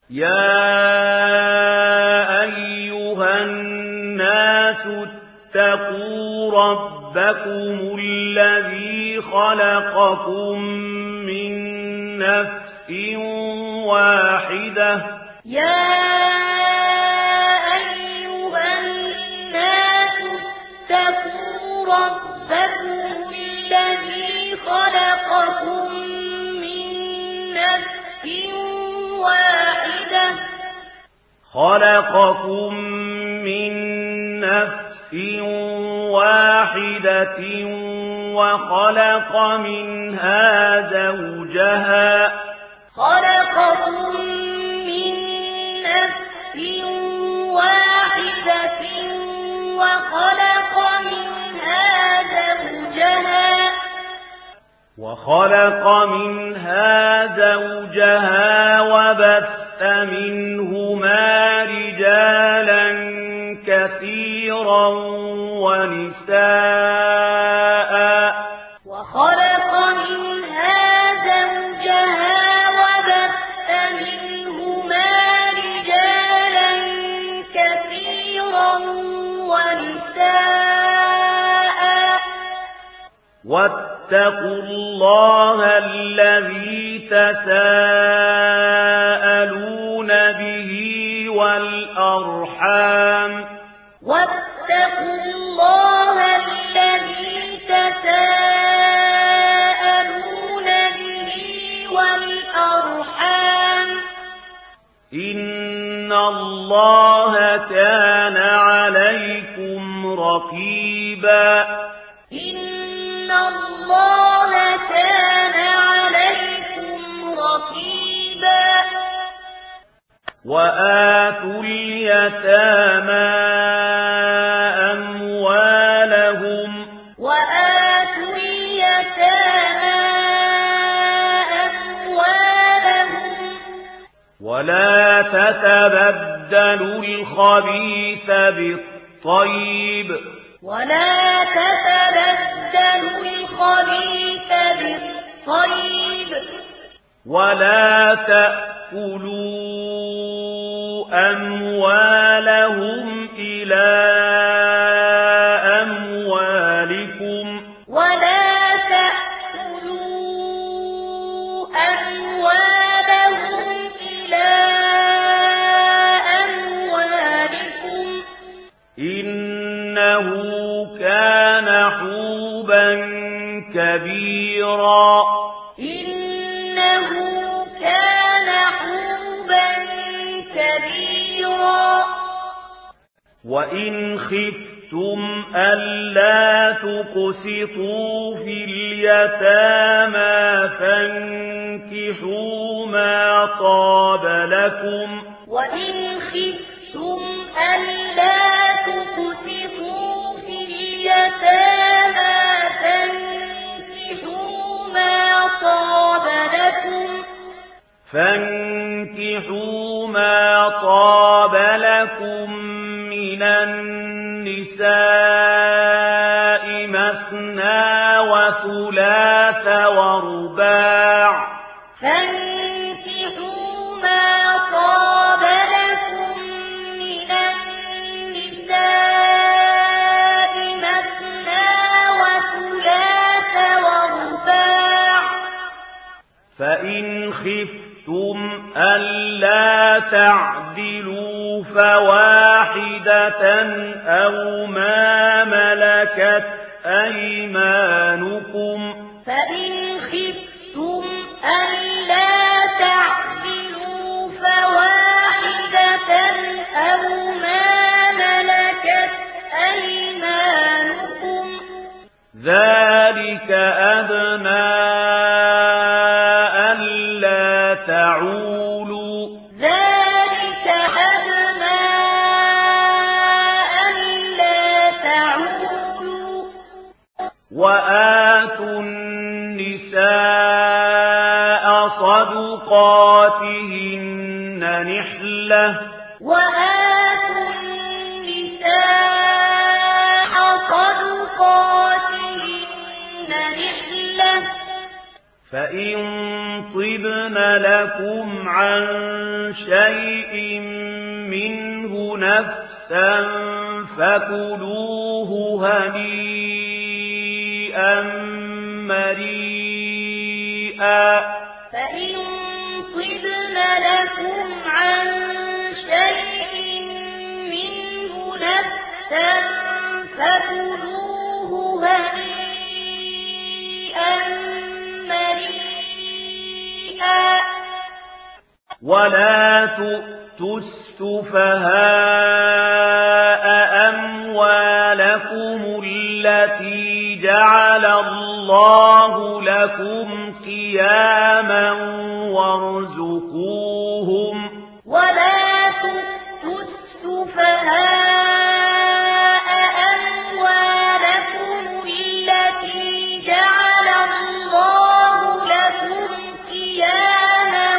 يا أيها الناس اتقوا ربكم الذي خلقكم من نفس واحدة يا أيها الناس اتقوا ربكم الذي خلقكم من نفس واحدة وخلق منها زوجها وبث منهما رجالا كثيرا ونساء واتقوا الله الذي تساءلون به والأرحام إن الله كان عليكم رقيبا وآتوا اليتامى أموالهم ولا تتبدلوا الخبيث بالطيب ولا تأكلوا أموالهم إلى أموالكم إنه كان حوبا كبيرا وإن خفتم ألا تقسطوا في اليتامى فانكحوا ما طاب لكم من النساء مثنى وثلاث ورباع فإن خفتم ألا تعدلوا فواحدة أو ما ملكت أيمانكم ذلك أدنى ألا تعولوا وآتوا النساء صدقاتهن نحلة فإن طبن لكم عن شيء منه نفسا فكلوه هنيئا مريئا. فإن طبن لكم عن شيء منه نفسا فكلوه هنيئا مريئا. ولا تؤتوا السفهاء أموالكم التي جعل الله لكم قياما وارزقوهم. ولا تؤتوا السفهاء أموالكم التي جعل الله لكم قياما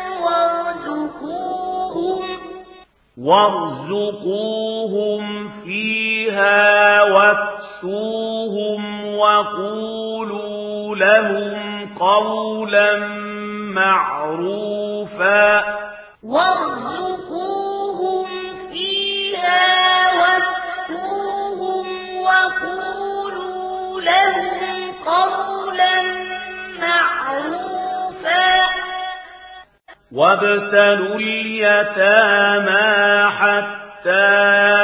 وارزقوهم فيها واكسوهم وقولوا لهم قولا معروفا. وارزقوهم فيها واكسوهم وقولوا لهم قولا معروفا. وابتلوا اليتامى حتى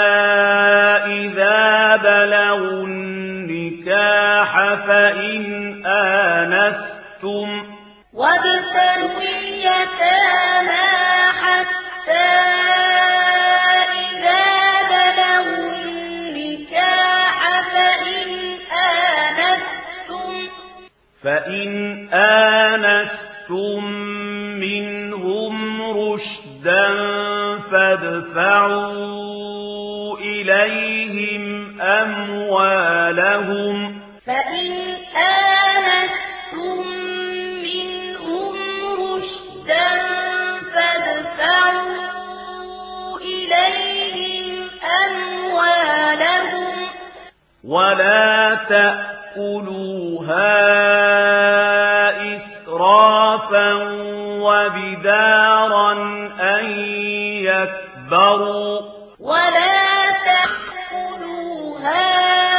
إذا بلغوا النكاح فإن آنستم. وابتلوا اليتامى حتى إذا بلغوا النكاح فإن آنستم منهم رشدا فادفعوا إليهم أموالهم. فإن آنستم منهم رشدا فادفعوا إليهم أموالهم. ولا تأكلوها إسرافا وبدارا أن يكبروا. ولا تأكلوها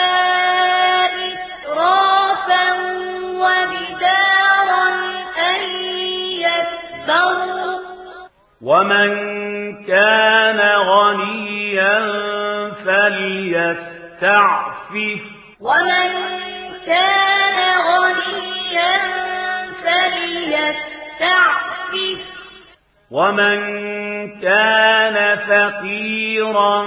إسرافا وبدارا أن يكبروا. ومن كان غنيا فليستعفف. ومن كان غنيا فليستعفف. ومن كان فقيرا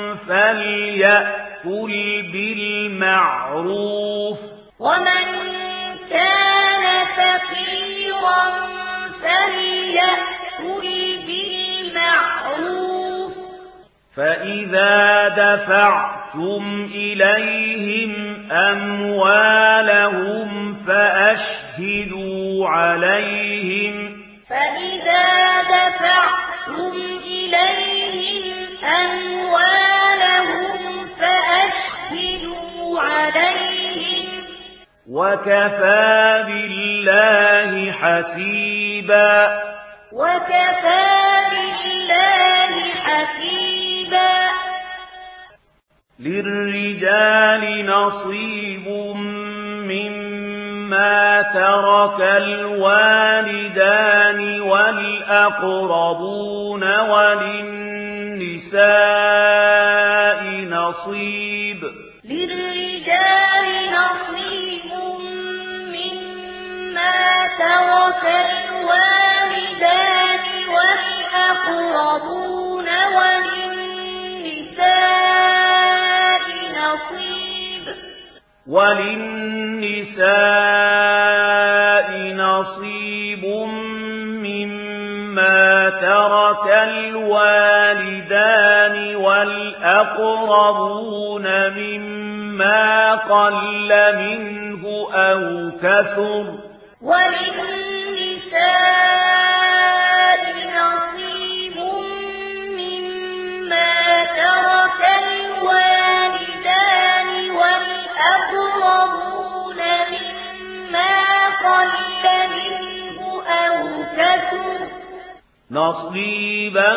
فليأكل بالمعروف. ومن كان فقيرا فليأكل بالمعروف. فإذا دفعتم إليهم أموالهم فأشهدوا عليهم. فإذا دفعتم إليهم أموالهم فأشهدوا عليهم. وكفى بالله حسيبا. وكفى بالله حسيبا. للرجال نصيب مما ترك الوالدان والأقربون وللنساء نصيب. للرجال نصيب مما ترك الوالدان والأقربون وللنساء نصيب مما ترك الوالدان والأقربون مما قل منه أو كثر. وللنساء نصيب مما ترك الوالدان والأقربون مما قل منه أو كثر نصيبا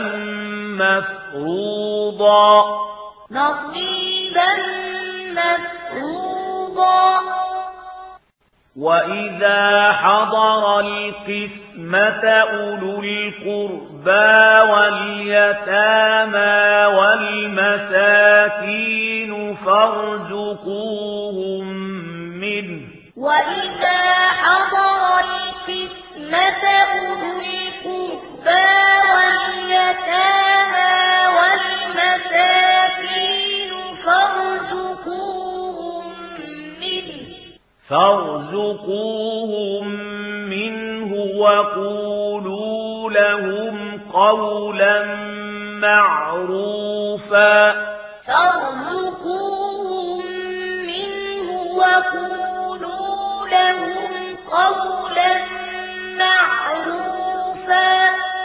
مفروضا نصيبا مفروضا وإذا حضر القسمة أولو القربى واليتامى والمساكين فارزقوهم منه وإذا حضر القسمة أولو القربى واليتامى والمساكين فارزقوهم منه وقولوا لهم قولا معروفا فارزقوهم منه وقولوا لهم قولا معروفا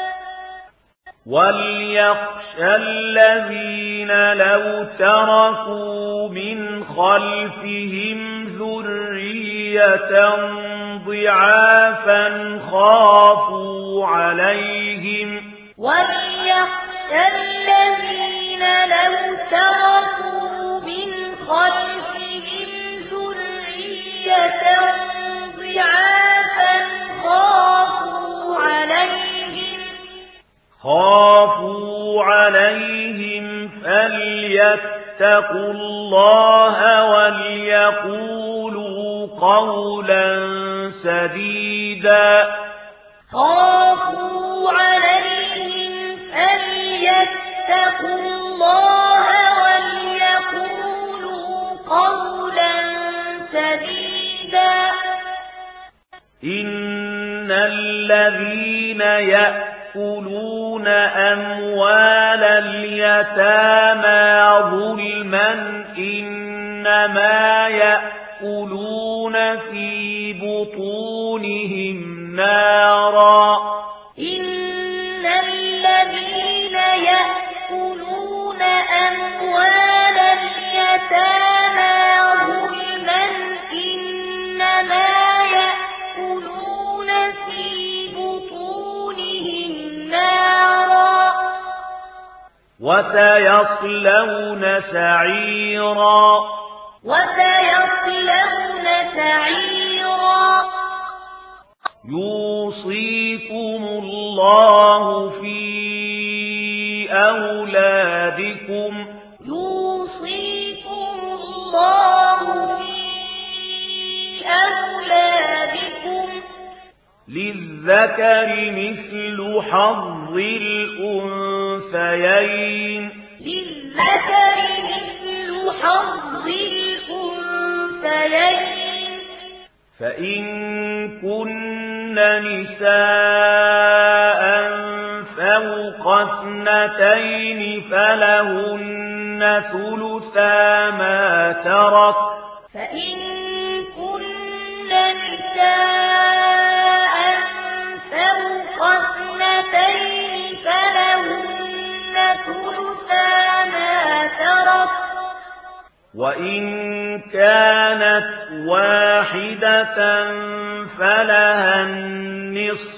وليخشى الذين لو تركوا من خلفهم ذرية ضعافا خافوا عليهم وليخشى الذين لو تركوا من خلفهم ذرية ضعافا خافوا عليهم فليتقوا الله وليقولوا قولا سديدا خافوا عليهم فليتقوا الله وليقولوا قولا سديدا إن الذين يأكلون أموال اليتامى ظلما إنما يأكلون في بطونهم نارا إن الذين يأكلون أموال اليتامى ظلما إنما يأكلون في بطونهم نارا وسيصلون سعيرا يوصيكم الله في أولادكم للذكر مثل حظ الأنثيين فإن كن نساء فوق اثنتين فلهن ثلثا ما ترك فإن كن نساء فوق اثنتين فلهن ثلثا ما ترك وإن كانت واحدة فلها النصف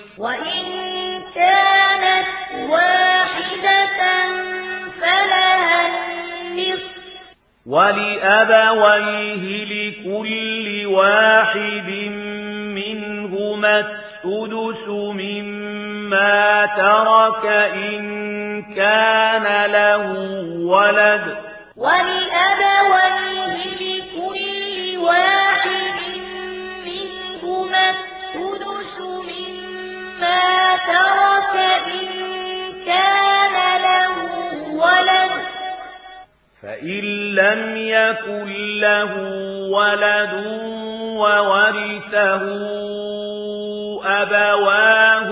ولأبويه لكل واحد منهما السدس مما ترك إن كان له ولد ولأبويه لكل واحد منهما السدس مما ترك إن كان له ولد فإن لم يكن له ولد وورثه أبواه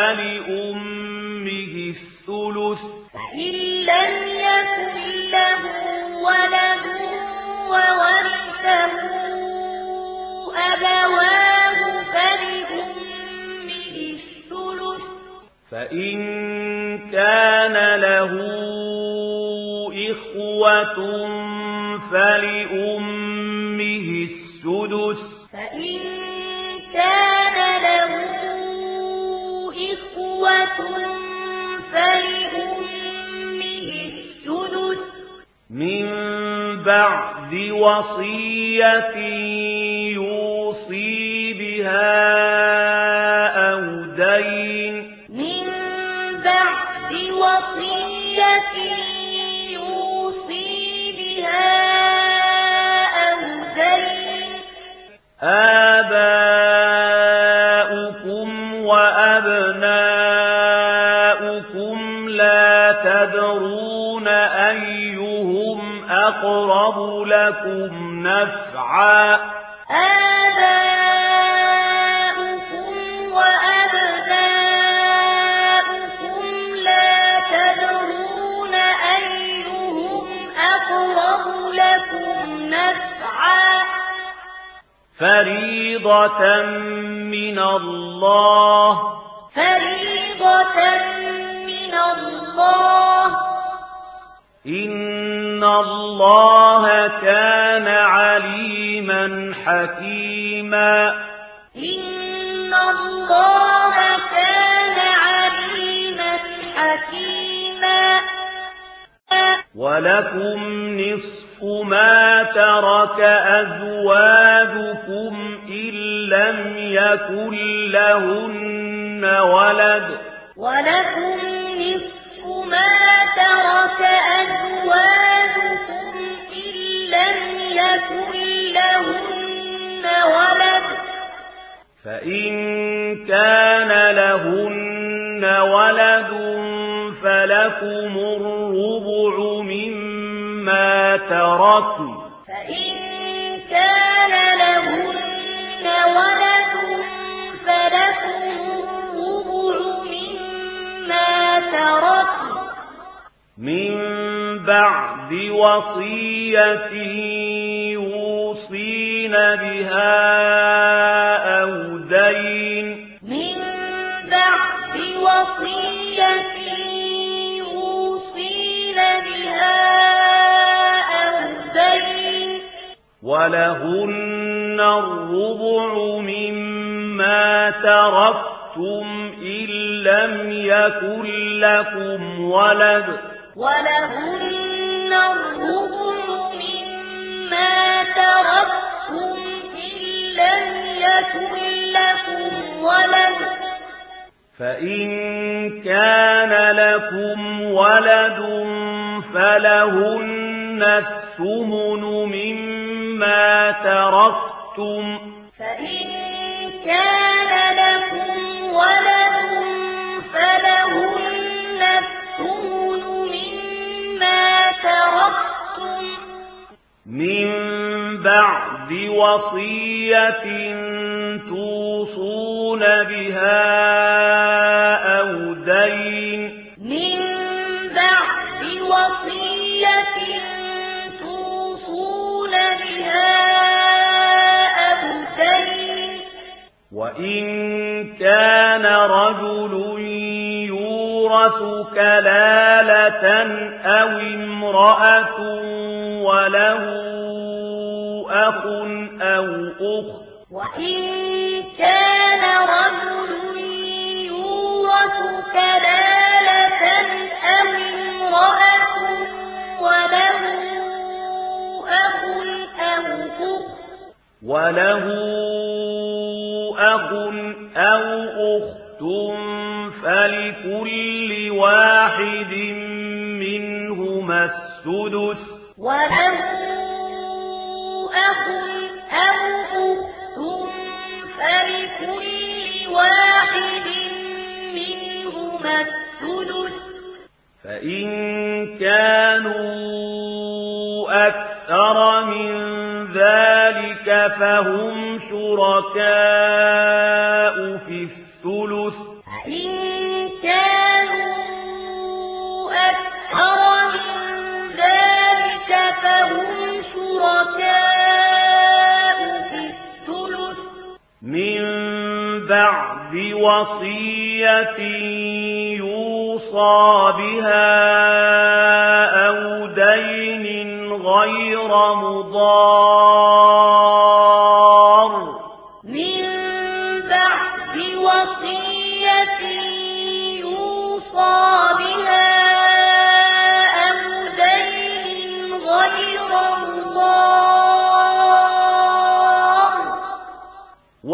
فلأمه الثلث فإن لم يكن له ولد وورثه أبواه فلأمه الثلث فإن كان له إخوة فلأمه السدس فإن كان له من بعد وصية يوصي بها أو دين من بعد وصية يوصي بها أو دين آباؤكم وأبناؤكم لا تدرون أيهم أقرب لكم نفعا آباؤكم وأبناؤكم لا تدرون أيهم أقرب لكم نفعا فريضة من الله فريضة من الله إن الله كان عليما حكيما إن الله كان عليما حكيما ولكم نصف ما ترك أزواجكم إن لم يكن لهن ولد ولكم نصف ما ترك أزواجكم إن لم يكن لهن ولد فإن كان لهن ولد فلكم الربع مما تركن فإن كان لهن ولد فلكم الربع مما تركن من بعد وصية يوصين بها أو دين من بعد وصية يوصين بها أو دين ولهن الربع مما تركتم إن لم يكن لكم ولد ولهن الربع مما تركتم إن لم يكن لكم ولد فإن كان لكم ولد فلهن الثمن مما تركتم فإن كان لكم ولد فلهن الثمن مما تركتم من بعد وصية توصون بها أو دين من بعد وصية توصون بها أو دين وإن كان رجل يورث كلالة أو امرأة وله أخ أو أخت وإن كان رجل يورث كلالة أو امرأة وله أخ أو أخت فلكل واحد منهما السدس وله أخ أو أخت فلكل واحد منهما السدس فإن كانوا أكثر من ذلك فهم شركاء في الثلث فإن كانوا أكثر من ذلك فهم شركاء في الثلث من بعد وصية يوصى بها أو دين غير مضار من بعد وصية يوصى بها أو دين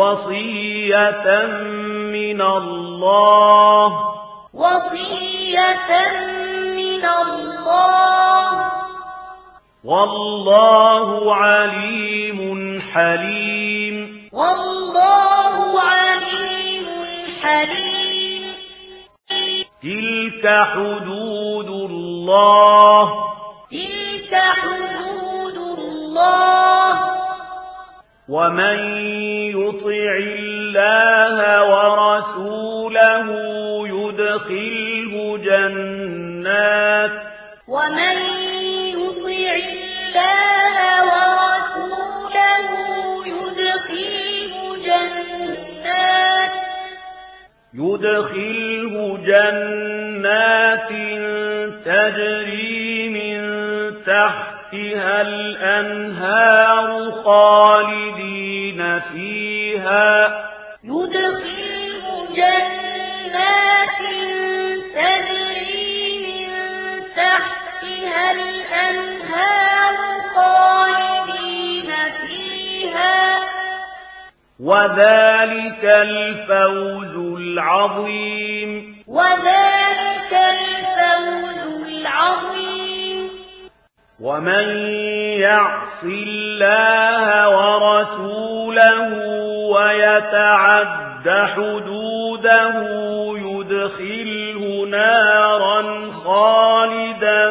وصية من الله والله عليم حليم تلك حدود الله ومن يطع الله ورسوله يدخله جنات تجري من تحتها الأنهار خالدين فيها وذلك الفوز العظيم ومن يعص الله ورسوله ويتعد حدوده يدخله نارا خالدا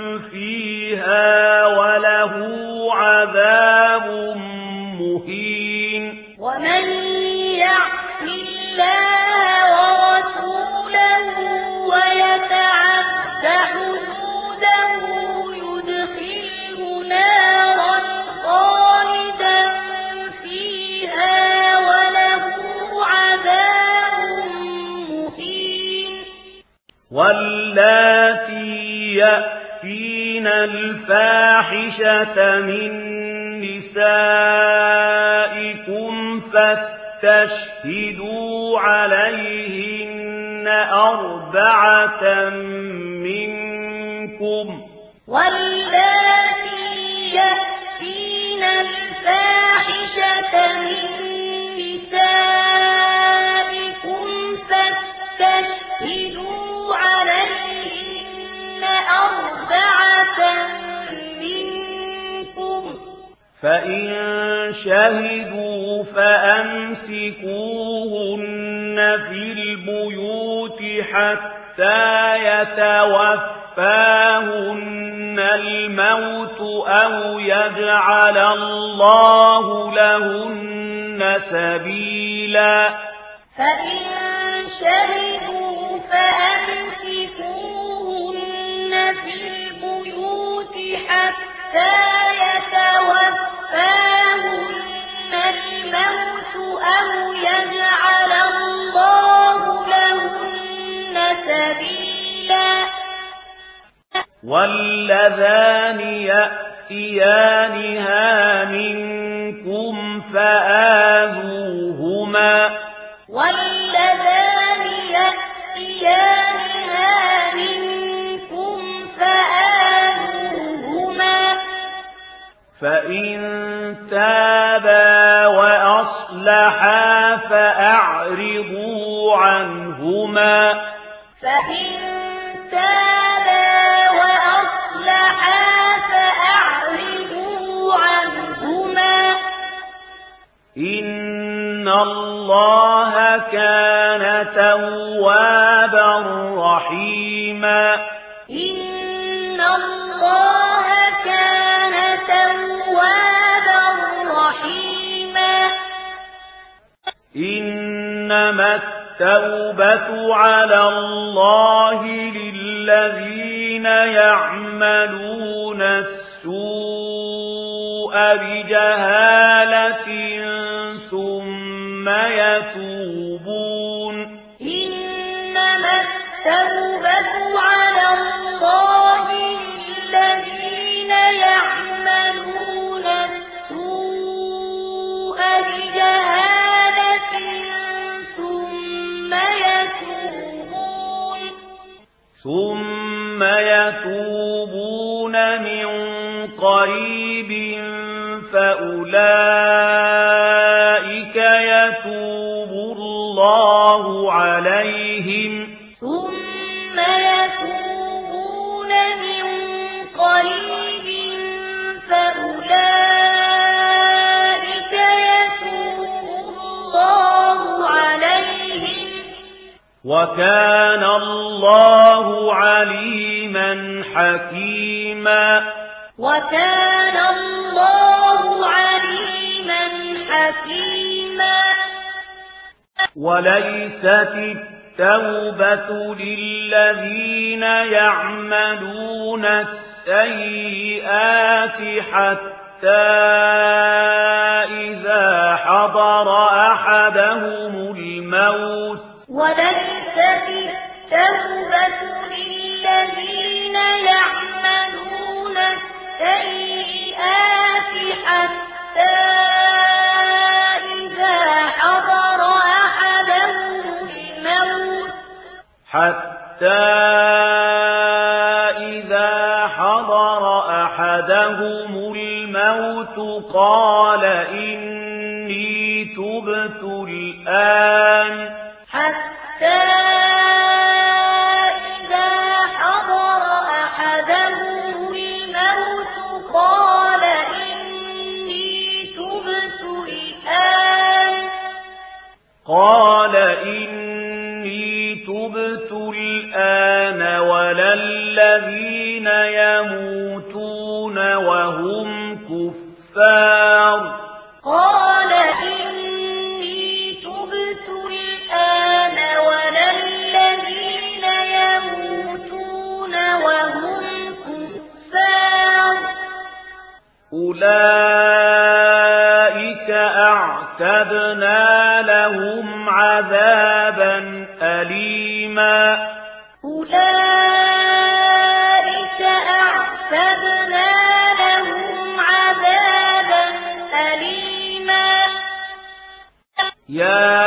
فيها وله عذاب مهين ومن يعص الله ورسوله ويتعد حدوده يدخله نارا خالدا فيها وله عذاب مهين واللاتي يأتين الفاحشة من نسائكم فاستشهدوا عليهن 4 منكم واللاتي يأتين الفاحشة من نسائكم فاستشهدوا عليهن 4 منكم فإن شهدوا فأمسكوهن في البيوت حتى يتوفاهن الموت أو يجعل الله لهن سبيلا فإن شهدوا فأمسكوهن في البيوت حتى يتوفاهن الموت أو يجعل الله لهن سبيلا واللذان يأتيانها منكم فآذوهما فإن تابا وأصلحا فأعرضوا عنهما إن الله كان توابا رحيما إنما التوبة على الله للذين يعملون السوء بجهالة ثم يتوبون إنما التوبة على الله للذين يعملون السوء بجهالة ثم يتوبون من قريب فأولئك يتوبون الله عليهم ثم يتوبون من قريب فأولئك يتوب الله عليهم وكان الله عليما حكيما وكان الله عليما حكيما وليست التوبة للذين يعملون السيئات حتى إذا حضر أحدهم الموت وليست التوبة للذين يعملون السيئات حتى إذا حضر أحدهم الموت قال إني تبت الآن حتى إذا حضر أحدهم الموت قال إني تبت الآن ولا الذين يموتون وهم كفار قال إني تبت الآن ولا الذين يموتون وهم كفار أولئك أعتدنا لهم عذابا أليما أولئك أعتدنا لهم عذابا أليما يا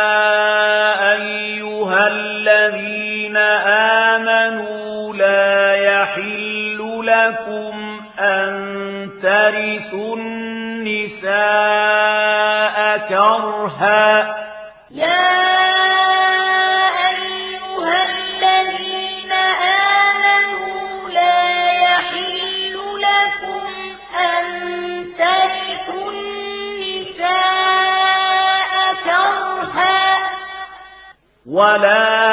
أيها الذين آمنوا لا يحل لكم أن ترثوا النساء كرها ولا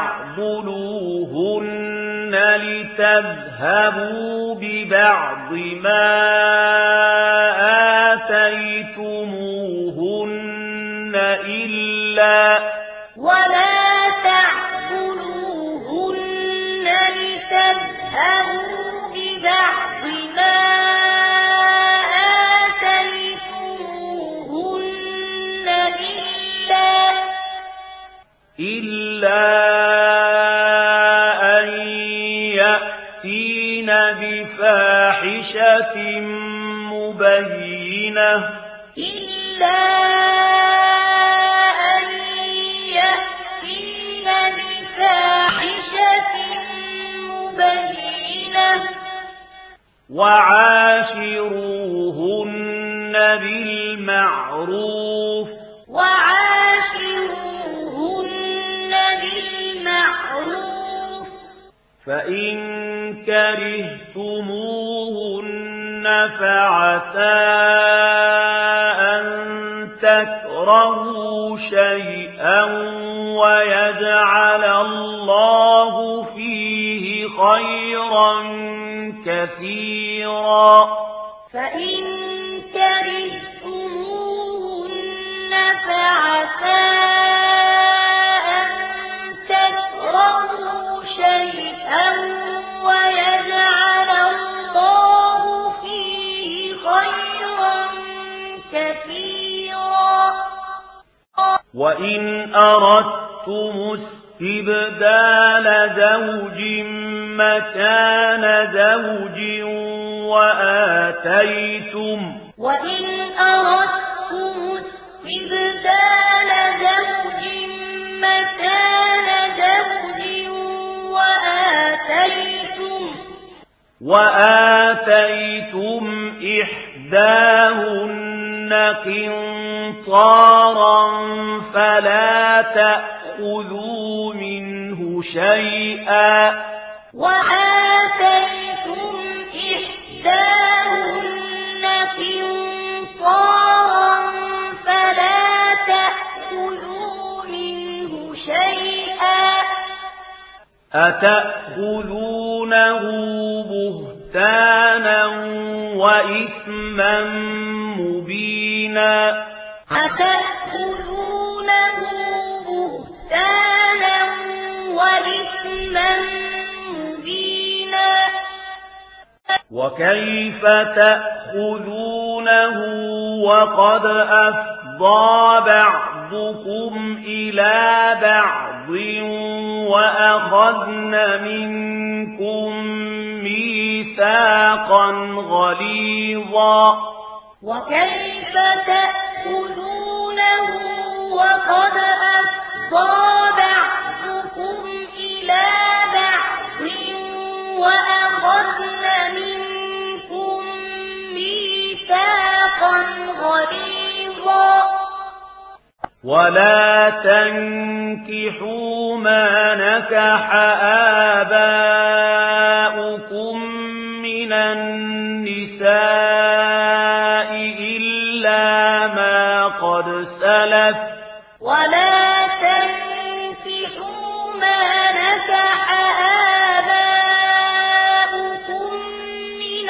تعضلوهن لتذهبوا ببعض ما آتيتموهن إلا أن يأتين بفاحشة مبينة وعاشروهن بالمعروف فإن كرهتموهن فعسى أن تكرهوا شيئا ويجعل الله فيه خيرا كثيرا فإن كرهتموهن فعسى أن تكرهوا شيئا ويجعل الله فيه خيرا كثيرا وإن أردتم استبدال زوج مكان زوج وآتيتم وآتيتم إحداهن قنطارا فلا تأخذوا منه شيئا وآتيتم إحداهن قنطارا فلا تأخذوا منه شيئا أتأخذونه بهتانا وإثما مبينا أتأخذونه بهتانا وإثما مبينا وكيف تأخذونه وقد أفضى بعضكم إلى بعض وأخذن منكم ميثاقا غليظا وكيف تأخذونه وقد أفضى بعضكم إلى بعض وأخذن منكم ميثاقا غليظا ولا تنكحوا ما نكح آباؤكم من النساء إلا ما قد سلف ولا تنكحوا ما نكح آباؤكم من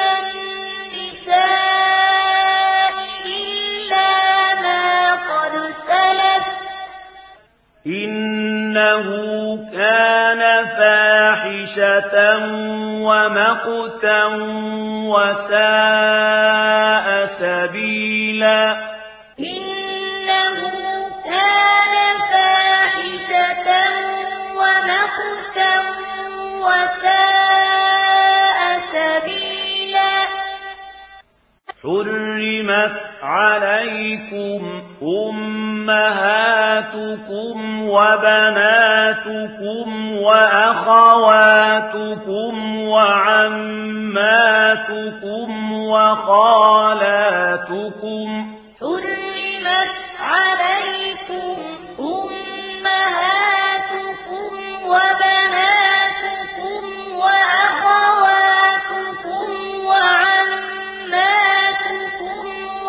النساء إلا ما قد سلف إنه كان فاحشة ومقتا وساء سبيلا إنه كان فاحشة ومقتا وساء سبيلا حرمت عليكم أمهاتكم وبناتكم وأخواتكم وعماتكم وخالاتكم حرمت عليكم أمهاتكم وبناتكم وأخواتكم وعماتكم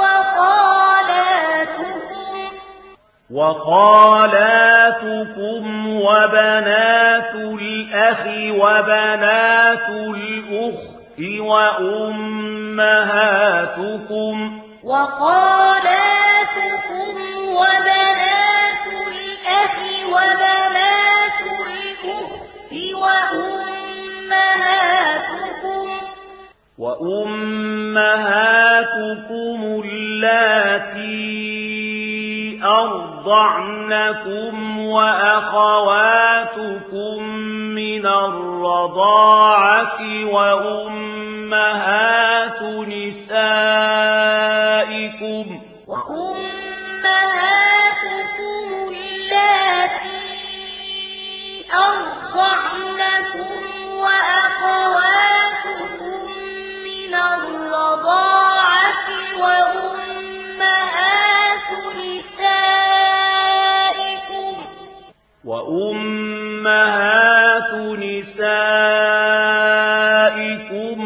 وخالاتكم وبنات الأخ وبنات الأخت وأمهاتكم وخالاتكم وبنات الأخ وبنات الأخت وأمهاتكم اللاتي أرضعنكم وأخواتكم من الرضاعة وأمهات نسائكم اللاتي أرضعنكم وأخواتكم من الرضاعة وأمهات نسائكم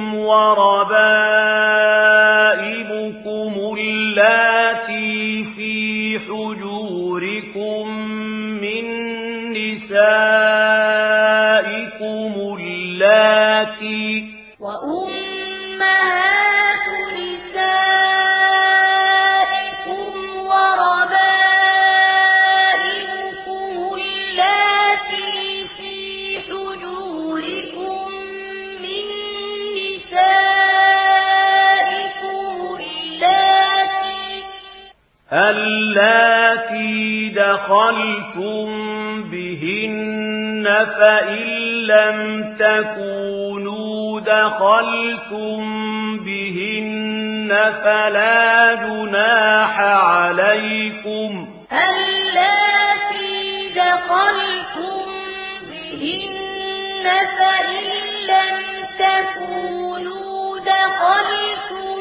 وربائبكم اللاتي في حجوركم من نسائكم اللاتي وأمهات نسائكم وربائبكم اللاتي في حجوركم من نسائكم اللاتي دخلتم بهن فإن لم تكونوا دخلتم بهن فلا جناح عليكم اللاتي دخلتم بهن فإن لم تكونوا دخلتم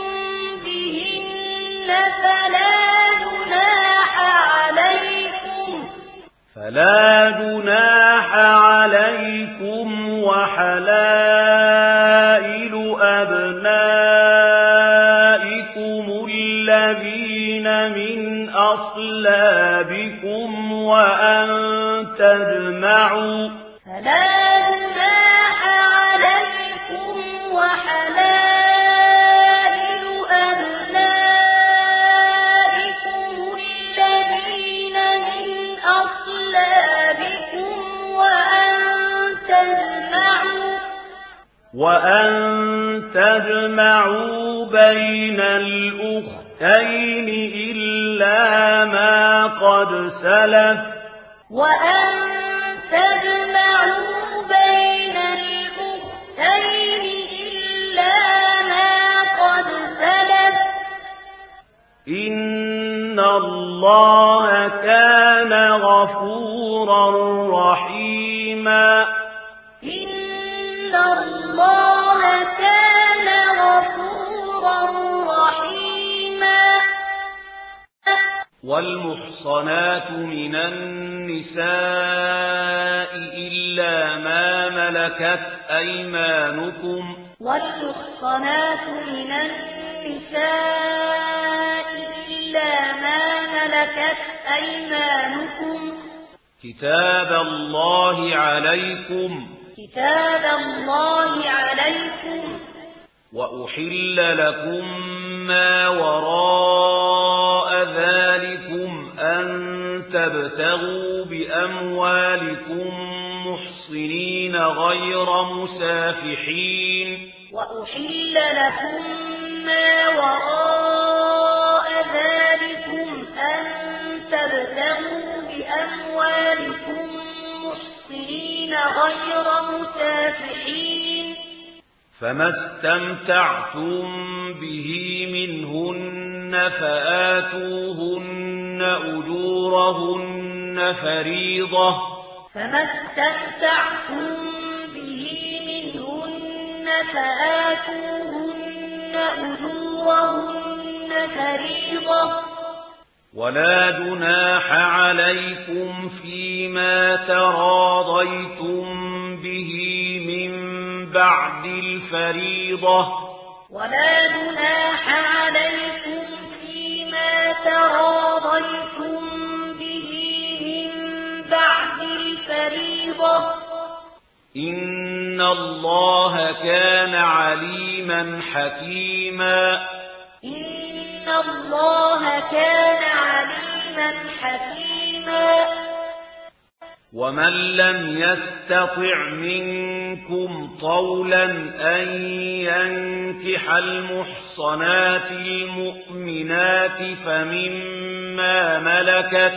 بهن فلا فلا جناح عليكم وحلائل أبنائكم الذين من أصلابكم وأن تجمعوا بين الأختين إلا ما قد سلف إن الله كان غفورا رحيما والمحصنات من النساء إلا ما ملكت أيمانكم كتاب الله عليكم وأحل لكم ما وراء ذلكم أن تبتغوا بأموالكم محصنين غير مسافحين وأحل لكم ما وراء ذلكم أن تبتغوا بأموالكم محصنين غير مسافحين فما استمتعتم به منهن فآتوهن أجورهن فريضة ولا جناح عليكم فيما تراضيتم به من بعد الفريضة إن الله كان عليما حكيما ومن لم يستطع منكم طولا أن ينكح المحصنات المؤمنات فمما ملكت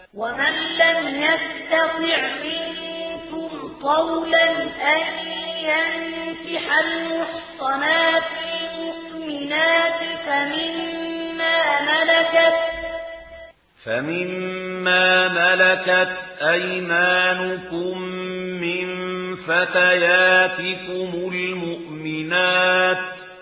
أيمانكم من فتياتكم المؤمنات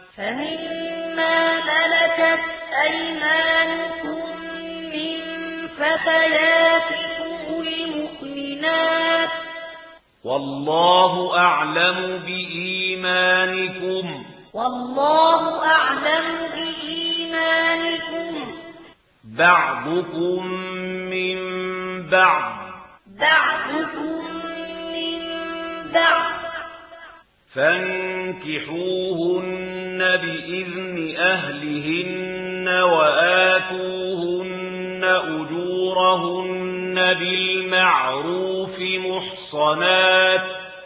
والله أعلم بإيمانكم بعضكم من بعض فانكحوهن بإذن أهلهن وآتوهن أجورهن بالمعروف محصنات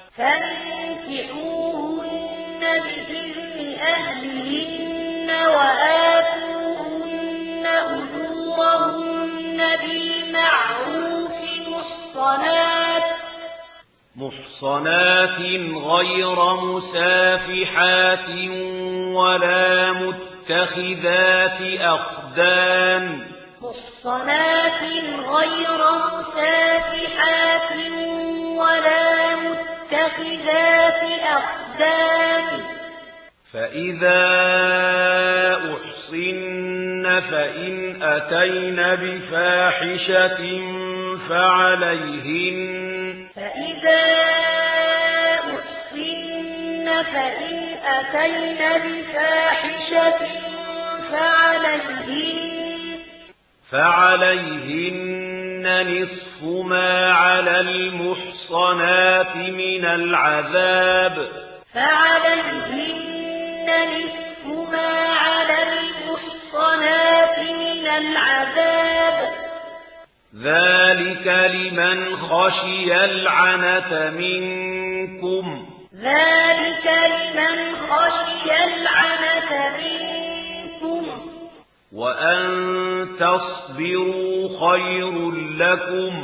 محصنات غير مسافحات ولا متخذات أخدان فإذا أحصن فإن أتين بفاحشة فإذا أحصن فإن أتين بفاحشة فعليهن نصف ما على المحصنات من العذاب ذلك لمن خشي العنة منكم وأن تصبروا خير لكم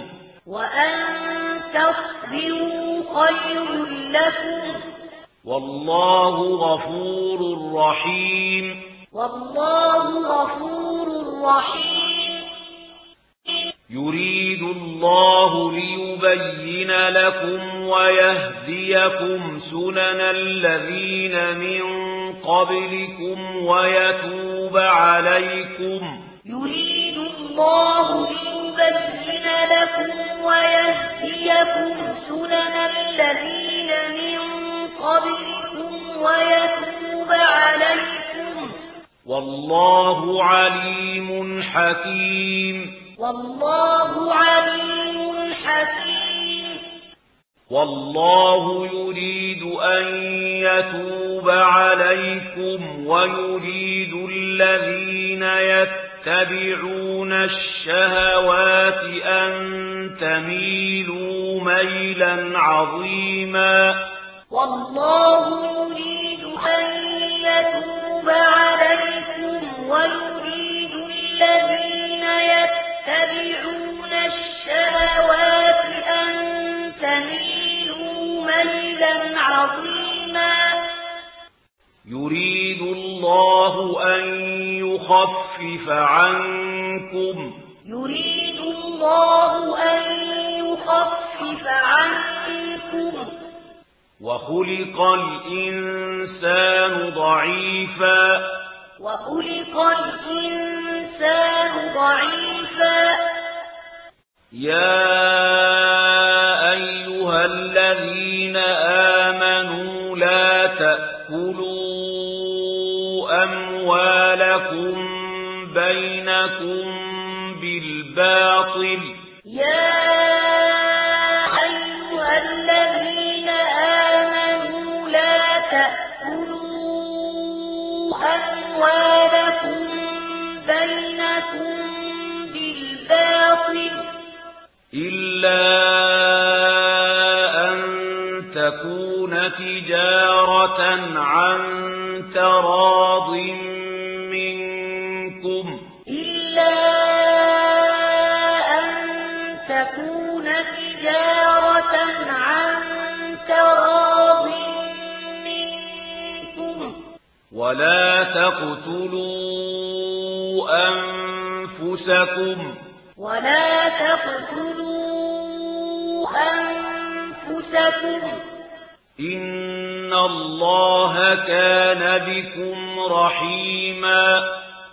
والله غفور رحيم يريد الله ليبين لكم ويهديكم سنن الذين من قبلكم ويتوب عليكم يريد الله ليبين لكم ويهديكم سنن الذين من قبلكم ويتوب عليكم والله عليم حكيم والله يريد أن يتوب عليكم ويريد الذين يتبعون الشهوات أن تميلوا ميلا عظيما والله يريد أن يتوب عليكم ويريد الذين يتبعون الشهوات أن تميلوا ميلا عظيما يريد الله أن يخفف عنكم وخلق الإنسان ضعيفا يا أيها الذين آمنوا لا تأكلوا أموالكم بينكم بالباطل إلا أن تكون تجارة عن تراض منكم ولا تقتلوا أنفسكم إن الله كان بكم رحيما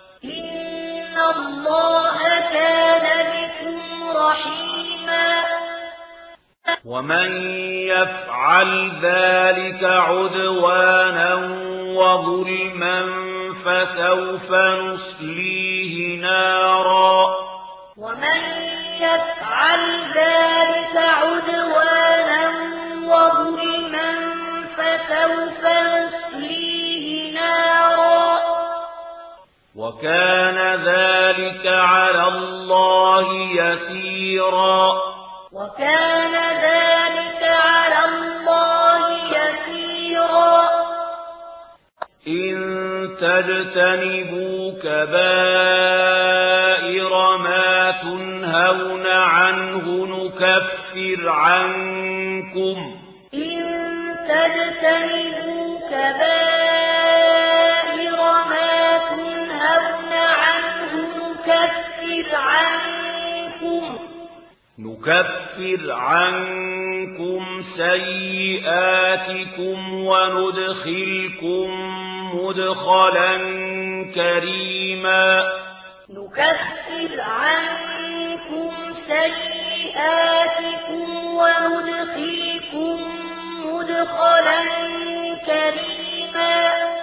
ومن يفعل ذلك عدوانا وظلما فسوف نصليه نارا وكان ذلك على الله يسيرا إن تجتنبوا كبائر ما تنهون عنه نكفر عنكم نكفر عنكم سيئاتكم وندخلكم مدخلا كريما نكفر عنكم سيئاتكم سيئاتكم وندخلكم مدخلا كريما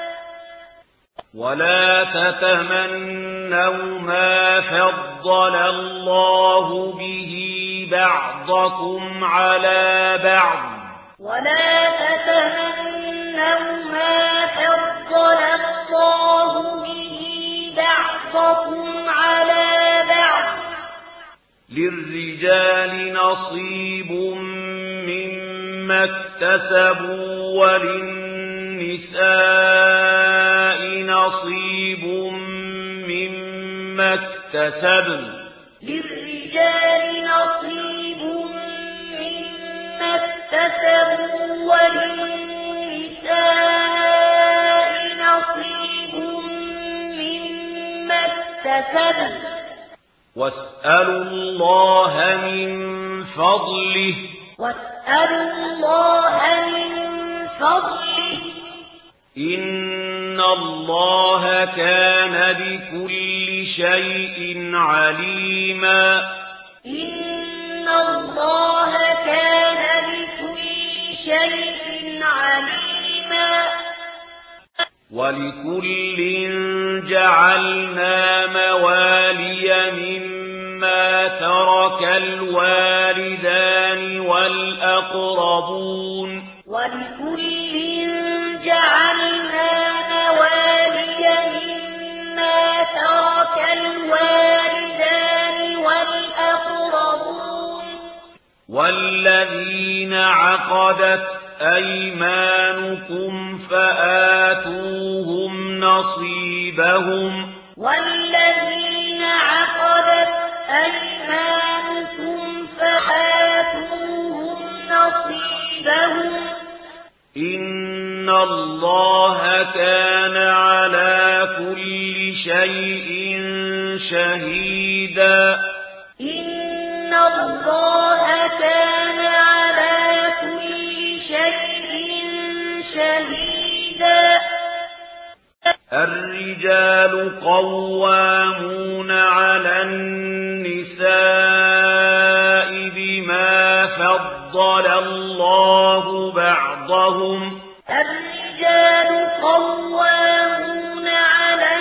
ولا تتمنوا ما فضل الله به بعضكم على بعض ولا تتمنوا ما فضل الله به بعضكم على بعض للرجال نصيب مما اكتسبوا وللنساء نصيب مما اكتسبن للرجال نصيب مما اكتسبوا وللنساء نصيب مما اكتسبن واسألوا الله من فضله واسألوا الله من فضله إن الله كان بكل شيء عليما إن الله كان بكل شيء عليما ولكل جعلنا موالي مما ترك الوالدان والأقربون ولكل جعلنا موالي مما ترك الوالدان والأقربون والذين عقدت أيمانكم فآتوهم نصيبهم والذين عقدت أيمانكم فآتوهم نصيبهم إن الله كان على كل شيء شهيدا إن الله كان على كل شيء شهيدا الرجال قوامون على النساء بما فضل الله بعضهم الرجال قوامون على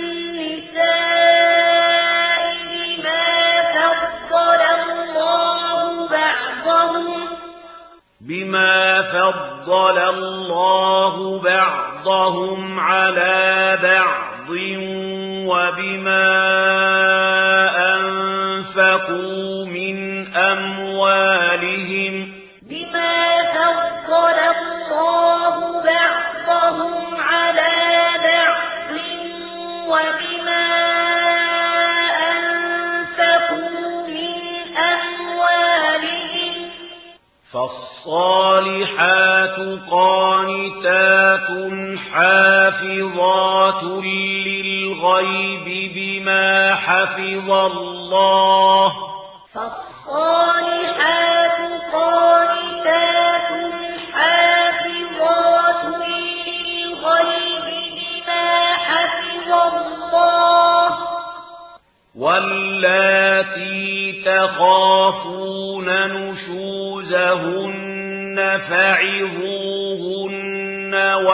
النساء بما فضل الله بعضهم على بعض وبما أنفقوا من أموالهم بما فضل الله بعضهم على بعض وبما أنفقوا من أموالهم فالصالحات قانتات حافظات للغيب بما حفظ الله فالصالحات قانتات حافظات للغيب بما حفظ الله واللاتي تخافون نشوزهن فعظوهن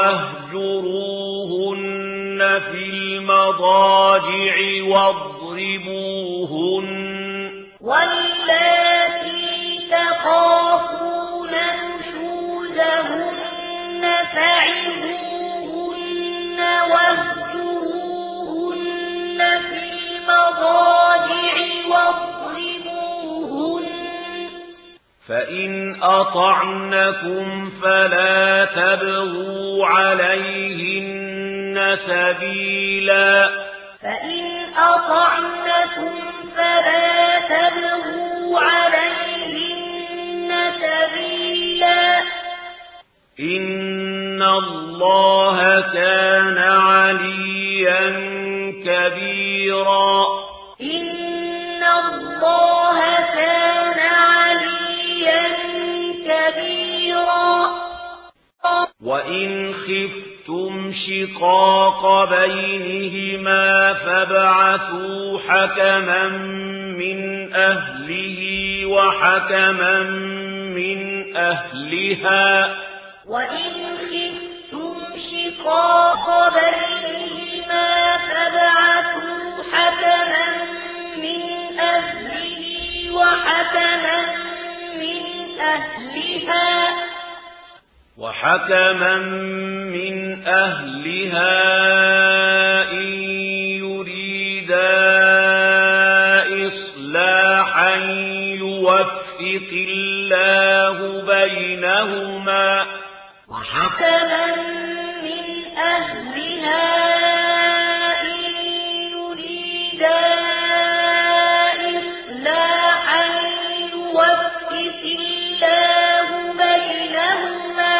واهجروهن في المضاجع واضربوهن واللاتي تخافون نشوزهن فعظوهن واهجروهن في المضاجع واضربوهن فإن أطعنكم فلا تبغوا عليهن سبيلا فإن أطعنكم فلا تبغوا عليهن سبيلا إن الله كان عليا كبيرا إن الله كان عليا كبيرا وإن خفتم شقاق بينهما فابعثوا حكما من أهله وحكما من أهلها وإن خفتم شقاق بينهما فابعثوا حكما من أهله وحكما من أهلها إن يريدا إصلاحا يوفق الله بينهما وحكما من أهلها إن يريدا إصلاحا يوفق الله بينهما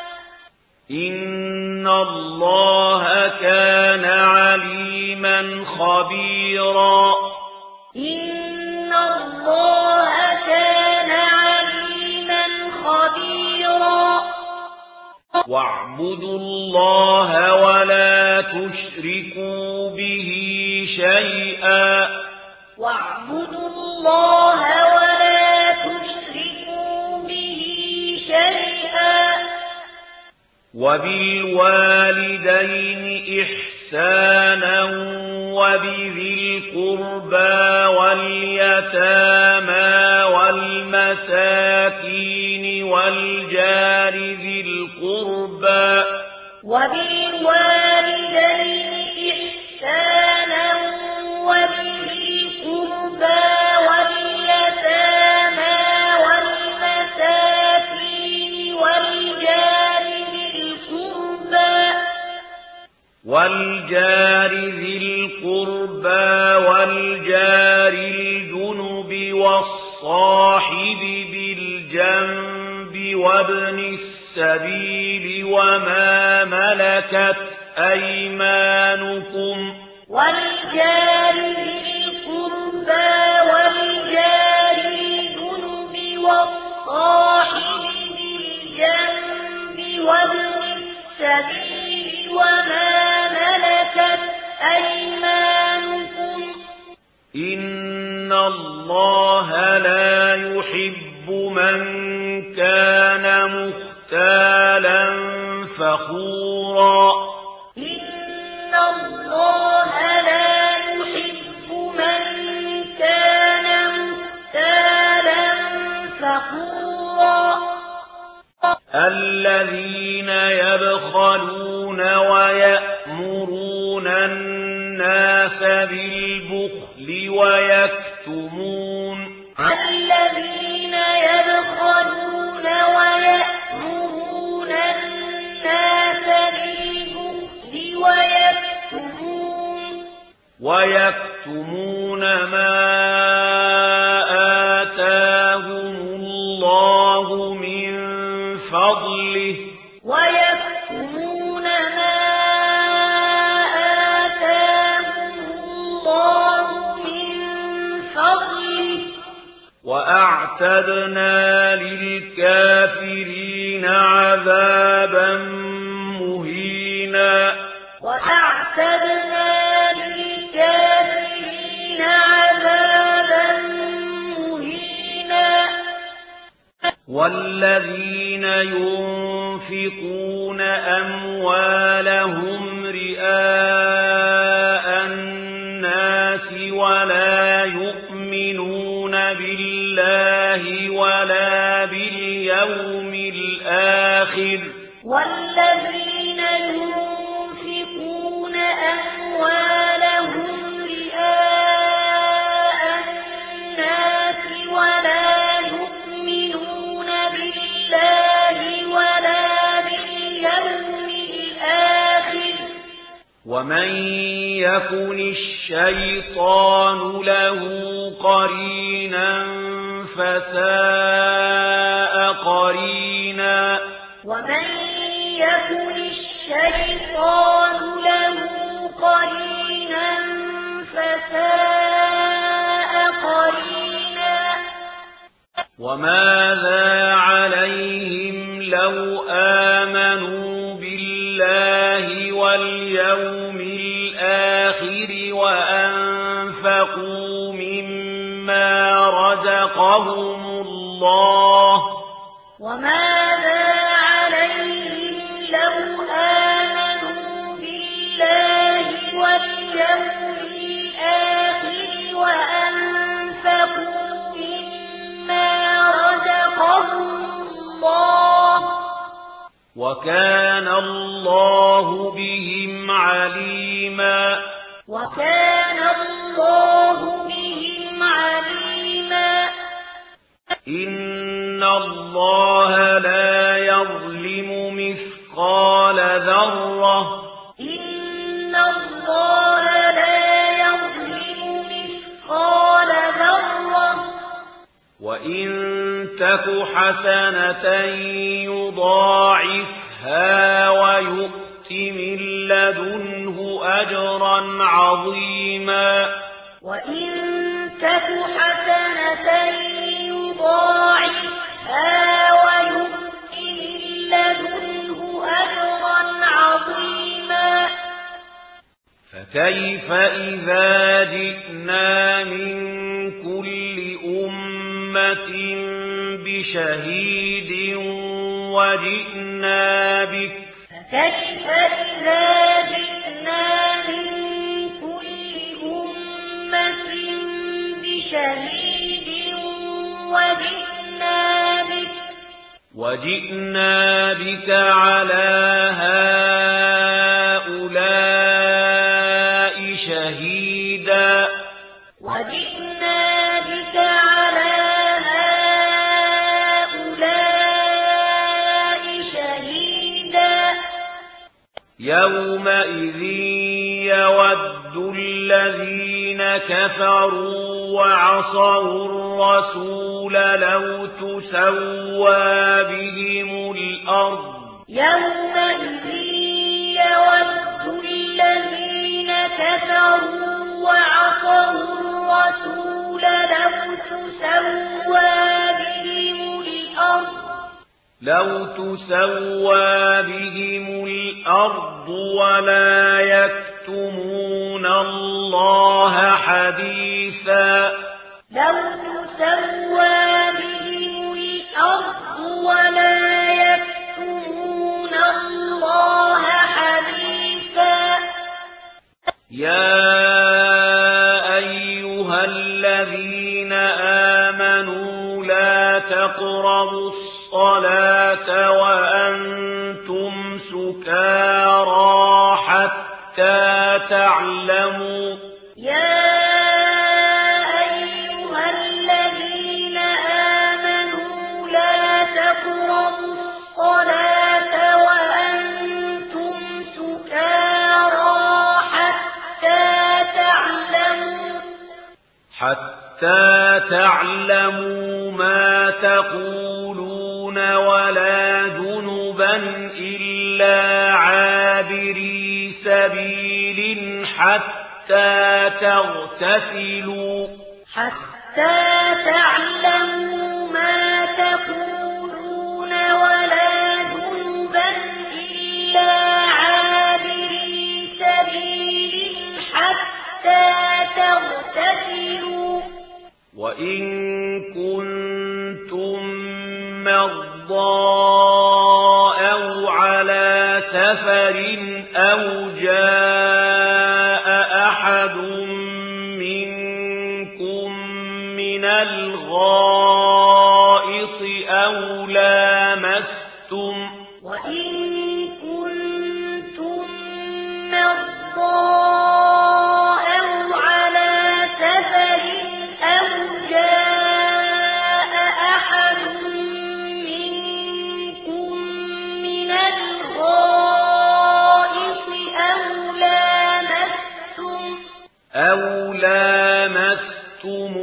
إن الله كان عليما خبيرا إن الله كان عليما خبيرا واعبدوا الله ولا تشركوا به شيئا واعبدوا الله ولا تشركوا به شيئا وبالوالدين إحسانا وبذي القربى واليتامى والمساكين والجار ذي القربى وبالوالدين إحسانا وبذي القربى واليتامى والمساكين والجار ذي القربى والجار الجنب والصاحب بالجنب وابن السبيل وما ملكت أيمانكم والجار ذي القربى والجار الجنب والصاحب بالجنب وابن السبيل وما ملكت أيمانكم إن الله لا يحب من كان مختالا فخورا إن الله لا يحب من كان مختالا فخورا الذين يبخلون ويأمرون الناس بالبخل ويكتمون الذين يبخلون ويأمرون الناس بالبخل ويكتمون ما آتاهم الله من فضله ويكتمون ما آتاهم الله من فضله وأعتدنا للكافرين عذابا مهينا وأعتدنا للكافرين عذابا مهينا والذين ينفقون أموالهم رئاء الناس ولا يؤمنون بالله ولا باليوم الآخر والذين ينفقون أموالهم رئاء الناس ولا يؤمنون بالله ولا باليوم الآخر ومن يكن الشيطان له قرينا فساء قرينا ومن يكن الشيطان له قرينا فساء قرينا وماذا عليهم لو آمنوا بالله واليوم الآخر وأنفقوا مما رزقهم الله وماذا عليهم لو آمنوا بالله واليوم الآخر وأنفقوا مما رزقهم الله وكان الله بهم عليما وكان الله بهم عليما إن الله لا يظلم مثقال ذرة إن الله لا يظلم مثقال ذرة وإن تك حسنة يضاعفها ويؤت من لدنه أجرا عظيما وإن تك حسنة يضاعفها ويؤت من لدنه أجرا عظيما فكيف إذا جئنا من كل أمة بشهيد وجئنا بك فكيف إذا جئنا من كل أمة بشهيد وجئنا بك على هؤلاء شهيدا وجئنا بك على هؤلاء شهيدا يومئذ يود الذين كفروا وعصوا الرسول لو تسوى بهم الأرض يومئذ يود الذين كفروا وعصوا الرسول لو تسوى بهم الأرض ولا يكتمون الله حديثا لو تسوى بهم الأرض ولا يكتمون الله حديثا يا أيها الذين آمنوا لا تقربوا الصلاة وأنتم سكارى حتى تعلموا حتى تعلموا ما تقولون ولا جنبا إلا عابري سبيل حتى تغتسلوا حتى تعلموا ما تقولون ولا جنبا إلا عابري سبيل حتى تغتسلوا وإن كنتم مرضى أو على سفر أو جاء أحد منكم من الغائط أو لامستم وإن كنتم مرضى أو لامستم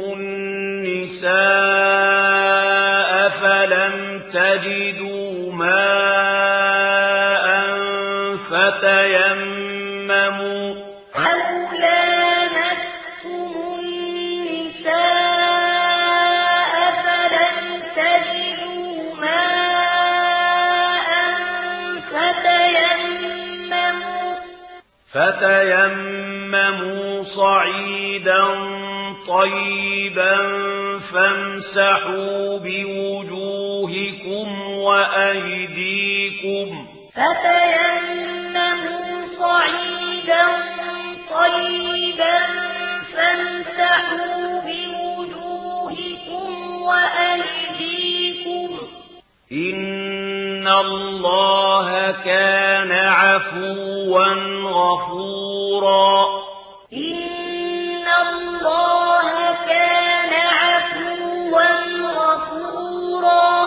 النساء فلم تجدوا ماء فتيمموا فتيمموا صعيدا طيبا فامسحوا بوجوهكم وأيديكم فتيمموا صعيدا طيبا فامسحوا بوجوهكم وأيديكم إن الله كان عفوا غفورا إن الله كان عفوا غفورا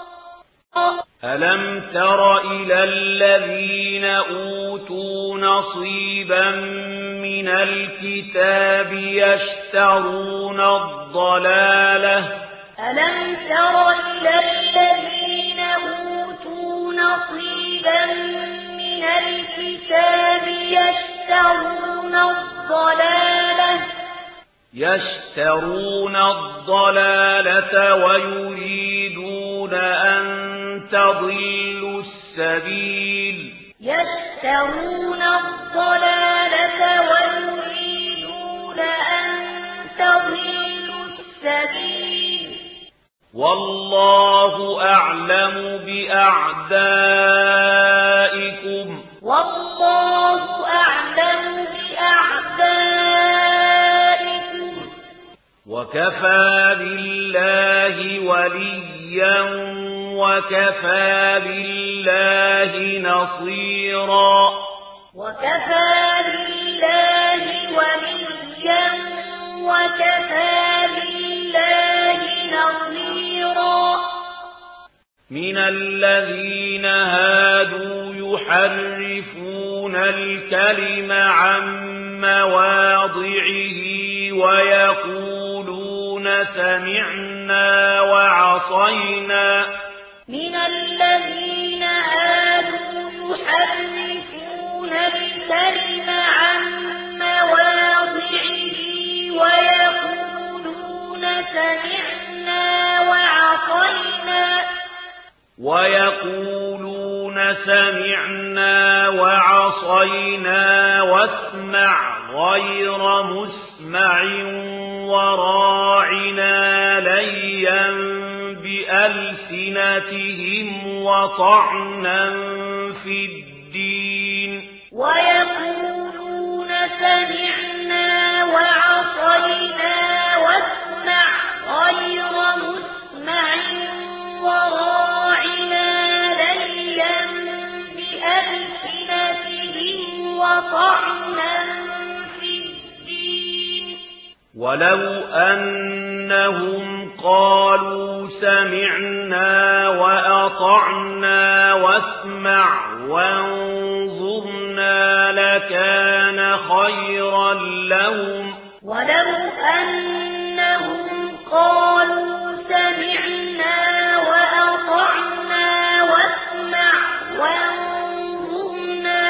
ألم تر إلى الذين أوتوا نصيبا من الكتاب يشترون الضلالة ألم تر إلى الذين أوتوا نصيبا من الكتاب يشترون الضلالة ويريدون أن تضلوا السبيل يشترون الضلالة ويريدون أن تضلوا السبيل والله أعلم بأعدائكم والله أعلم بأعدائكم وكفى بالله وليا وكفى بالله نصيرا وكفى بالله وليا وكفى بالله نصيرا من الذين هادوا يحرفون الكلم عن مواضعه ويقولون سمعنا وعصينا من الذين هادوا يحرفون الكلم عن مواضعه ويقولون سمعنا وعصينا واسمع غير مسمع وراعنا ليا بألسنتهم وطعنا في الدين ويقولون سمعنا وعصينا واسمع غير مسمع وراعنا ليا بألسنتهم وطعنا في الدين ولو أنهم قالوا سمعنا وأطعنا واسمع وانظرنا لكان خيرا لهم ولو أنهم قالوا سمعنا وأطعنا واسمع وانظرنا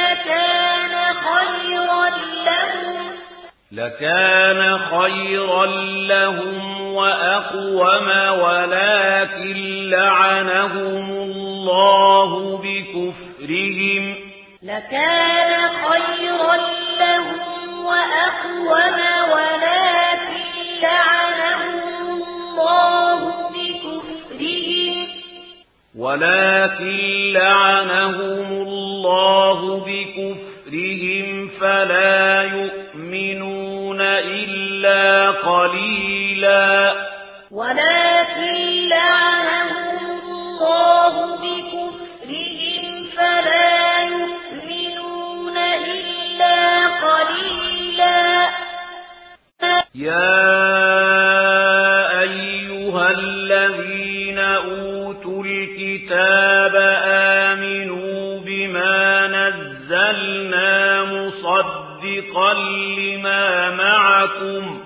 لكان خيرا لهم وأقوم ولكن لعنهم الله بكفرهم فلا يؤمنون إلا قليلا ولكن لعنهم الله بكفرهم فلا يؤمنون إلا قليلا. يا أيها الذين أوتوا الكتاب آمنوا بما نزلنا مصدقا لما معكم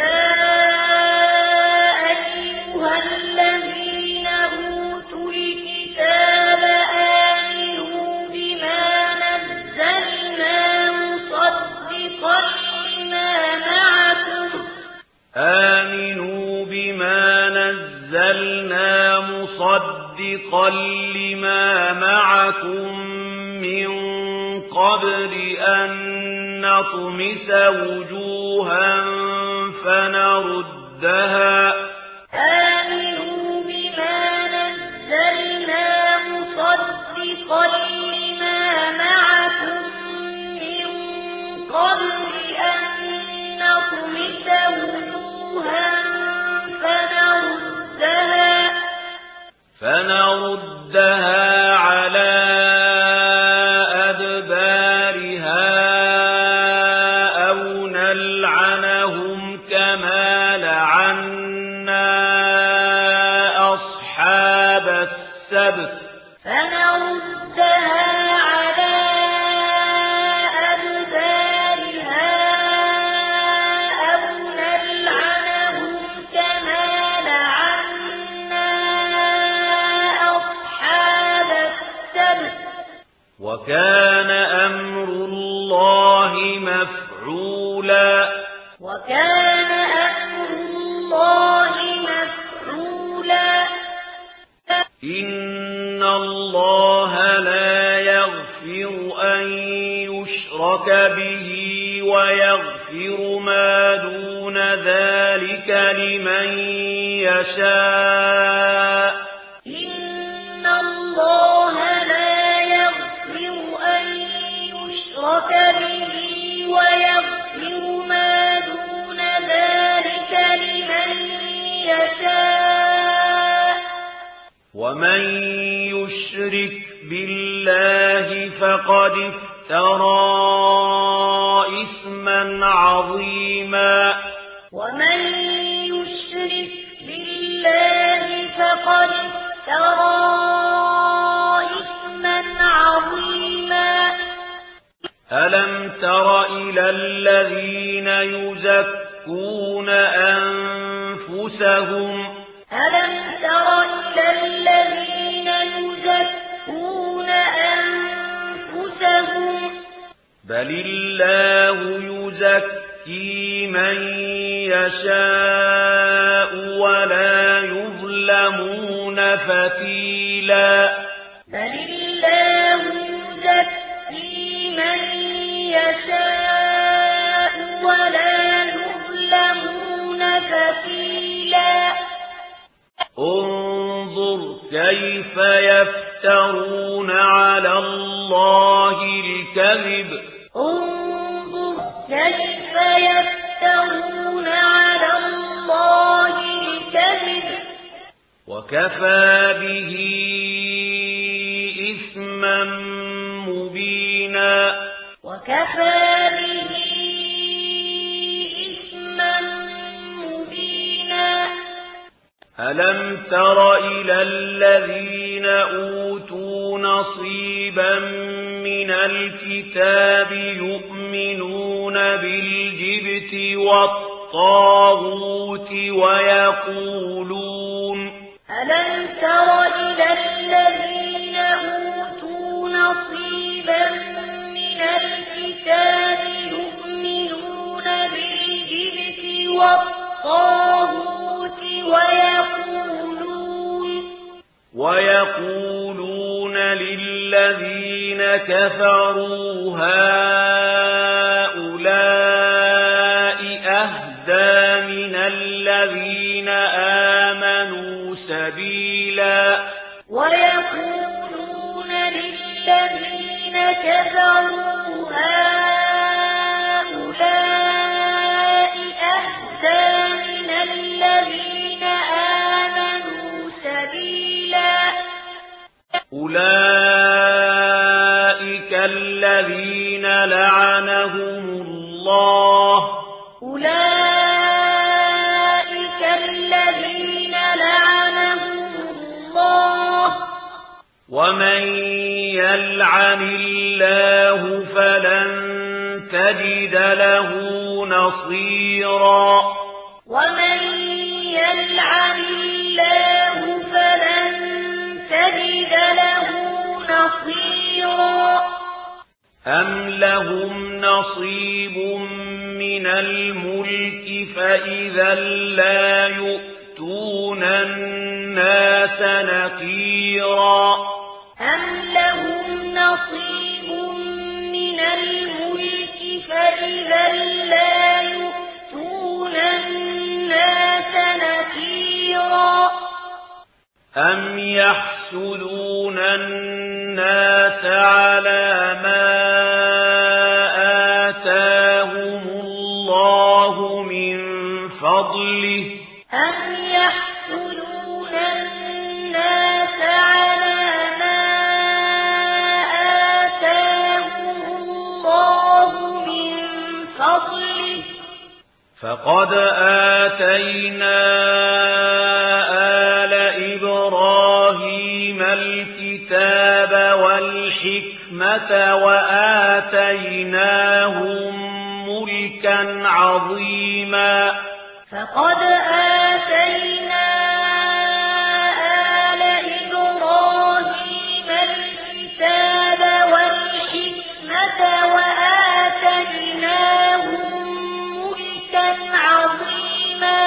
آمنوا بما نزلنا مصدقا لما معكم من قبل أن نطمس وجوها فنردها آمنوا بما نزلنا مصدقا لما معكم من قبل أن نطمس وجوها فنردها على أدبارها أو نلعنهم كما لعنا أصحاب السبت فنردها على أدبارها أو نلعنهم كما لعنا أصحاب السبت وكان أمر الله مفعولا وكان أمر الله مفعولا إن الله لا يغفر أن يشرك به ويغفر ما دون ذلك لمن يشاء إن الله لا يغفر أن يشرك به ويغفر ما دون ذلك لمن يشاء ومن يشرك بالله فقد افترى إثما عظيما ومن يشرك بالله فقد افترى إثما عظيما ألم تر إلى الذين يزكون أنفسهم ألم تر إلى الذين يزكون أنفسهم بل الله يزكي من يشاء ولا يظلمون فتيلا بل الله يزكي من يشاء ولا يظلمون فتيلا انظر كيف يفترون على الله الكذب انظر كيف يفترون على الله الكذب وكفى به إثما مبينا وكفى به إثما مبينا ألم تر إلى الذين أوتوا نصيبا من الكتاب يؤمنون بالجبت والطاغوت ويقولون ألم تر إلى الذين أوتوا نصيبا من الكتاب يؤمنون بالجبت والطاغوت ويقولون للذين كفروا هؤلاء أهدى من الذين آمنوا سبيلا ويقولون للذين كفروا هؤلاء أهدى من الذين آمنوا سبيلا أولئك الذين لعنهم الله أولئك الذين لعنهم الله ومن يلعن الله فلن تجد له نصيرا ومن يلعن الله فلن تجد له نصيرا أم لهم نصيب من الملك فإذا لا يؤتون الناس نقيرا أم لهم نصيب من الملك فإذا لا يؤتون الناس أم يحسدون الناس على ما آتاهم الله من فضله أم يحسدون الناس على ما آتاهم الله من فضله فقد آتينا آل إبراهيم الكتاب والحكمة وآتيناهم ملكا عظيما فقد آتينا آل إبراهيم الكتاب والحكمة وآتيناهم ملكا عظيما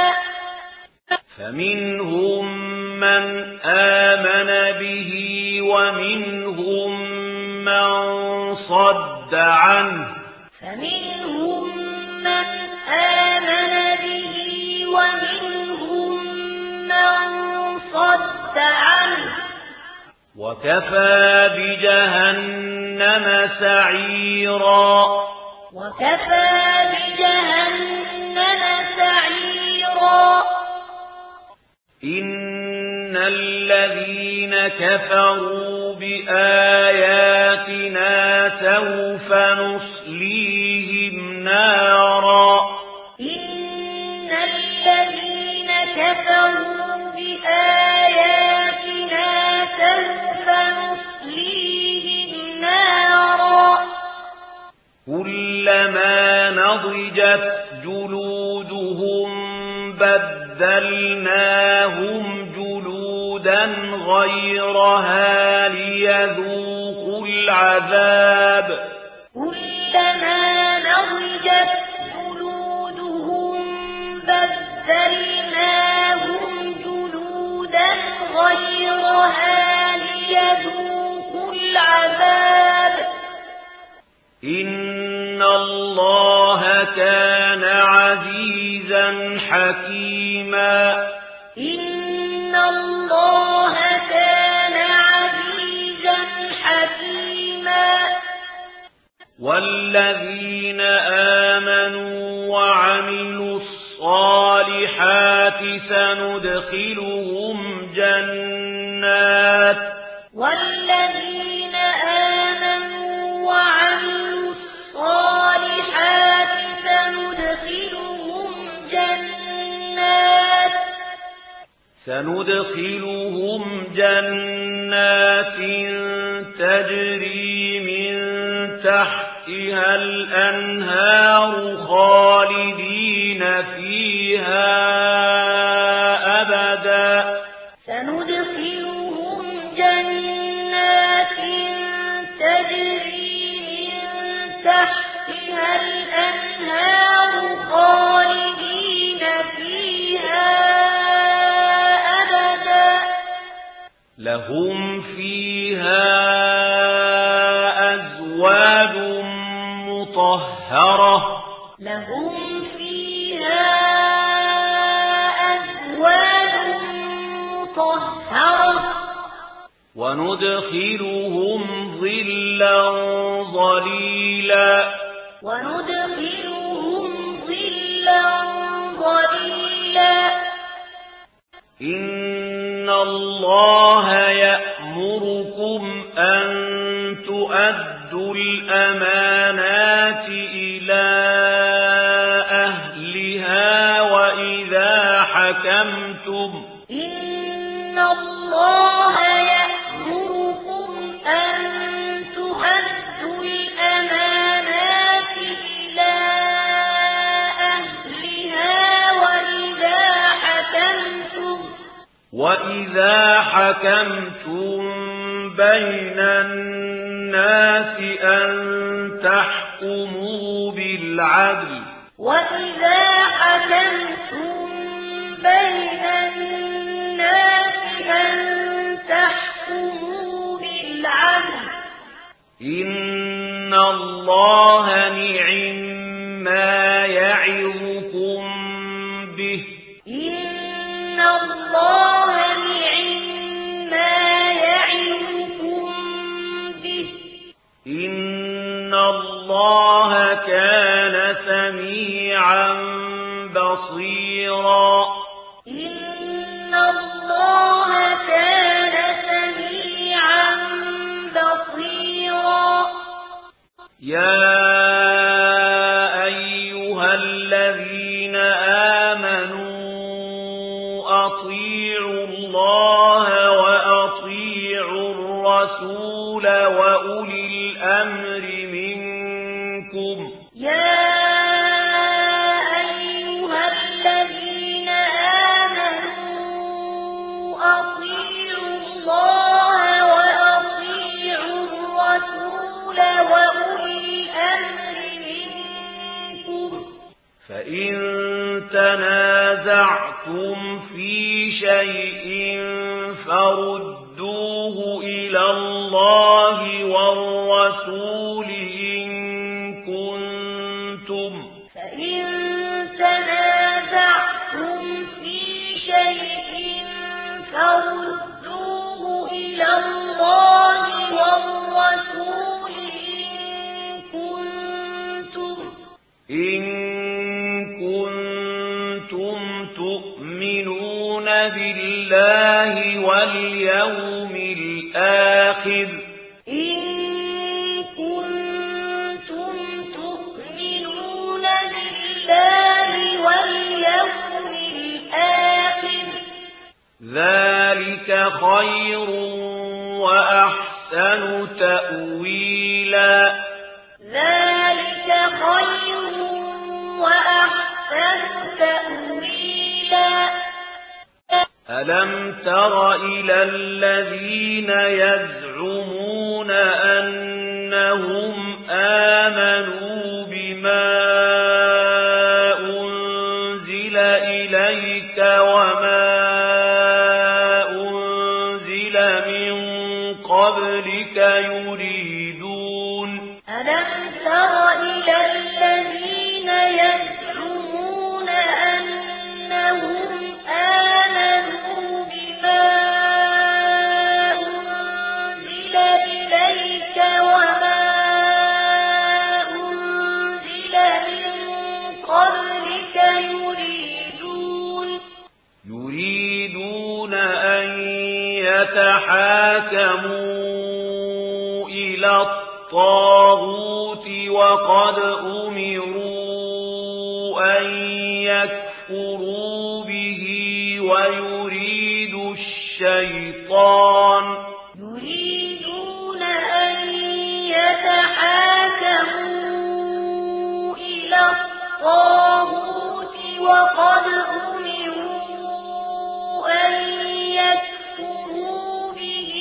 فمنهم من آمن به ومنهم من صد عنه فمنهم من آمن به ومنهم من صد عنه وكفى بجهنم سعيرا وكفى بجهنم سعيرا إن الذين كفروا بآياتنا سوف نصليهم نارا إن الذين كفروا بآياتنا سوف نصليهم نارا كلما نضجت جلودهم بدلناهم جلودا غيرها ليذوقوا العذاب كلما نضجت جلودهم بدلناهم جلودا غيرها ليذوقوا العذاب إن الله كان عزيزا حكيما إن الله كان عزيزا حكيما والذين آمنوا وعملوا الصالحات سندخلهم جنات والذين آمنوا وعملوا الصالحات سندخلهم جنات تجري من تحتها الأنهار خالدين فيها أبدا سندخلهم جنات تجري من تحتها الأنهار خالدين فيها أبدا لهم فيها أزواج مطهرة لهم فيها أزواج مطهرة وندخلهم ظلا ظليلا وندخلهم ظلا ظليلا إن الله يأمركم أن تؤدوا الأمانات إلى أهلها وإذا حكمتم إن الله يأمركم أن تؤدوا الأمانات إلى أهلها وإذا حكمتم بين الناس أن تحكموا بالعدل وإذا حكمتم بين الناس أن تحكموا بالعدل إن الله نعما يعظكم به إن الله نعما الله كان سميعا بصيرا إن الله كان سميعا بصيرا يا أيها الذين آمنوا أطيعوا الله وأطيعوا الرسول وأولي الأمر منكم يا أيها الذين آمنوا أطيعوا الله وأطيعوا الرسول وأولي الأمر منكم فإن تنازعتم في شيء فردوه إلى الله والرسول إن كنتم فردوه إلى الله والرسول إن كنتم تؤمنون بالله واليوم الآخر ذلك خير وأحسن تأويلا ألم تر إلى الذين يزعمون أنهم آمنوا بما أنزل إليك وما أنزل من قبلك يريدون يريدون أن يتحاكموا إلى الطاغوت وقد أمروا أن يكفروا به ويريد الشيطان وقد أمروا أن يكفروا به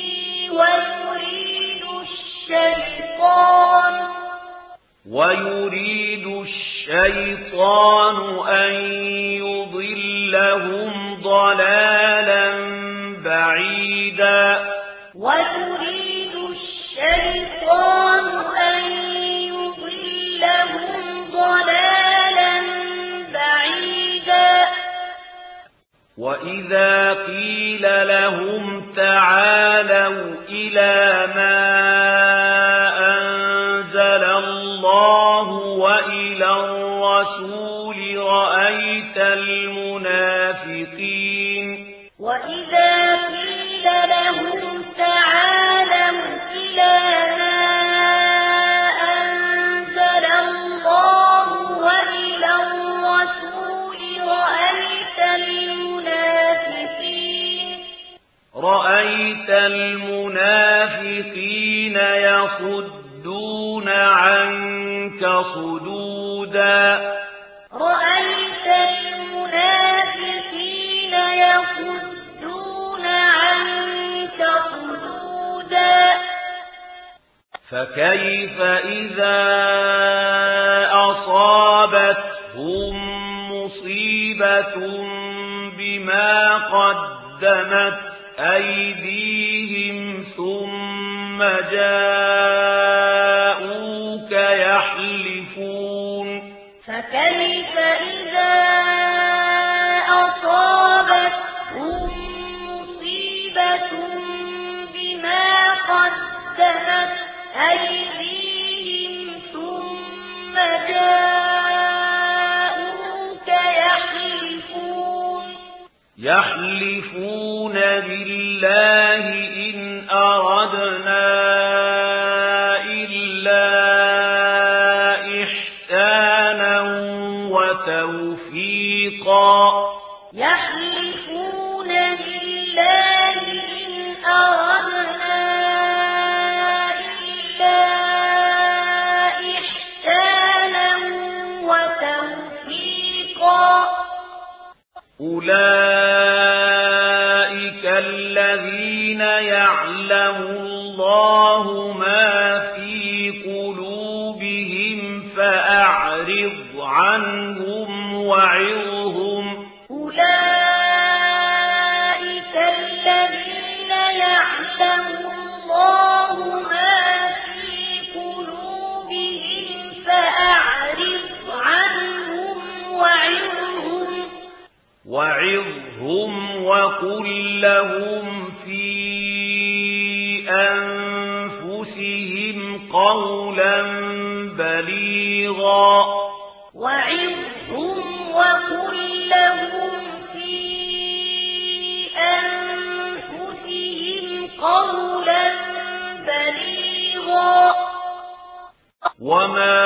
ويريد الشيطان أن يضلهم ضلالا بعيدا وإذا قيل لهم تعالوا إلى ما أنزل الله وإلى الرسول رأيت المنافقين يصدون عنك صدودا فكيف إذا أصابتهم مصيبة بما قدمت أيديهم ثم جاءوك يحلفون أيديهم ثم جاءوك يحلفون بالله إن أردنا إلا إحسانا وتوفيقا يحلفون بالله إن أردنا إلا إحسانا وتوفيقا أولئك الذين يعلم الله ما في قلوبهم فأعرض عنهم وعظهم أولئك الذين يعلم الله ما في قلوبهم فأعرض عنهم وعظهم وقل لهم في أنفسهم قولا بليغا وعظهم وقل لهم في أنفسهم قولا بليغا وما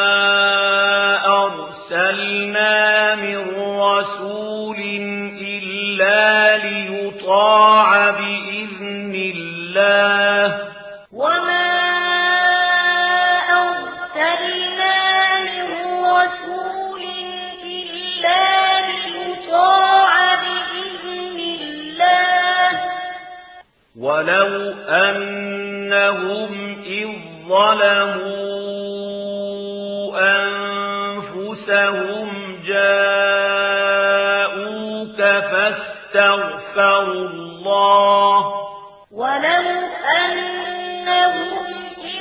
أرسلنا من رسول إلا ليطاع بإذن الله وما أرسلنا من رسول إلا ليطاع بإذن الله ولو أنهم إذ ظلموا أنفسهم جاءوك فاستغفروا الله ولو أنهم إذ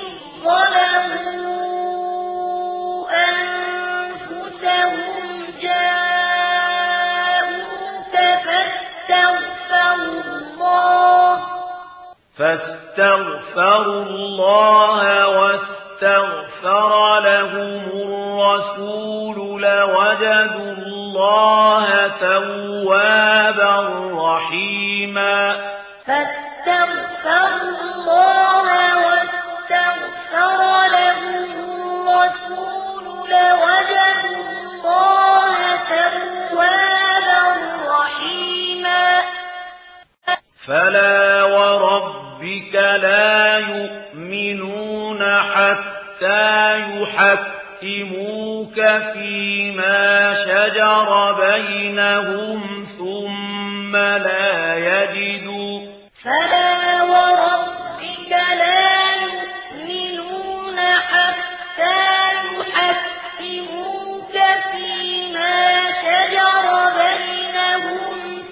ظلموا أنفسهم جاءوك فاستغفروا الله واستغفر لهم الرسول لوجدوا الله توابا رحيما فاستغفروا الله واستغفر لهم الرسول لوجدوا الله توابا رحيما فلا وربك لا يؤمنون حتى يحكموك فيما شجر بينهم ثم لا يجدوا فلا وربك لا يؤمنون حتى يحكموك فيما شجر بينهم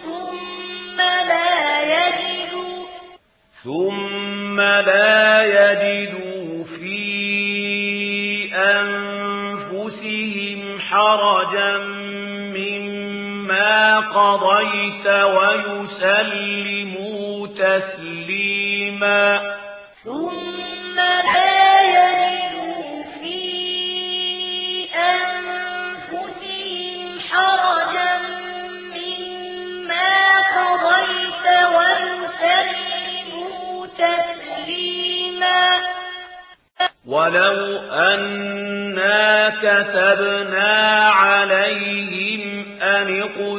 ثم لا يجدوا في أنفسهم حرجا مما قضيت ويسلموا تسليما ثم لا يجدوا في أنفسهم حرجا مما قضيت ويسلموا تسليما ولو أنا كتبنا عليهم أن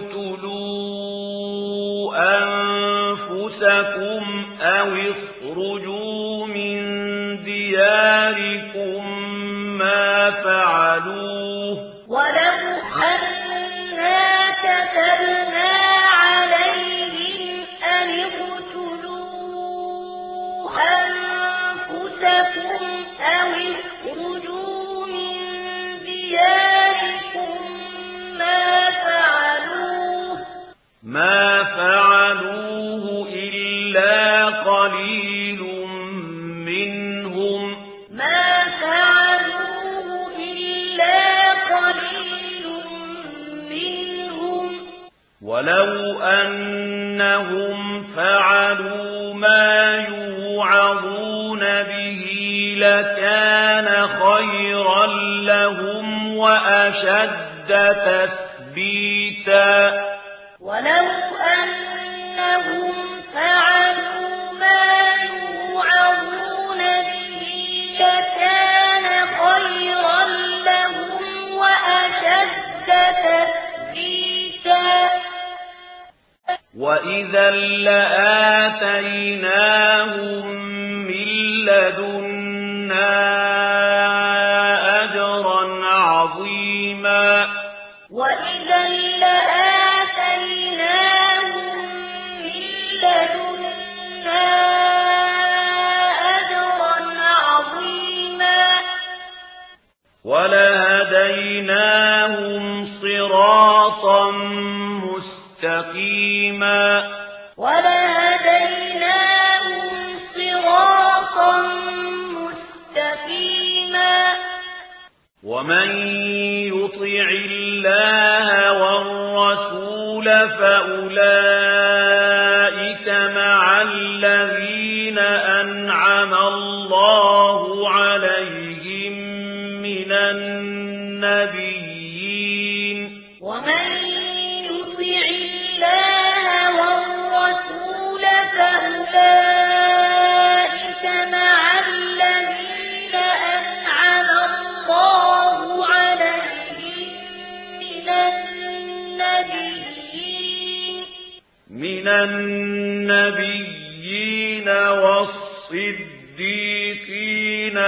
اقتلوا أنفسكم أو اخرجوا من دياركم ما فعلوه ولو أنا كتبنا عليهم أن اقتلوا أنفسكم أو اخرجوا من دياركم ما فعلوه إلا قليل منهم ولو أنهم فعلوا ما يوعظون به لكان خيرا لهم وأشد تثبيتا ولو أنهم فعلوا ما يوعظون به لكان خيرا لهم وأشد تثبيتا وإذا لآتيناهم من لدنا أجرا عظيما وإذا لآتيناهم من لدنا أجرا عظيما ولهديناهم صراطا مستقيما ولهديناهم صراطا مستقيما ومن يطع الله والرسول فأولئك مع الذين أنعم الله عليهم من النبيين ومن يطع الله والرسول فأولئك مع الذين أنعم الله عليهم من النبيين والصديقين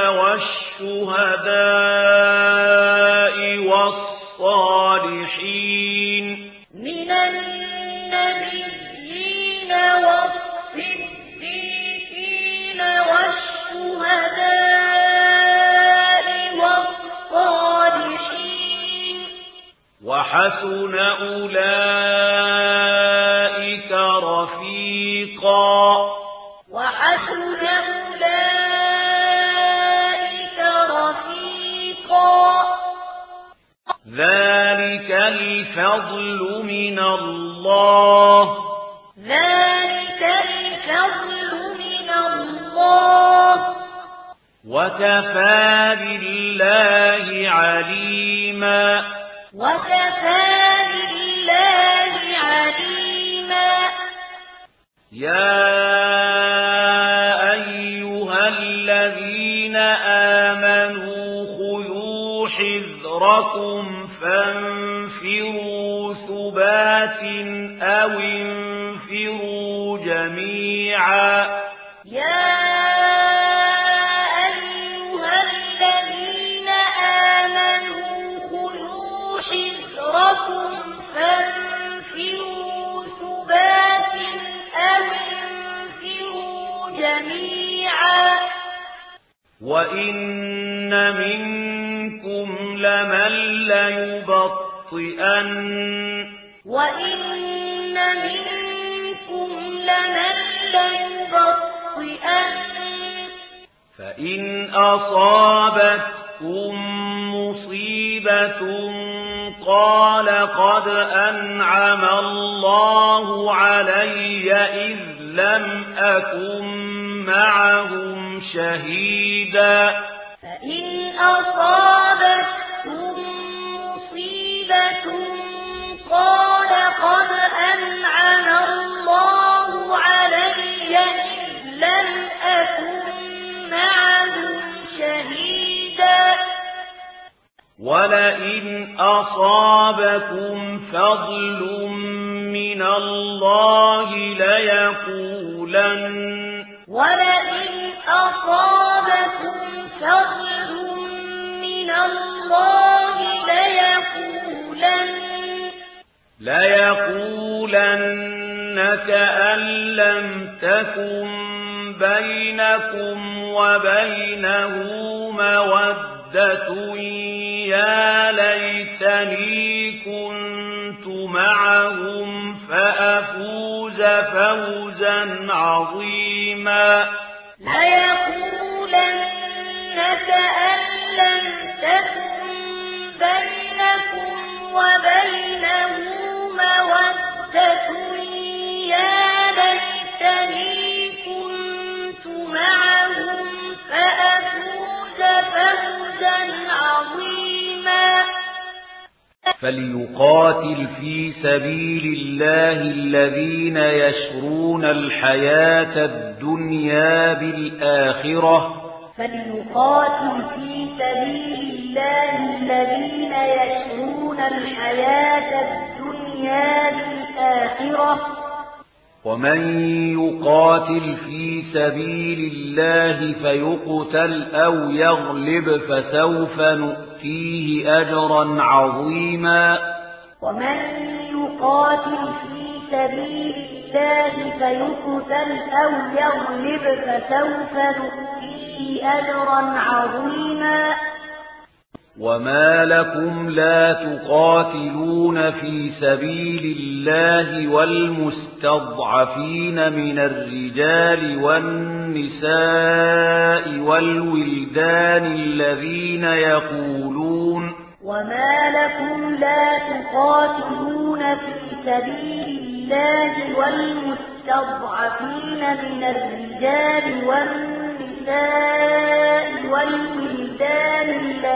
والشهداء والصالحين من النبيين والصديقين والشهداء والصالحين وحسن أولئك رفيقا وحسن أولئك رفيقا ذلك الفضل من الله ذلك الفضل من الله وكفى بالله عليما وكفى بالله عليما يا أيها الذين آمنوا خذوا حذركم فانفروا ثبات أو انفروا جميعا يا أيها الذين آمنوا خذوا حذركم فانفروا ثبات أو انفروا جميعا وإن منكم لمن ليبطئن وإن منكم لمن ليبطئن فإن أصابتكم مصيبة قال قد أنعم الله علي إذ لم أكن معهم شهيدا فإن أصابتكم مصيبة قال قد أنعم الله علي إذ لم أكن معهم شهيدا ولئن أصابكم فضل من الله ولئن أصابكم فضل من الله ليقولن كأن لم تكن بينكم وبينه مودة يا ليتني كنت معهم فأفوز فوزا عظيما ليقولن كأن لم تكن بينكم وبينه مودة يا ليتني كنت معهم فأفوز فوزا عظيما فليقاتل في سبيل الله الذين يشرون الحياة الدنيا بالآخرة فليقاتل في سبيل الله الذين يشرون الحياة الدنيا بالآخرة ومن يقاتل في سبيل الله فيقتل أو يغلب فسوف نؤتيه أجرا عظيما ومن يقاتل في سبيل الله فيقتل أو يغلب فسوف نؤتيه أجرا عظيما وما لكم لا تقاتلون في سبيل الله والمستضعفين من الرجال والنساء والولدان الذين يقولون وما لكم لا تقاتلون في سبيل الله والمستضعفين من الرجال والنساء والولدان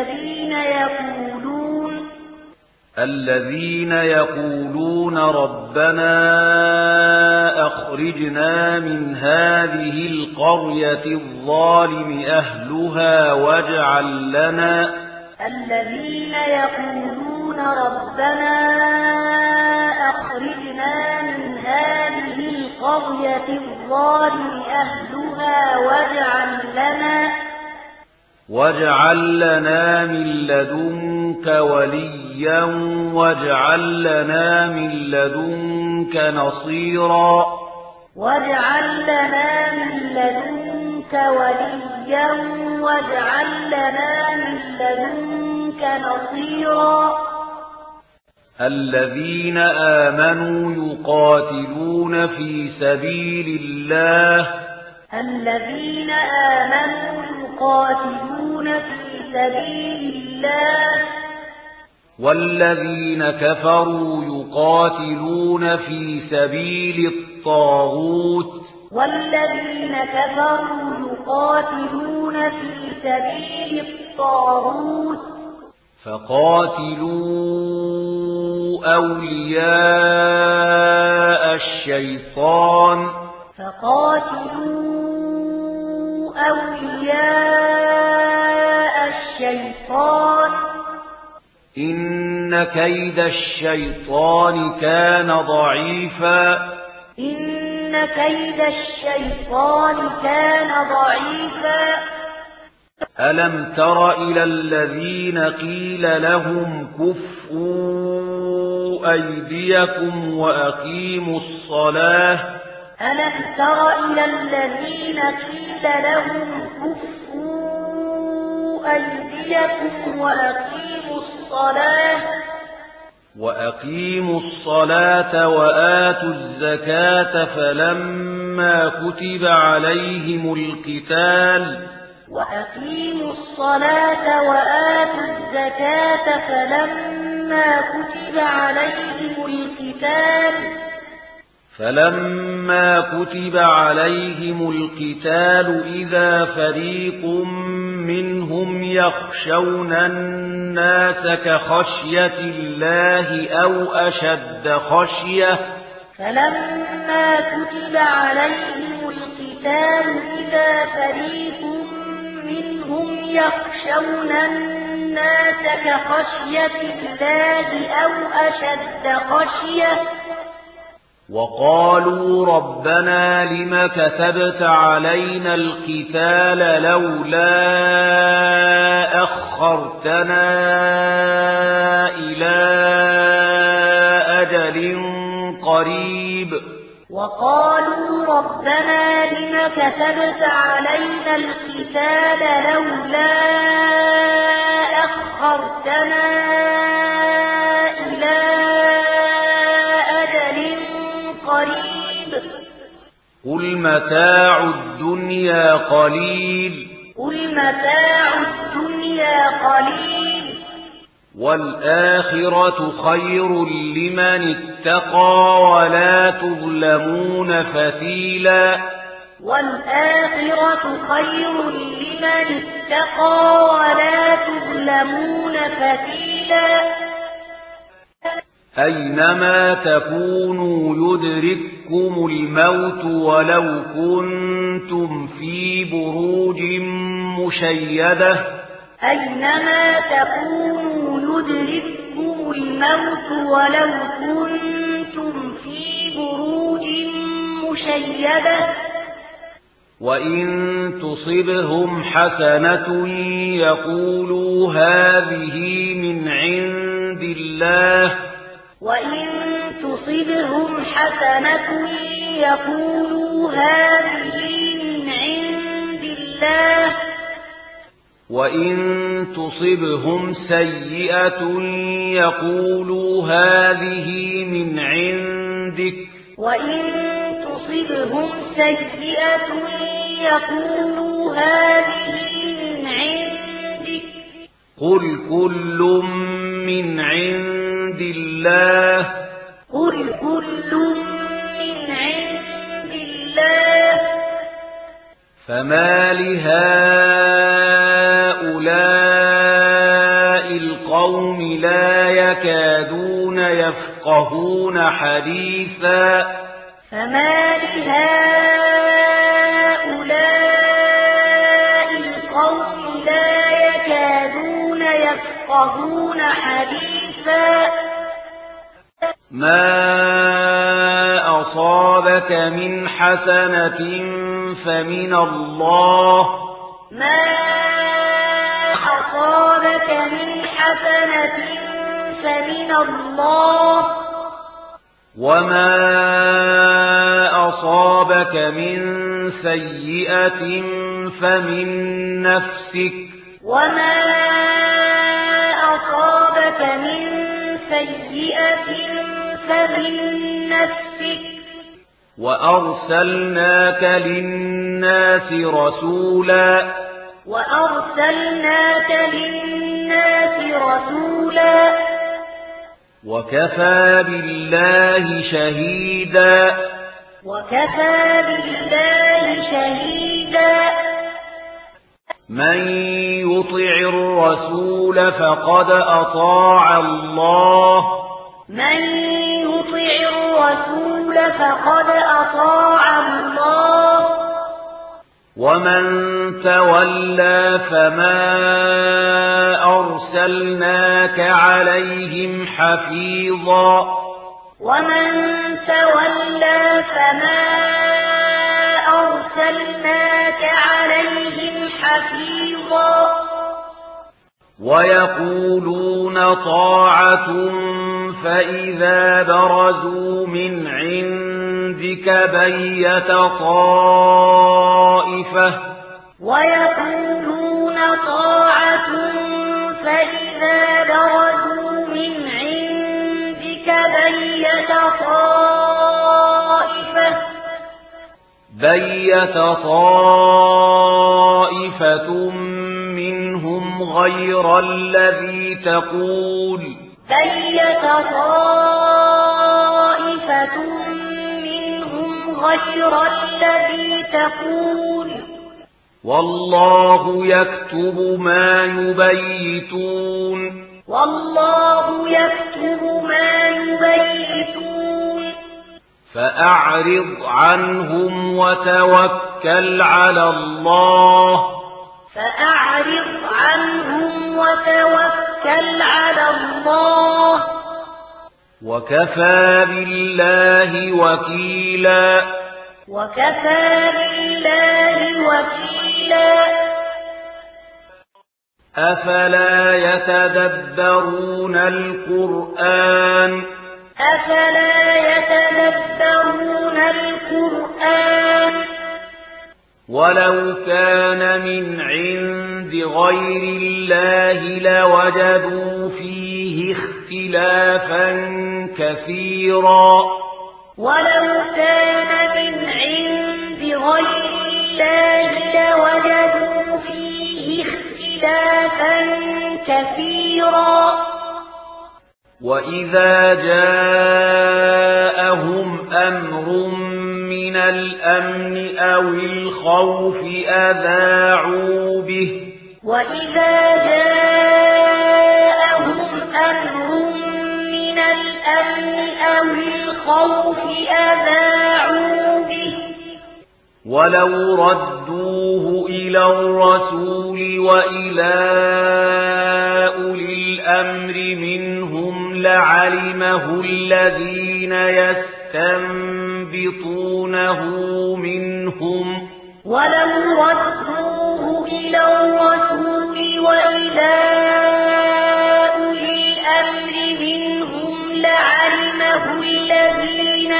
الذين يقولون ربنا أخرجنا من هذه القرية الظالم أهلها واجعل لنا الذين يقولون ربنا أخرجنا من هذه القرية الظالم أهلها واجعل لنا من لدنك وليا واجعل لنا من لدنك نصيرا واجعل لنا من لدنك وليا واجعل لنا من لدنك نصيرا الذين آمنوا يقاتلون في سبيل الله والذين كفروا يقاتلون في سبيل الطاغوت فقاتلوا أولياء الشيطان إن كيد الشيطان كان ضعيفا ألم تر إلى الذين قيل لهم كفوا أيديكم وأقيموا الصلاة وأقيموا الصلاة وآتوا الزكاة فلما كتب عليهم القتال إذا فريق منهم يخشون الناس كخشية الله أو أشد خشية وقالوا ربنا لم كتبت علينا القتال لولا أخرتنا إلى أجل قريب قل متاع الدنيا قليل والآخرة خير لمن اتقى ولا تظلمون فتيلا أينما تكونوا يدرككم الموت ولو كنتم في بروج مشيدة أينما تكونوا يدرككم الموت ولو كنتم في بروج مشيدة وإن تصبهم حسنة يقولوا هذه من عند الله وإن تصبهم حسنة يقولوا هذه من عند الله وإن تصبهم سيئة يقولوا هذه من عندك وإن تصبهم سيئة يقولوا هذه من عندك قل كل من عند الله قل كل من عند الله فما لهؤلاء القوم لا يكادون يفقهون حديثا فما لهؤلاء القوم لا يكادون يفقهون حديثا ما أصابك من حسنة فمن الله ما أصابك من حسنة فمن الله وما أصابك من سيئة فمن نفسك وما أصابك من سيئة فمن نفسك وأرسلناك للناس رسولا وكفى بالله شهيدا من يطع الرسول فقد أطاع الله ومن تولى فما أرسلناك عليهم حفيظا ويقولون طاعة فإذا برزوا من عندك بيت طائفة بيت طائفة منهم غير الذي تقول والله يكتب ما يبيتون فأعرض عنهم وتوكل على الله وكفى بالله وكيلا أفلا يتدبرون القرآن ولو كان من عند غير الله لوجدوا فيه اختلافا كثيرا وإذا جاءهم أمر من الأمن أو الخوف أذاعوا به وإذا جاءهم أمر من الأمن الخوف أذاعوا به ولو ردوه إلى الرسول وإلى أولي الأمر منهم لعلمه الذين يستنبطونه منهم ولو ردوه إلى الرسول وإلى أولي الأمر منهم لعلمه الذين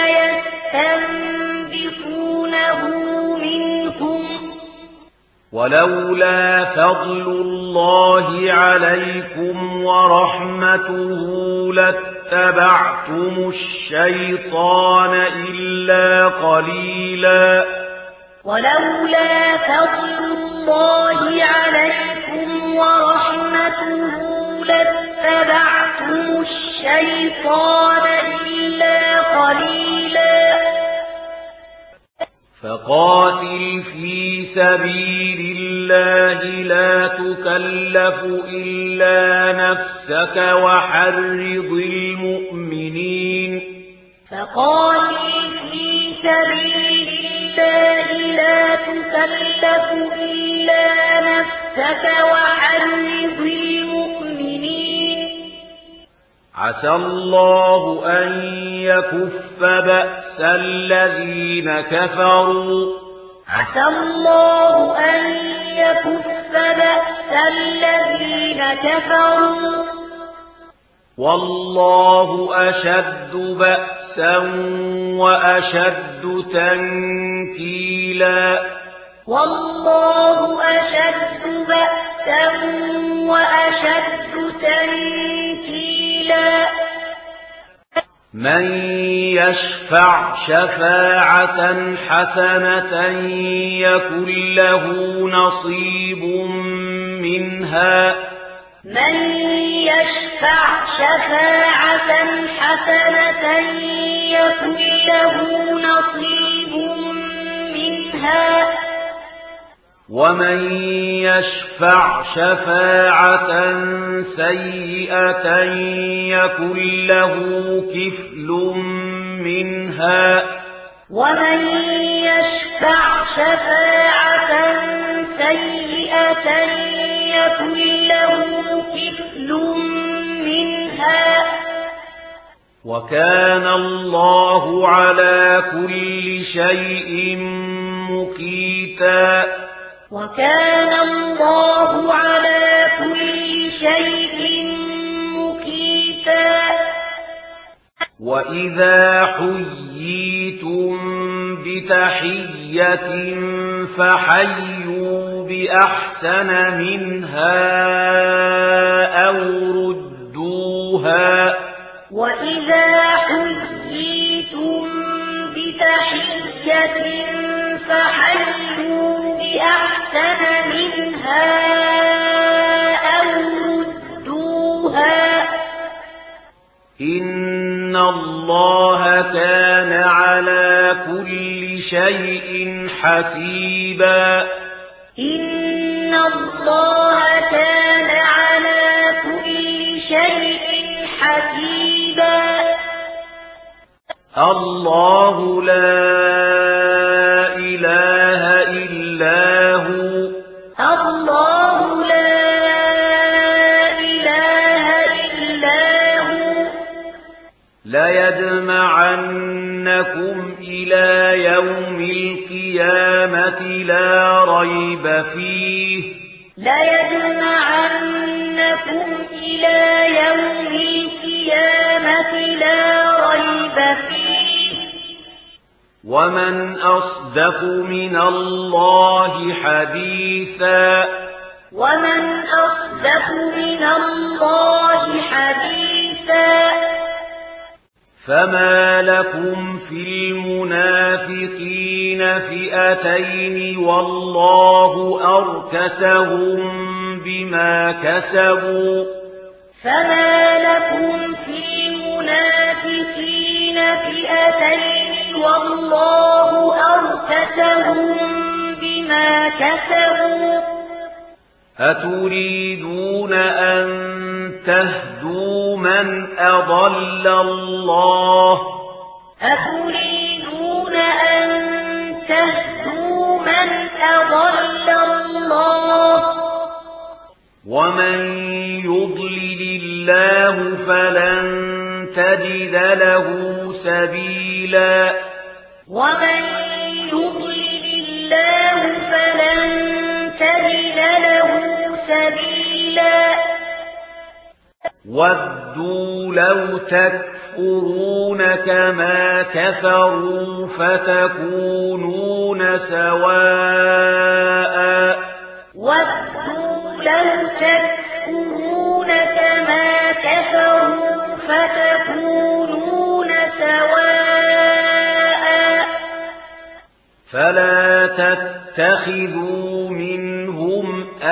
يستنبطونه منهم ولولا فضل الله عليكم ورحمته لاتبعتم الشيطان إلا قليلا ولولا فضل الله عليكم ورحمته لاتبعتم الشيطان إلا قليلا فقاتل في سبيل الله لا تكلف إلا نفسك وحرض المؤمنين فقاتل في سبيل الله لا تكلف إلا نفسك وحرض المؤمنين عسى الله أن يكف بأس الذين كفروا عسى الله أن يكف بأس الذين كفروا والله أشد بأسا وأشد تنكيلا والله أشد بأسا وأشد تنكيلا من يشفع شفاعة حسنة يكن له نصيب منها من يشفع شفاعة حسنة يكن له نصيب منها ومن يشفع شفاعة سيئة يكن له كفل منها ومن يشفع شفاعة سيئة يكن له كفل منها وكان الله على كل شيء مقيتا وكان الله على كل شيء مقيتا وإذا حييتم بتحية فحيوا بأحسن منها أو ردوها وإذا حييتم بتحية فحيوا بأحسن منها أو ردوها إن الله كان على كل شيء حسيبا إن الله كان على كل شيء حسيبا الله لا إله إلا هو الله لا إله إلا هو ليجمعنكم إلى يوم القيامة لا ريب فيه ليجمعنكم إلى يوم القيامة لا ريب فيه ومن أصدق من الله حديثا ومن أصدق من الله حديثا فما لكم في المنافقين فئتين والله أركسهم بما كسبوا فما لكم في المنافقين فئتين والله أركسهم بما كسبوا أتريدون أن تهدوا من أضل الله أتريدون أن تهدوا من أضل الله ومن يضلل الله فلن تجد له سبيلا ومن يضلل الله فلن تجد له سبيلا ودوا لو تكفرون كما كفروا فتكونون سواء ودوا لو تكفرون كما كفروا فتكونون سواء فلا تتخذوا منهم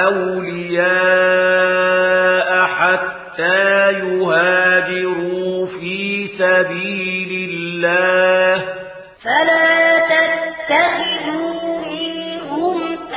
أولياء حتى يهاجروا في سبيل الله فلا تتخذوا منهم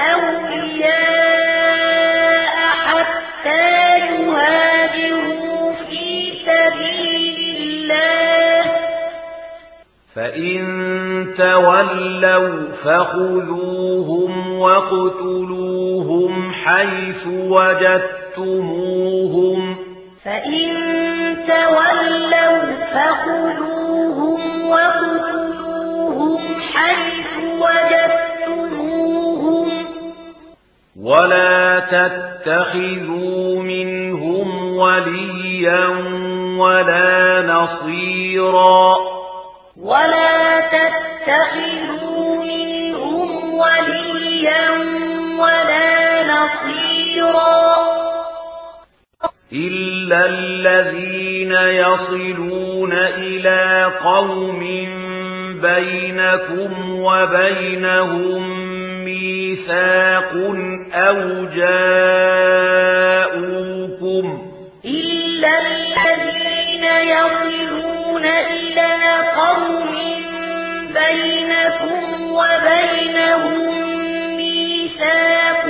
أولياء حتى يهاجروا في سبيل الله فإن تولوا فخذوهم واقتلوهم حيث وجدتموهم فإن تولوا فخذوهم واقتلوهم حيث وجدتموهم ولا تتخذوا منهم وليا ولا نصيرا ولا تتخذوا منهم وليا ولا نصيرا إلا الذين يصلون إلى قوم بينكم وبينهم ميثاق أو جاءوكم إلا الذين يصلون إلى قوم بينكم وبينهم ميثاق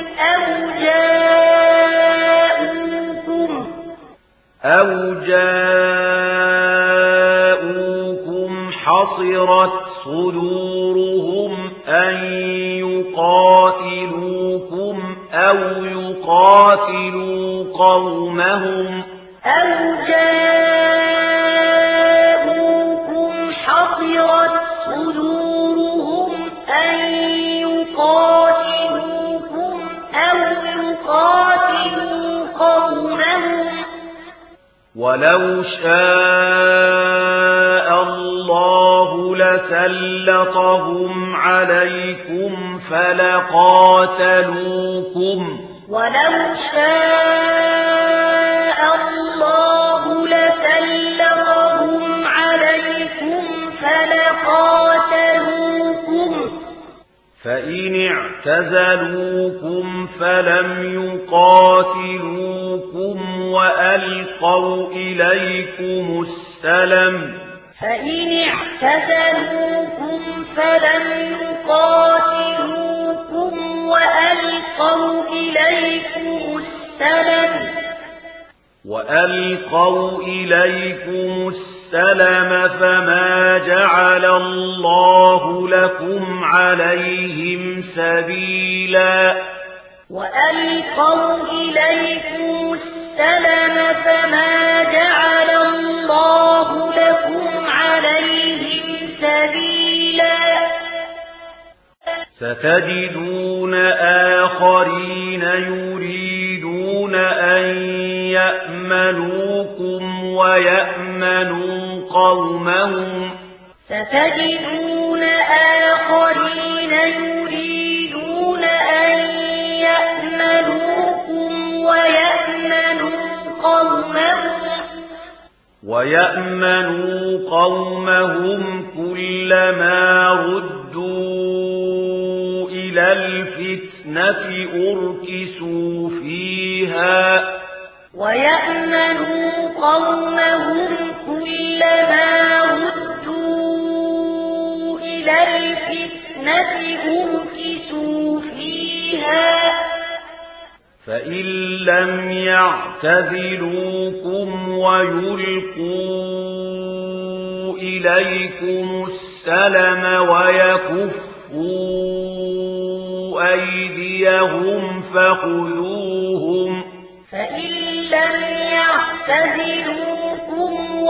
أو جاءوكم حصرت صدورهم أن يقاتلوكم أو يقاتلوا قومهم حصرت صدورهم أن يقاتلوكم أو يقاتلوا قومهم ولو شاء الله لسلطهم عليكم فلقاتلوكم ولو شاء الله لسلطهم عليكم فلقاتلوكم فإن اعتزلوكم فلم يقاتلوكم وألقوا إليكم السلم فما جعل الله لكم عليهم سبيلا وألقوا إليكم السلم فما جعل الله لكم عليهم سبيلا ستجدون آخرين يريدون أن يأمنوكم ويأمنوا قومهم ستجدون آخرين يريدون أن يأمنوكم ويأمنوا قومهم كلما ردوا إلى الفتنة أركسوا فيها ويأمنوا قومهم كلما ردوا إلى الفتنة أركسوا فيها فإن لم يعتزلوكم ويلقوا إليكم السلم ويكفوا أيديهم فخذوهم فإن لم يعتزلوكم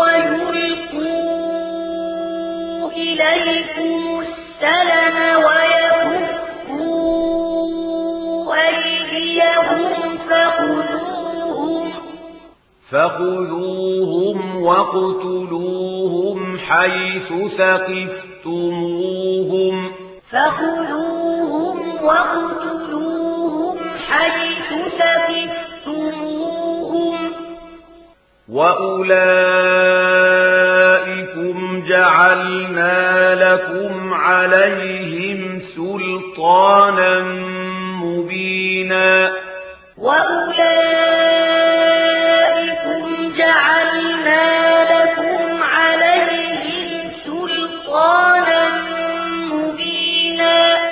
ويلقوا إليكم السلم ويكفوا أيديهم فخذوهم واقتلوهم حيث ثقفتموهم وأولئكم جعلنا لكم عليهم سلطانا مبينا وأولئكم جعلنا لكم عليهم سلطانا مبينا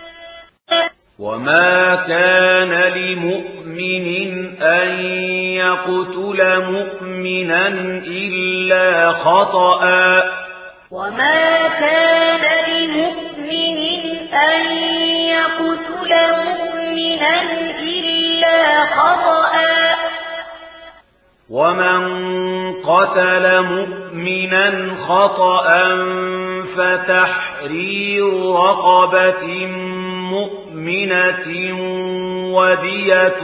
وما كان لمؤمن أن يقتل مؤمنا إلا خطأ وما كان لمؤمن أن يقتل مؤمنا إلا خطأ ومن قتل مؤمنا خطأ فتحرير رقبة مؤمنة ودية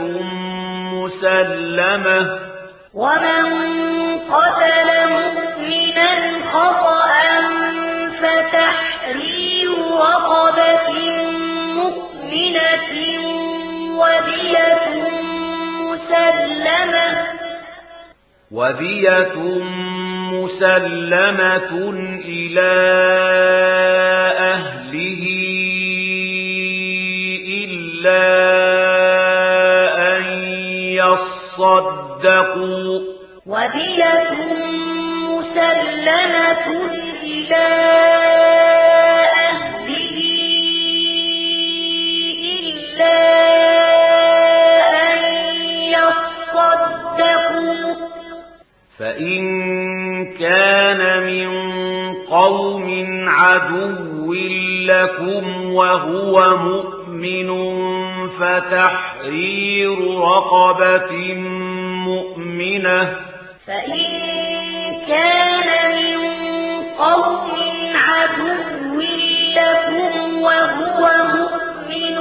مسلمة ومن قتل مؤمنا خطأ فتحرير رقبة مؤمنة ودية مسلمة إلى أهله إلا أن يصدقوا ودية مسلمة إلى أهله إلا أن يصدقوا فإن كان من قوم عدو لكم وهو مؤمن فتحرير رقبة مؤمنة فإن كان من قوم عدو لكم وهو مؤمن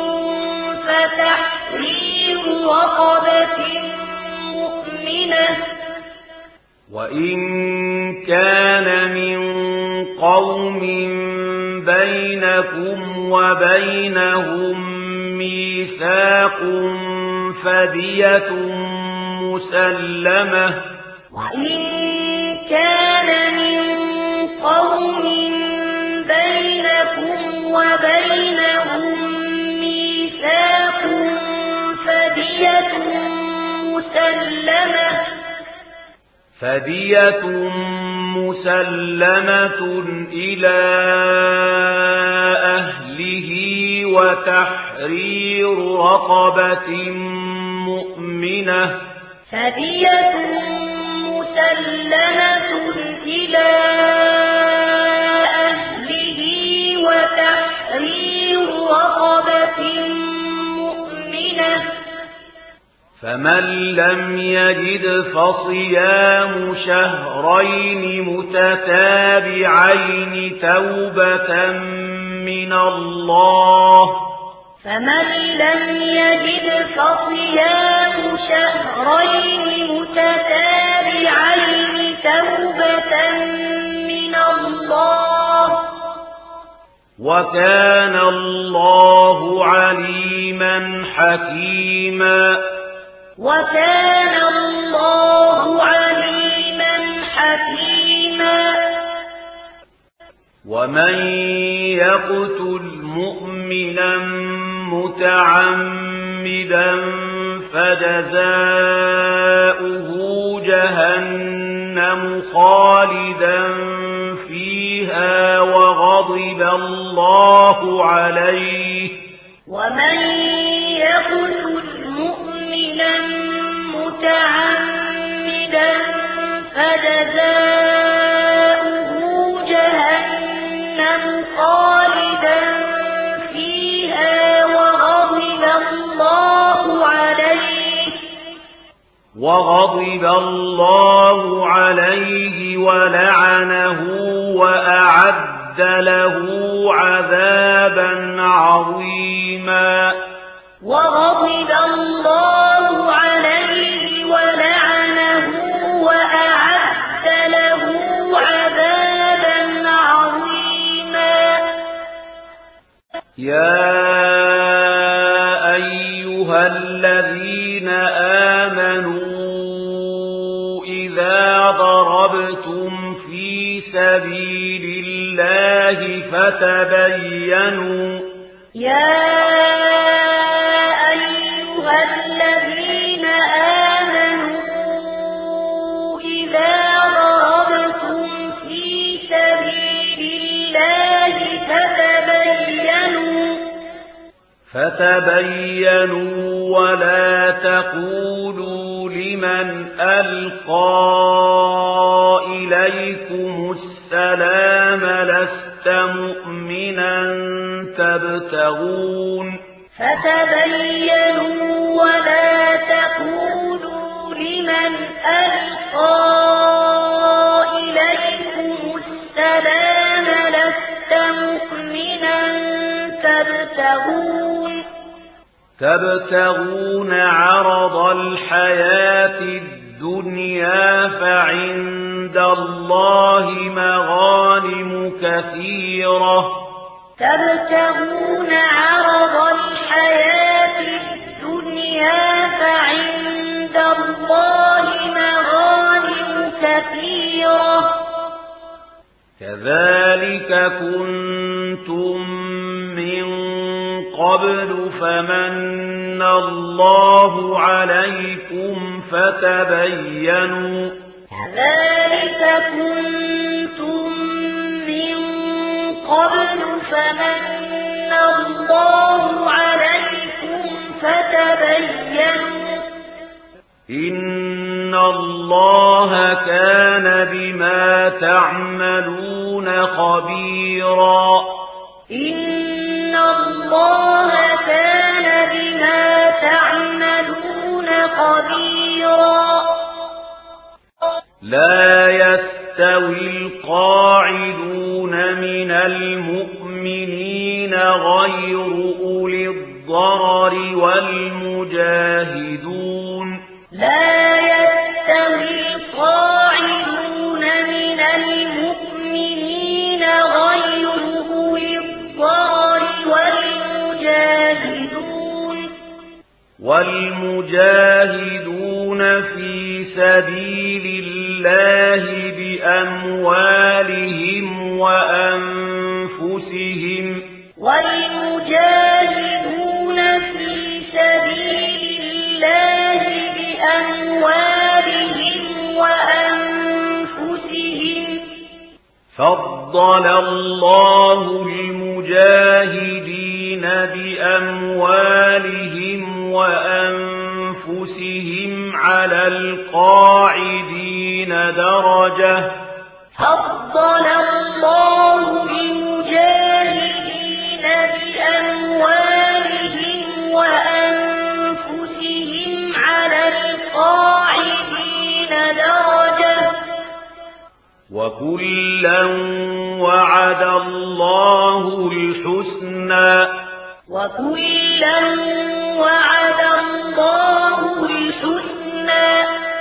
فتحرير رقبة مؤمنة وإن كان من قوم بينكم وبينهم ميثاق فدية مسلمة وإن كان من قوم بينكم وبينهم ميثاق فدية مسلمة إلى أهله وتحرير رقبة مؤمنة فدية مسلمة إلى أهله وتحرير رقبة مؤمنة فمن لم يجد فصيام شهرين متتابعين توبة من الله فمن لم يجد فصيام شهرين متتابعين توبة من الله وكان الله عليما حكيما وكان الله عليما حكيما ومن يقتل مؤمنا متعمدا فجزاؤه جهنم خالدا فيها وغضب الله عليه ومن يقتل مؤمنا وغضب الله عليه ولعنه وأعد له عذابا عظيما وغضب الله عليه ولعنه وأعد له عذابا عظيما يا أيها الذين آمنوا إذا ضربتم في سبيل الله فتبينوا يا أيها الذين آمنوا إذا ضربتم في سبيل الله فتبينوا ولا تقولوا لمن ألقى إليكم السلام لست مؤمنا تبتغون فتبينوا ولا تقولوا لمن ألقى إليكم السلام لست مؤمنا تبتغون عرض الحياة الدنيا فعند الله مغانم كثيرة تبتغون عرض الحياة الدنيا فعند الله مغانم كثيرة كذلك كنتم من قبل فمن الله عليكم فتبينوا كذلك كنتم من قبل فمن الله عليكم فتبينوا إن الله كان بما تعملون خبيرا إن الله كان بما تعملون خبيرا لا يستوي القاعدون من المؤمنين غير أولي الضرر والمجاهدون لا يستوي القاعدون من المؤمنين غير أولي الضرر والمجاهدون في سبيل الله بأموالهم وأنفسهم والمجاهدون في سبيل الله بأموالهم وأنفسهم فضل الله المجاهدين بأموالهم وأنفسهم على القاعدين درجة فضل الله المجاهدين بأموالهم وأنفسهم على القاعدين درجة وكلا وعد الله الحسنى وكلا وعد الله الحسنى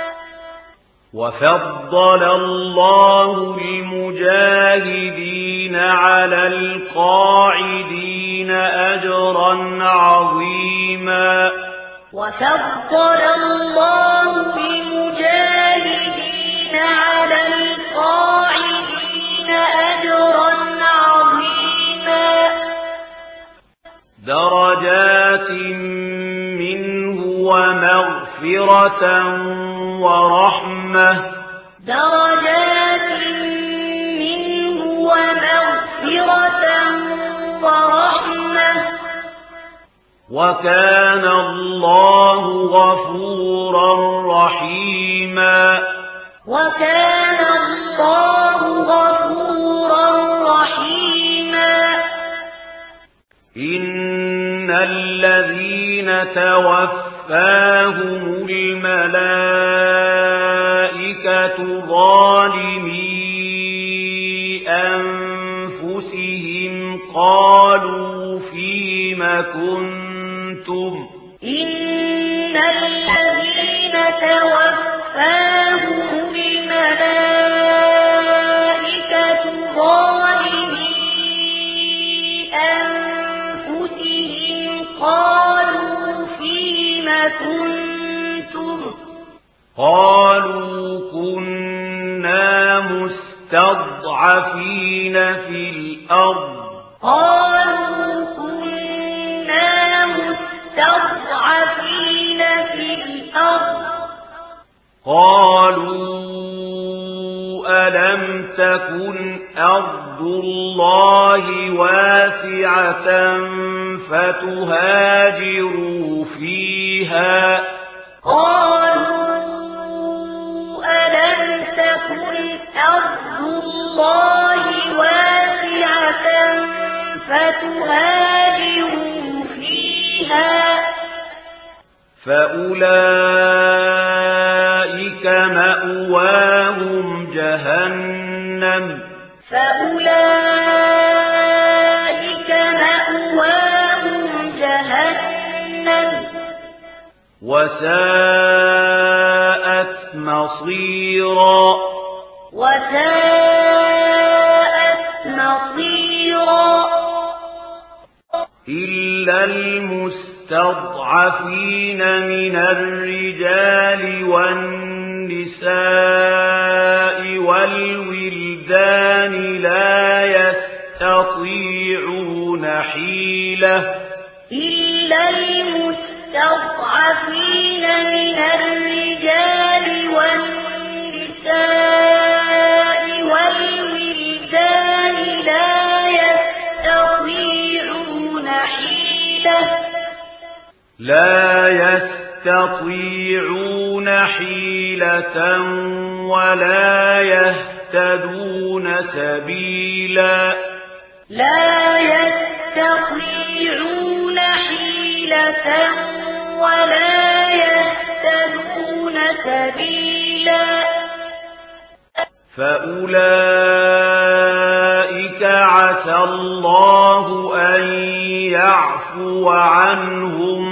وفضل الله المجاهدين على القاعدين أجرا عظيما وفضل الله المجاهدين على القاعدين أجرا عظيما درجات منه ومغفرة ورحمة درجات منه ومغفرة ورحمة وكان الله غفورا رحيما وكان الله غفورا رحيما إن الذين توفاهم الملائكة ظالمي أنفسهم قالوا فيم كنتم إن الذين توفاهم الملائكة ظالمي أنفسهم قالوا فيم كنتم قالوا كنا مستضعفين في الأرض قالوا ألم تكن أرض الله واسعة فتهاجروا فيها ألم تكن أرض الله واسعة فتهاجروا فيها فأولئك مأواهم جهنم وساءت مصيرا إلا المستضعفين من الرجال والنساء والولدان لا يستطيعون حيلة لا يستطيعون حيلة ولا يهتدون سبيلا فأولئك عسى الله أن يعفو عنهم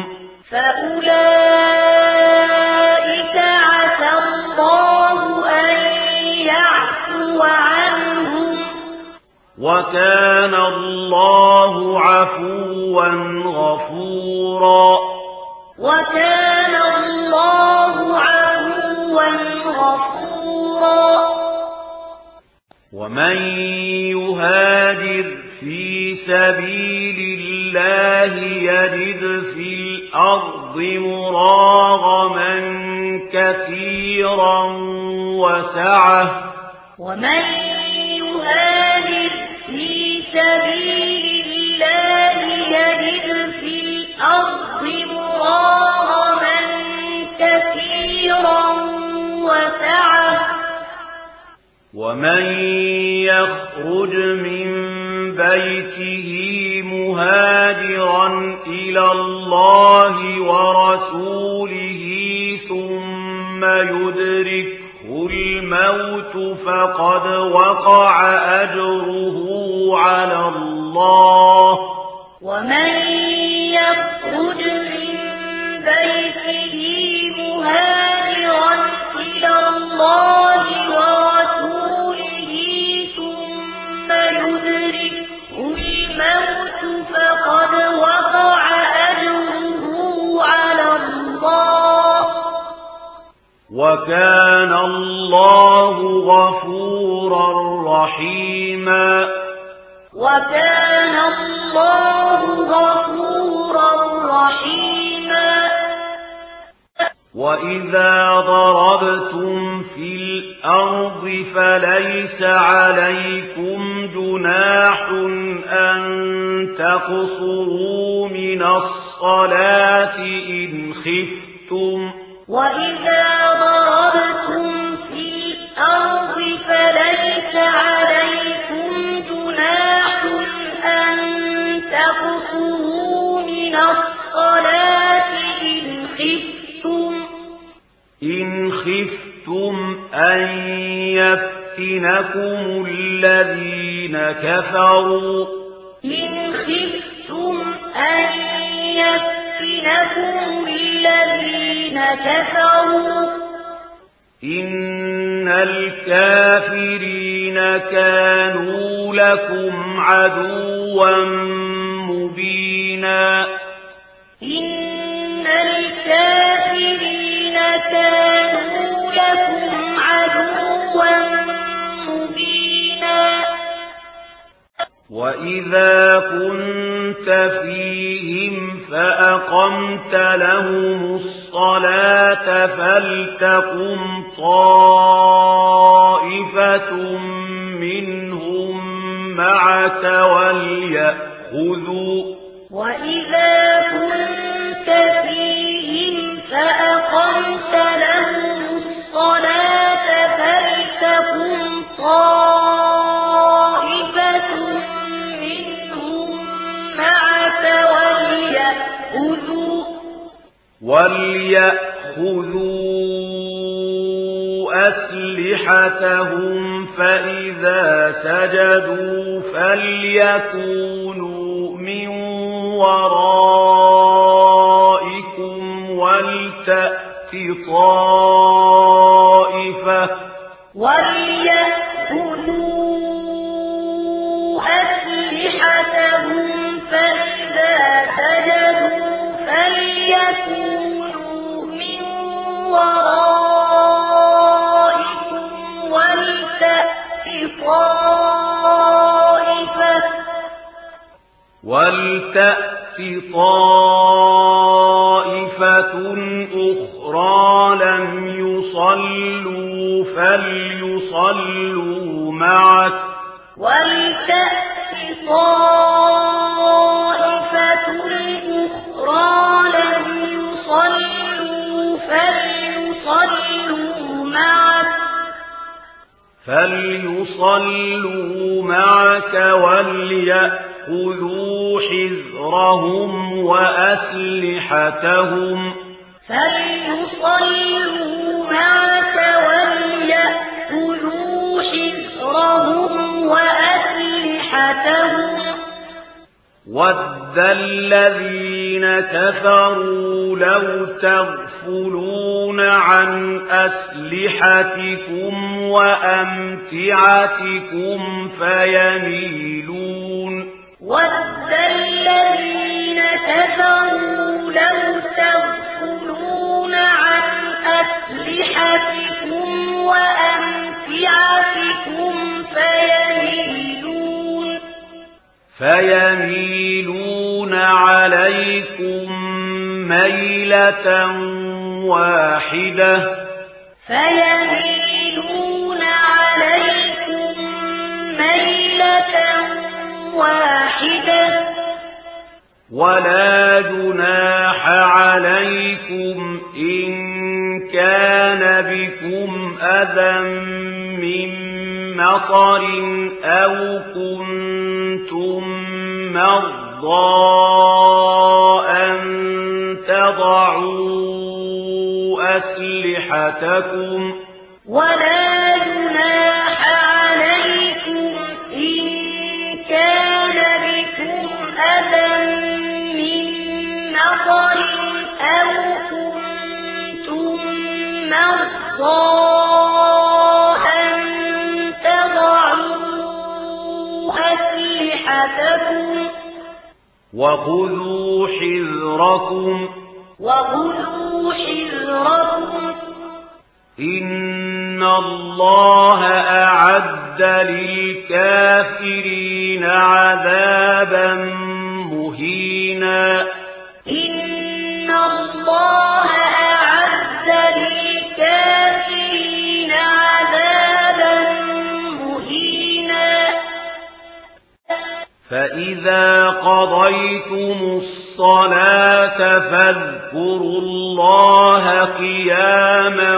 وكان الله عفوا غفورا ومن يهاجر في سبيل الله يجد في الأرض مراغما كثيرا وسعة ومن يهاجر في سبيل الله يجد في الأرض مراغما كثيرا وسعة ومن يخرج من بيته مهاجرا إلى الله ورسوله ثم يدركه الموت فقد وقع أجره على الله ومن يخرج من بيته مهاجرا إلى الله ورسوله ثم يدركه الموت فقد وقع أجره على الله وكان الله غفورا رحيما وإذا ضربتم في الأرض فليس عليكم جناح أن تقصروا من الصلاة إن خفتم وإذا ضربتم في الأرض فليس عليكم جناح أن تقصروا من الصلاة إن خفتم أن يفتنكم الذين كفروا إن خفتم أن يفتنكم الذين كفروا إن الكافرين كانوا لكم عدوا مبينا إن الكافرين كانوا لكم عدوا مبينا وإذا كنت فيهم فأقمت لهم الصلاة فلتقم طائفة منهم معك وإذا كنت فيهم فأقمت لهم الصلاة فلتقم طائفة منهم معك وليأخذوا أسلحتهم فإذا سجدوا فليكونوا من ورائكم ولتأت طائفة وليأخذوا أسلحتهم فإذا سجدوا فليكونوا من ورائكم ولتأت طائفة أخرى لم يصلوا فليصلوا معك ولتأت طائفة أخرى لم يصلوا فليصلوا معك وليأخذوا حذرهم وأسلحتهم وَدَّ الَّذِينَ كَفَروا لَوْ تَغْفُلُونَ عَنْ أَسْلِحَتِكُمْ وَأَمْتِعَتِكُمْ فَيَمِيلُونَ وَدَّ الَّذِينَ كَفَرُوا لَوْ تَغْفُلُونَ عَنْ أَسْلِحَتِكُمْ وَأَمْتِعَتِكُمْ فيميلون عليكم ميلة واحدة ولا جناح عليكم إن كان بكم أذى من مطر أو كنتم مرضى أن تضعوا أسلحتكم ولا جناح عليكم إن كان بكم أذى من مطر أو كنتم مرضى وخذوا حذركم إن الله أعد للكافرين عذابا مهينا إن الله أعد للكافرين عذابا مهينا فإذا قضيتم الصلاة فاذكروا الله قياما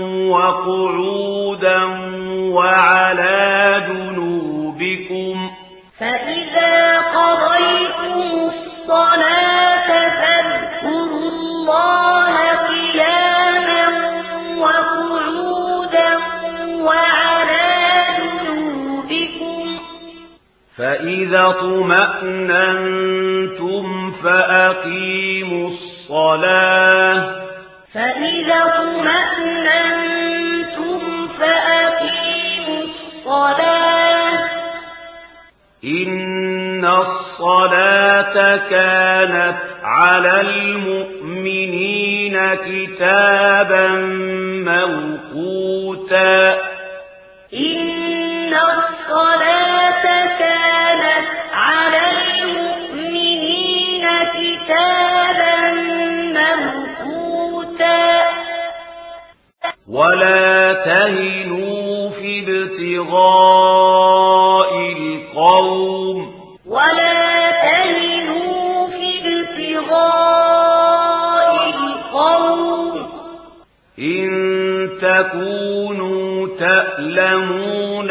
وقعودا وعلى جنوبكم فإذا قضيتم الصلاة فاذكروا الله قياما وقعودا وعلى فإذا اطمأننتم فأقيموا الصلاة إن الصلاة كانت على المؤمنين كتابا موقوتا إن الصلاة كانت على المؤمنين كتابا موقوتا ولا تهنوا في ابتغاء القوم إن تكونوا تألمون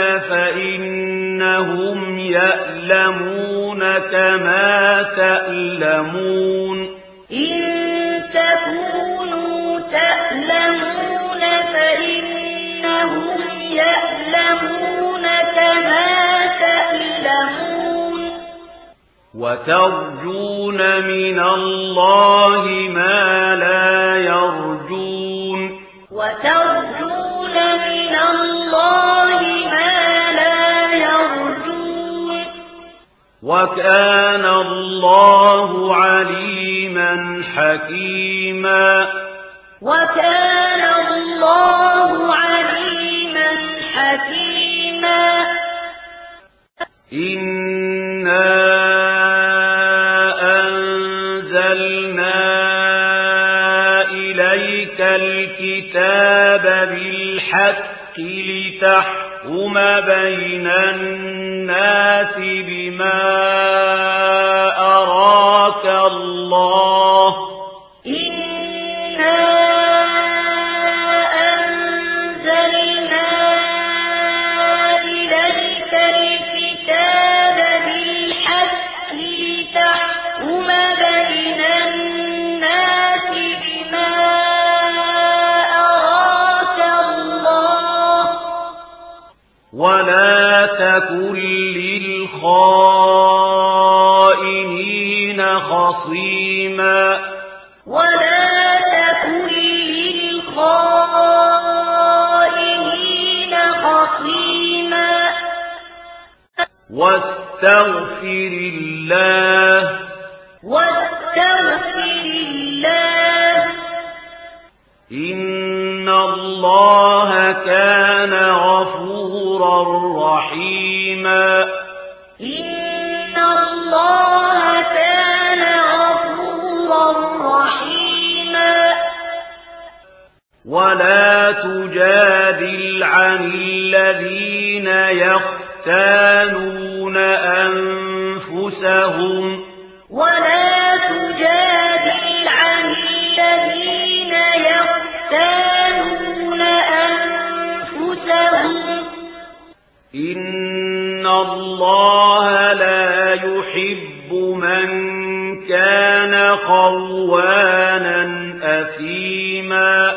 فإنهم يألمون كما تألمون إن تكونوا تألمون فإنهم يألمون كما تألمون وترجون من الله ما لا يرجون وكان الله عليما حكيما إنا أنزلنا إليك الكتاب بالحق لتحكم بين الناس بما أراك الله ولا تكن للخائنين خصيما واستغفر الله إن الله كان غفورا رحيما ولا تجادل عن الذين يختانون أنفسهم إن الله لا يحب من كان خوانا أثيما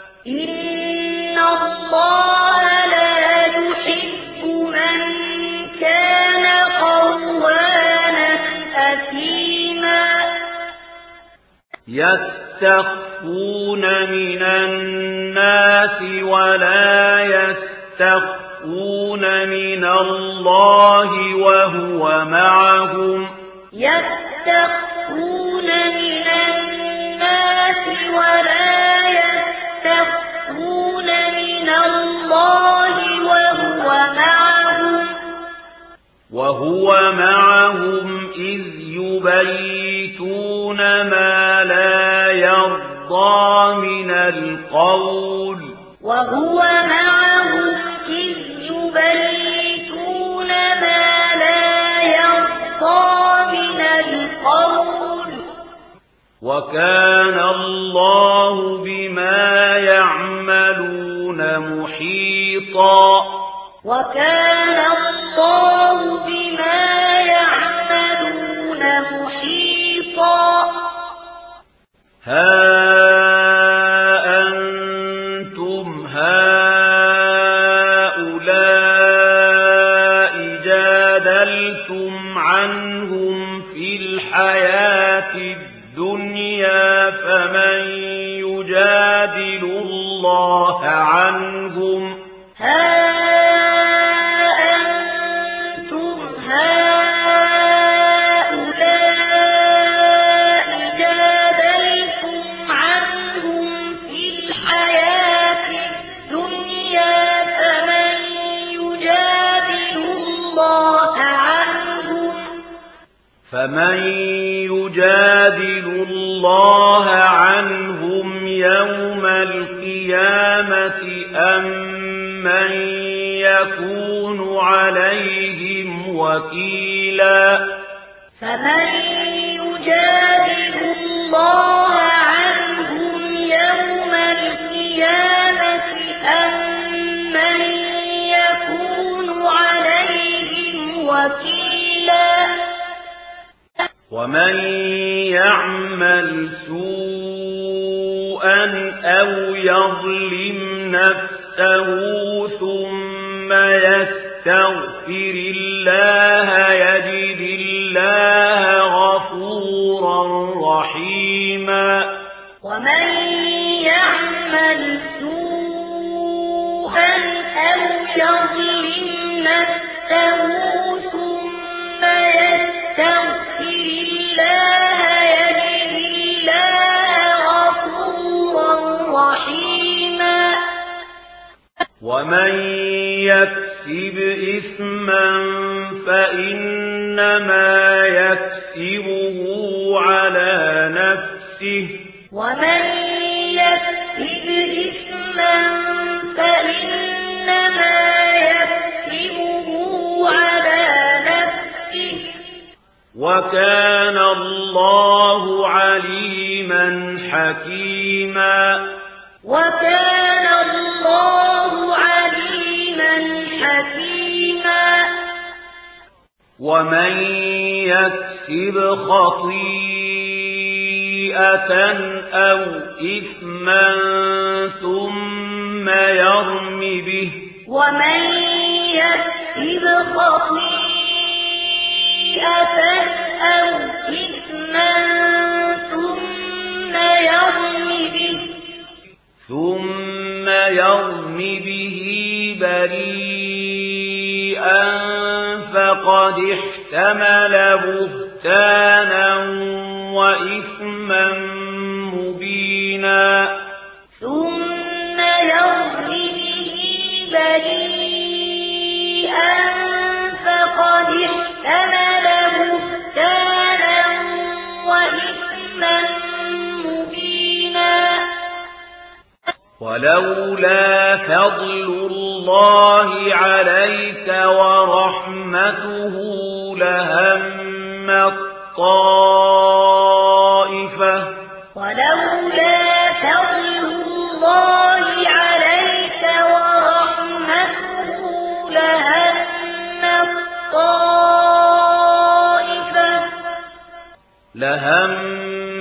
يستخفون من الناس ولا يستخفون من الله وهو معهم إذ يبيتون ما لا يرضى من القول وكان الله بما يعملون محيطا ها أنتم هؤلاء جادلتم جادلتم عنهم في الحياة الدنيا فمن يجادل الله عنهم فمن يجادل الله عنهم يوم القيامة أم من يكون عليهم وكيلا فمن يجادل الله عنهم يوم القيامة أم من يكون عليهم وكيلا ومن يعمل سوءا أو يظلم نفسه ثم يستغفر الله يجد الله غفورا رحيما ومن يعمل سوءا أو يظلم نفسه ثم يستغفر الله يجد الله غفورا رحيما ومن يكسب إثما فإنما يكسبه على نفسه ومن يكسب إثما فإنما يكسبه على نفسه وكان الله عليما حكيما وكان الله عليما حكيما ومن يكسب خطيئة أو إثما ثم يرم به ومن يكسب خطيئة أو إثما ثم يرم به بريئا فقد احتمل بهتانا وإثما مبينا ثم يرم به بريئا فقد احتمل بهتانا وإثما مبينا ولولا فضل الله عليك ورحمته لهم طائفة ولولا فضل الله عليك ورحمته لهم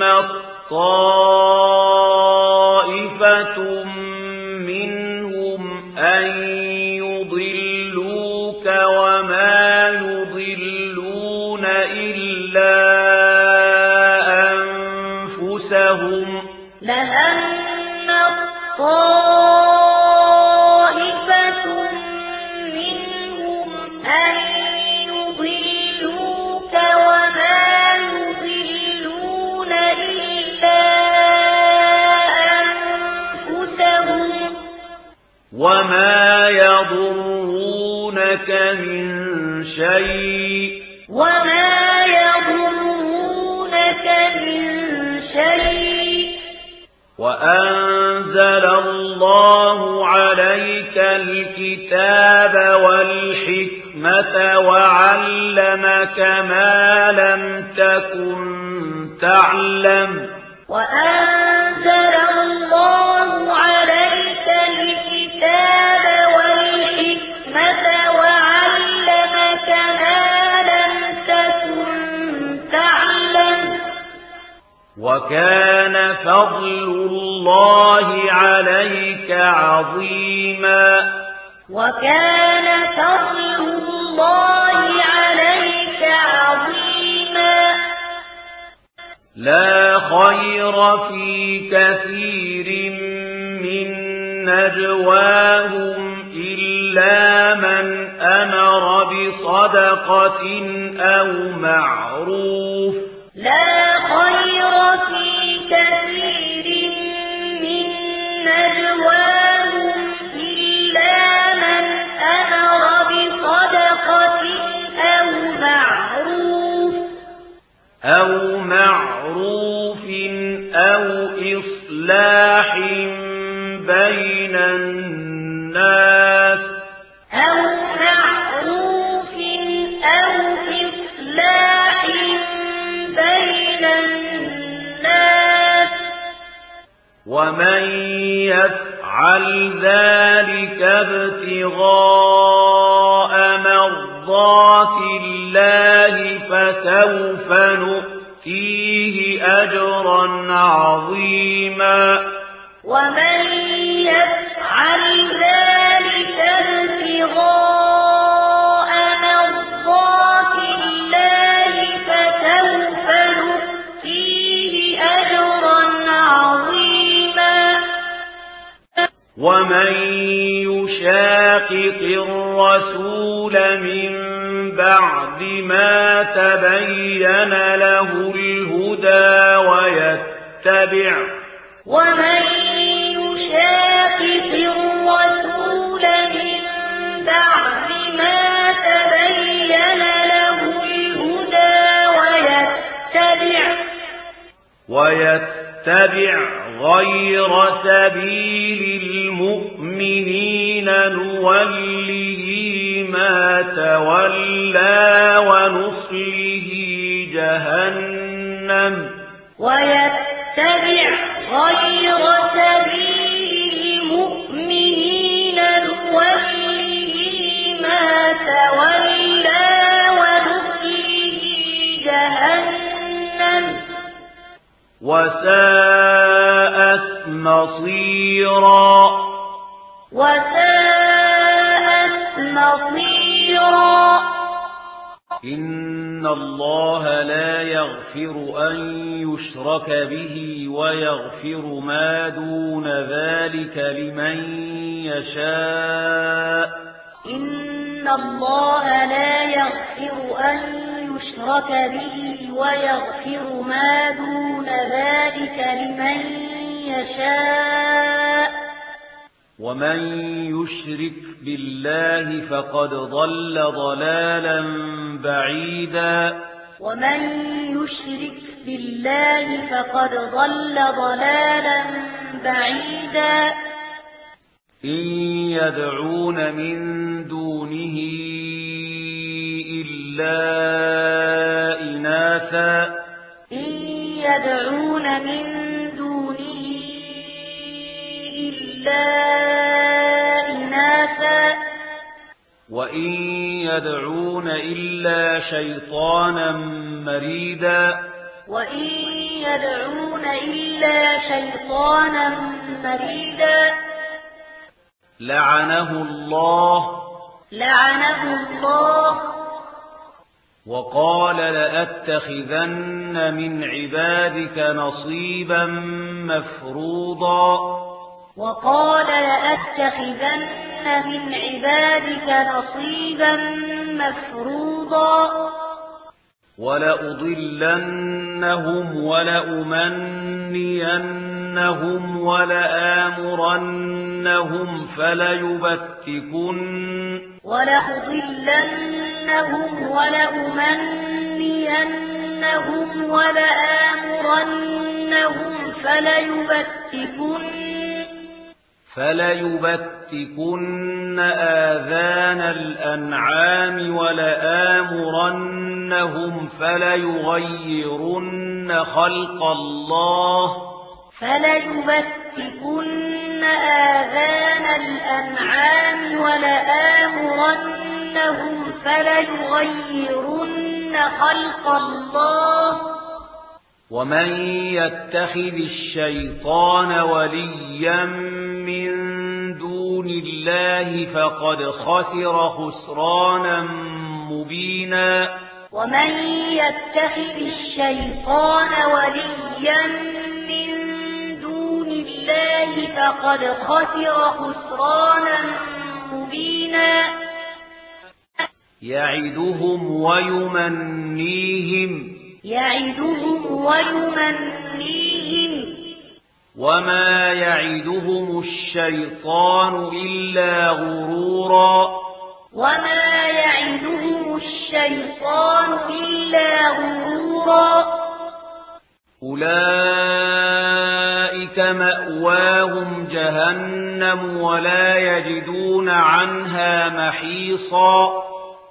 طائفة منهم أن يضلوك وما يضلون إلا أنفسهم لهم طائفة منهم أن يضلوك وما يضلون إلا أنفسهم وما يضرونك من شيء وأنزل الله عليك الكتاب والحكمة وعلمك ما لم تكن تعلم وأنزل الله عليك الكتاب والحكمة وعلمك ما لم تكن تعلم وكان فضل الله عليك عظيما وكان فضل الله عليك لا خير في كثير من نجواهم إلا من أمر بصدقة أو معروف لا خير في كثير من نجواهم إلا من أمر بصدقة أو معروف أو إصلاح بين الناس ومن يفعل ذلك ابتغاء مرضات الله فسوف نؤتيه أجرا عظيما ومن يفعل ذلك ابتغاء مرضات الله فسوف نؤتيه أجرا عظيما ومن يشاقق الرسول من بعد ما تبين له الهدى ومن يشاقق الرسول من بعد ما تبين له الهدى ويتبع غير سبيل المؤمنين نوله ما تولى ونصله جهنم ويتبع غير سبيل المؤمنين نوله ما تولى ونصله جهنم وساءت مصيرا إن الله لا يغفر أن يشرك به ويغفر ما دون ذلك لمن يشاء إن الله لا يغفر أن يشرك به ويغفر ما دون ذلك لمن يشاء ومن يشرك بالله فقد ضل ضلالا بعيدا ومن يشرك بالله فقد ضل ضلالا بعيدا إن يدعون من دونه إلا إناثا إن يدعون من دونه إلا إناثا وإن يدعون إلا شيطانا مريدا وإن يدعون إلا شيطانا مريدا لعنه الله وقال لأتخذن من عبادك نصيبا مفروضا وقال لأتخذن من عبادك نصيبا مفروضا ولأضلنهم ولأمنينهم ولآمرنهم ولأضلنهم ولأمنينهم ولآمرنهم فليبتكن آذان الأنعام ولآمرنهم فليغيرن خلق الله فليبتكن آذان الأنعام ولآمرنهم فليغيرن خلق الله ومن يتخذ الشيطان وليا من دون الله فقد خسر خسرانا مبينا ومن يتخذ الشيطان وليا من دون الله فقد خسر خسرانا مبينا يعدهم ويمنيهم وما يعدهم الشيطان إلا غرورا أولئك مأواهم جهنم ولا يجدون عنها محيصا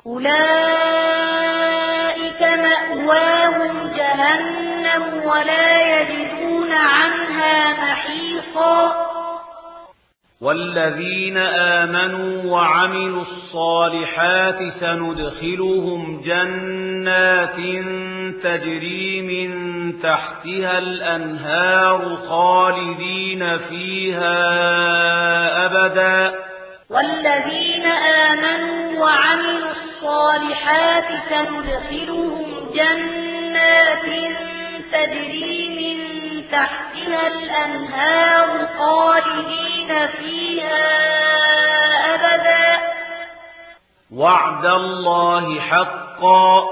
والذين آمنوا وعملوا الصالحات سندخلهم جنات تجري من تحتها الأنهار خالدين فيها أبدا والذين آمنوا وعملوا الصالحات سندخلهم جنات تجري من تحتها الأنهار خالدين فيها أبدا وعد الله حقا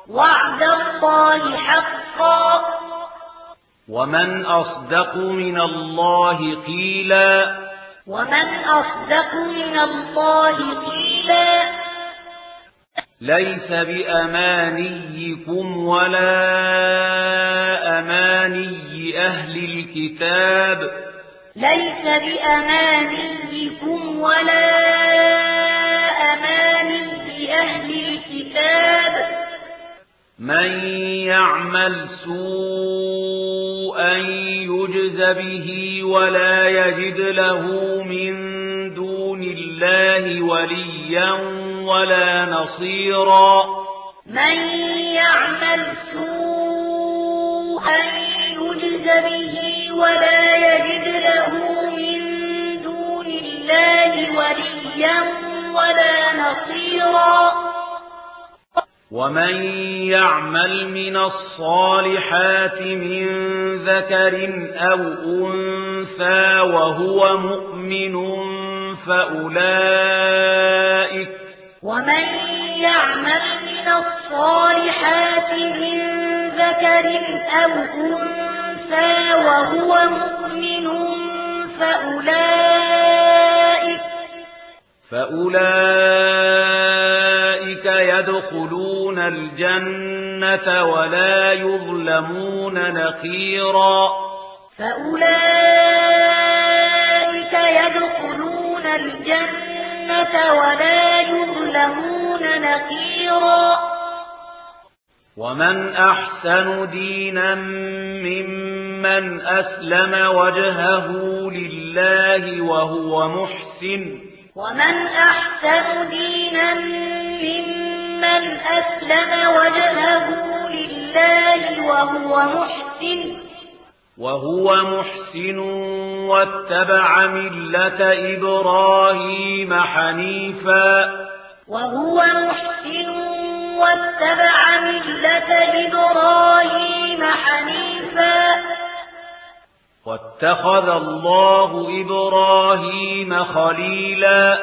ومن أصدق من الله قيلا ليس بأمانيكم ولا أماني أهل الكتاب من يعمل سوءا يجز به ولا يجد له من دون الله وليا ولا نصيرا من يعمل سوءا يجز به ولا يجد له من دون الله وليا ولا نصيرا ومن يعمل من الصالحات من ذكر أو أنثى وهو مؤمن فأولئك يدخلون الجنة ولا يظلمون نقيرا ومن أحسن دينا ممن أسلم وجهه لله وهو محسن واتبع ملة إبراهيم حنيفا واتخذ الله إبراهيم خليلا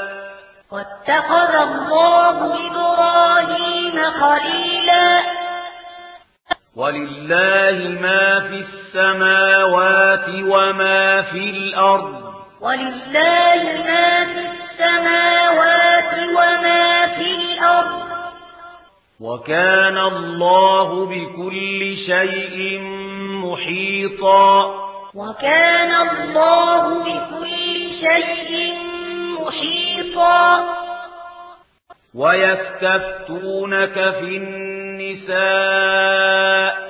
ولله ما في السماوات وما في الأرض وكان الله بكل شيء محيطا ويستفتونك في النساء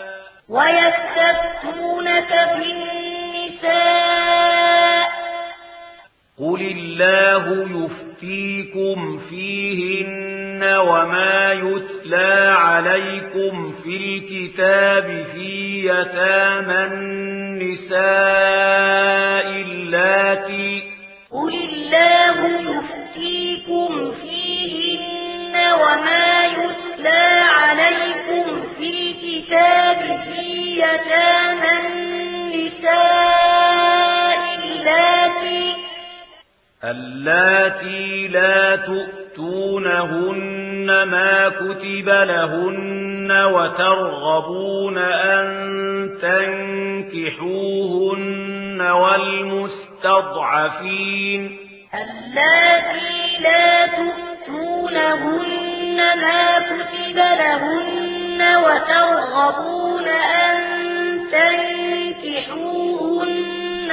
قل الله يفتيكم فيهن وما يتلى عليكم في الكتاب في يتامى النساء اللاتي وما يتلى عليكم اللاتي لا تؤتونهن ما كتب لهن وترغبون أن تنكحوهن والمستضعفين اللاتي لا تؤتونهن ما كتب لهن وترغبون أن تنكحوهن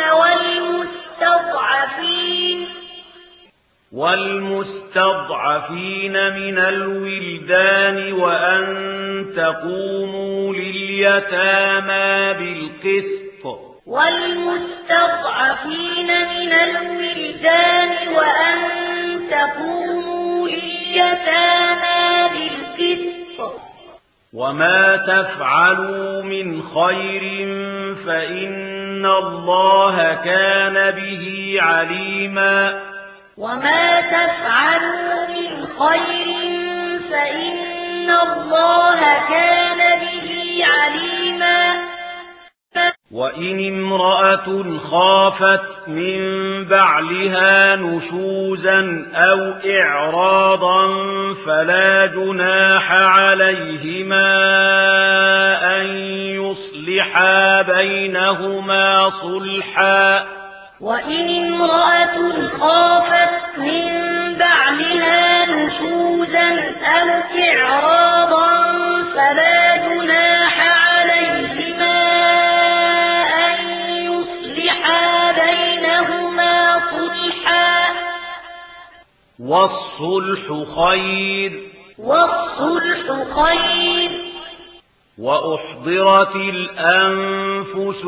والمستضعفين من الولدان وأن تقوموا لليتامى بالقسط والمستضعفين من الولدان وأن تقوموا لليتامى بالقسط وما تفعلوا من خير فإن الله كان به عليما وما تفعلوا من خير فإن الله كان به عليما وإن امرأة خافت من بعلها نشوزا أو إعراضا فلا جناح عليهما أن يصلحا بينهما صلحا وإن امرأة خافت من بعلها نشوزا أو إعراضا فلا جناح عليهما أن يصلحا بينهما صلحا والصلح خير وأحضرت الأنفس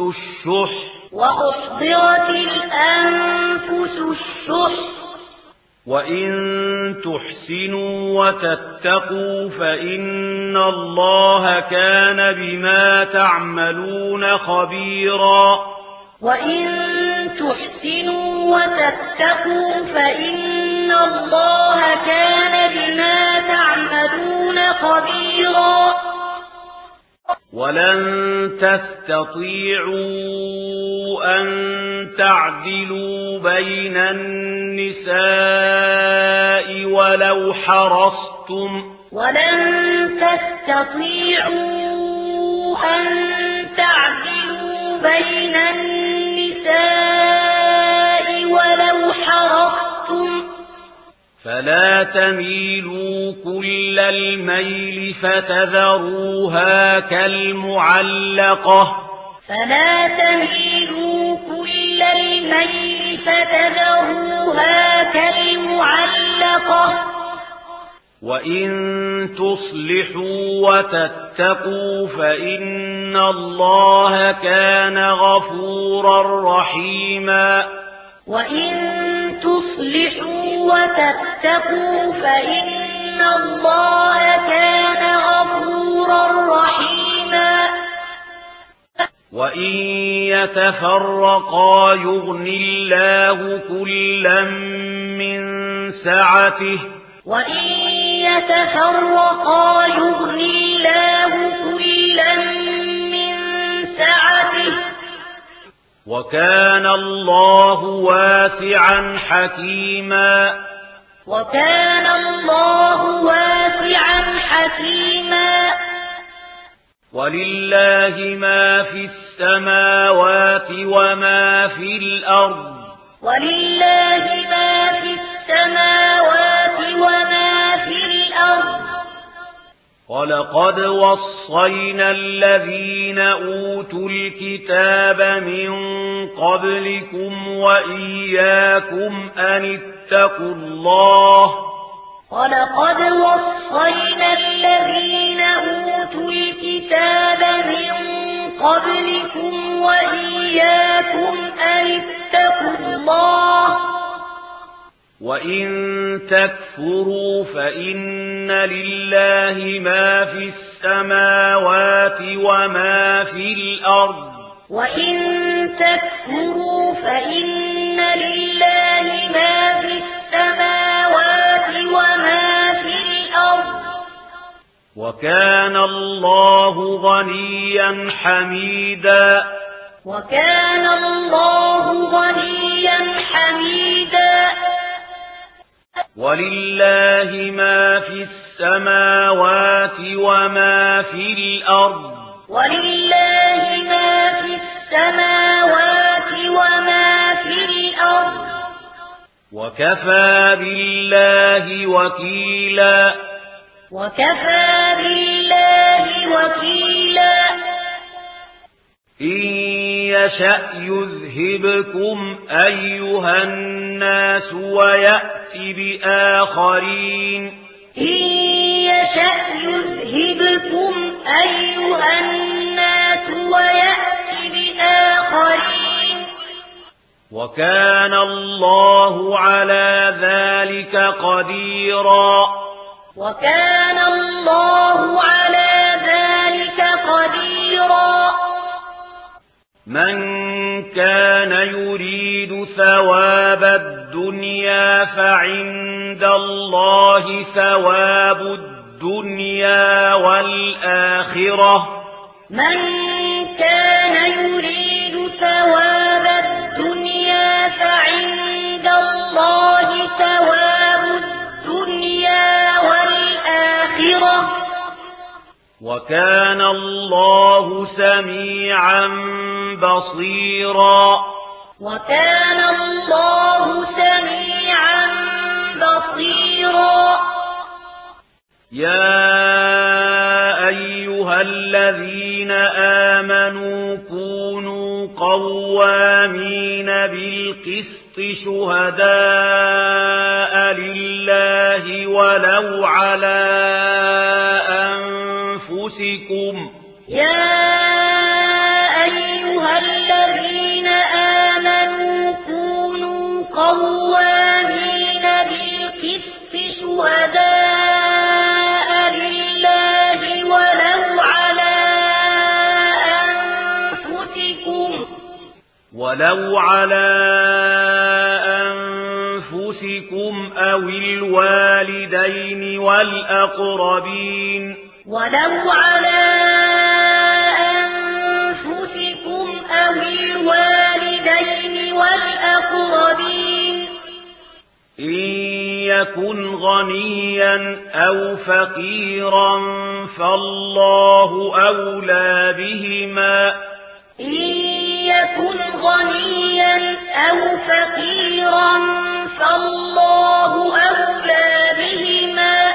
الشح وإن تحسنوا وتتقوا فإن الله كان بما تعملون خبيرا وإن تحسنوا وتتقوا فإن الله كان بما تعملون خبيرا ولن تستطيعوا أن تعدلوا بين النساء ولو حرصتم بين النساء ولو حرصتم فلا تميلوا كل الميل فتذروها كالمعلقة وإن تصلحوا وتتقوا فإن الله كان غفورا رحيما وإن تصلحوا وتتقوا فإن الله كان غفورا رحيما وإن يتفرقا يغني الله كلا من سعته وإن يتفرقا يغني الله كلا من سعته وكان الله واسعا حكيما ولله ما في السماوات وما في الأرض ولقد وصينا الذين أوتوا الكتاب من قبلكم وإياكم أن اتقوا الله ولقد وصينا الذين أوتوا الكتاب من قبلكم وإياكم أن اتقوا الله وإن تكفروا فإن لله ما في السماوات وما في الأرض وإن تكفروا فإن لله ما في السماوات وما في الأرض وكان الله غنيا حميدا ولله ولله ما في السماوات وما في الأرض ولله ما في السماوات وما في الأرض وكفى بالله وكيلا وكفى بالله وكيلا إن يشأ يذهبكم أيها الناس ويأت بآخرين إن يشأ يذهبكم أيها الناس ويأت بآخرين وكان الله على ذلك قديرا وكان الله على ذلك قديرا من كان يريد ثواب الدنيا فعند الله ثواب الدنيا والآخرة من كان يريد ثواب الدنيا فعند الله ثواب الدنيا والآخرة وكان الله سميعا بصيرا وكان الله سميعا بصيرا يا أيها الذين آمنوا كونوا قوامين بالقسط شهداء لله ولو على أنفسكم يا أيها الذين آمنوا كونوا قوامين بالقسط شهداء لله ولو على أنفسكم أو الوالدين والأقربين ولو على أنفسكم أو الوالدين والأقربين إن يكن غنيا أو فقيرا فالله أولى بهما إن يكن غنيا أو فقيرا فالله أولى بهما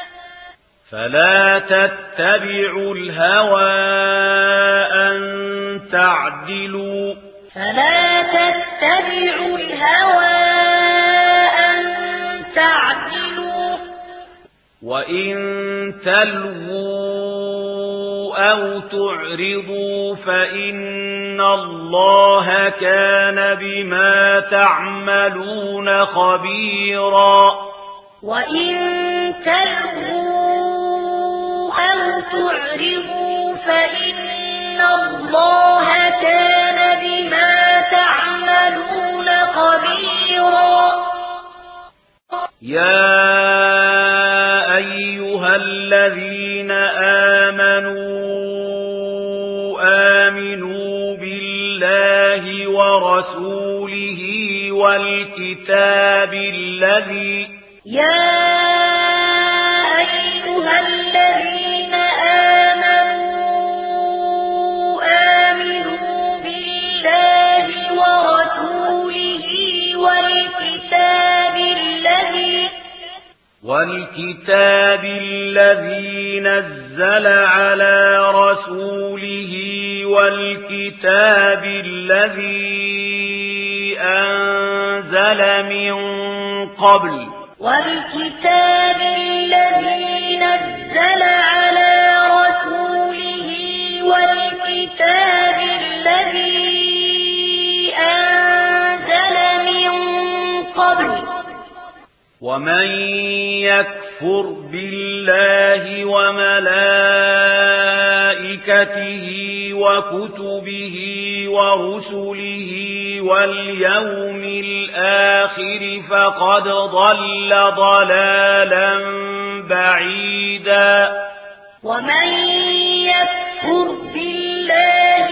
فلا تتبعوا الهوى أن تعدلوا فلا تتبعوا الهوى أن تعدلوا وإن تلووا أو تعرضوا فإن الله كان بما تعملون خبيرا وإن تلووا أو تعرضوا فإن الله كان بما تعملون خبيرا يا أيها الذين آمنوا بالله ورسوله والكتاب الذي يا أيها الذين آمنوا بالله ورسوله والكتاب الذي نزل على رسوله والكتاب الذي أنزل من قبل والكتاب الذي نزل على رسوله والكتاب الذي أنزل من قبل ومن يكفر بالله وملائكته وكتبه ورسله واليوم الآخر فقد ضل ضلالا بعيدا ومن يكفر بالله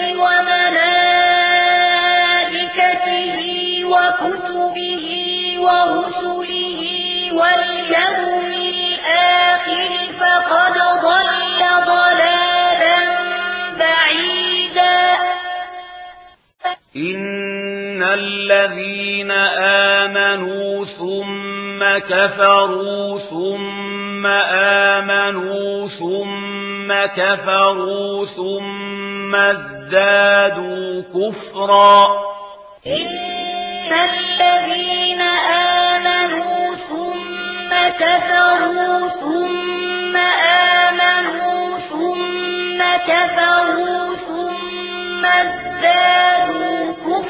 وملائكته وكتبه ورسله واليوم الآخر فقد ضل ضلالا بعيدا إن الذين آمنوا ثم كفروا ثم آمنوا ثم كفروا ثم ازدادوا كفرا إن الذين آمنوا ثم كفروا ثم آمنوا ثم كفروا ثم ازدادوا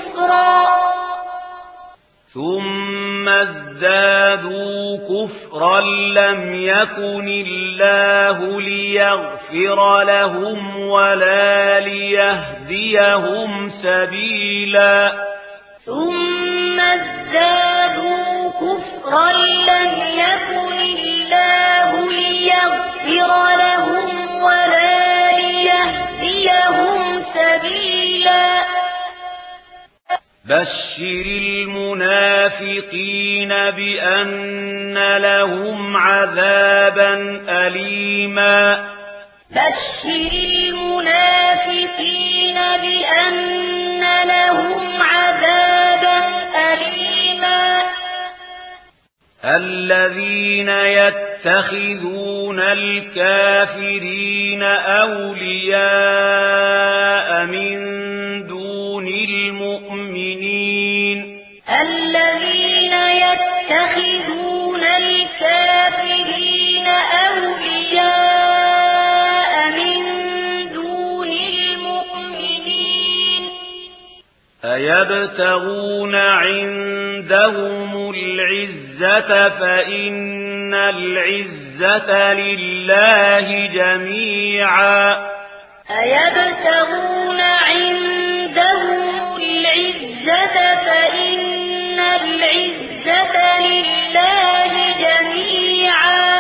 كفرا لم يكن الله ليغفر لهم ولا ليهديهم سبيلا ثم ازدادوا كفرا لم يكن الله ليغفر لهم ولا ليهديهم سبيلا بشر المنافقين بأن لهم عذابا أليما بشر المنافقين بأن لهم عذابا أليما الذين يتخذون الكافرين أولياء من دون المؤمنين الذين يتخذون الكافرين أولياء من دون المؤمنين أيبتغون عندهم العزة فإن العزة لله جميعا أيبتغون عندهم العزة فإن العزة لله جميعا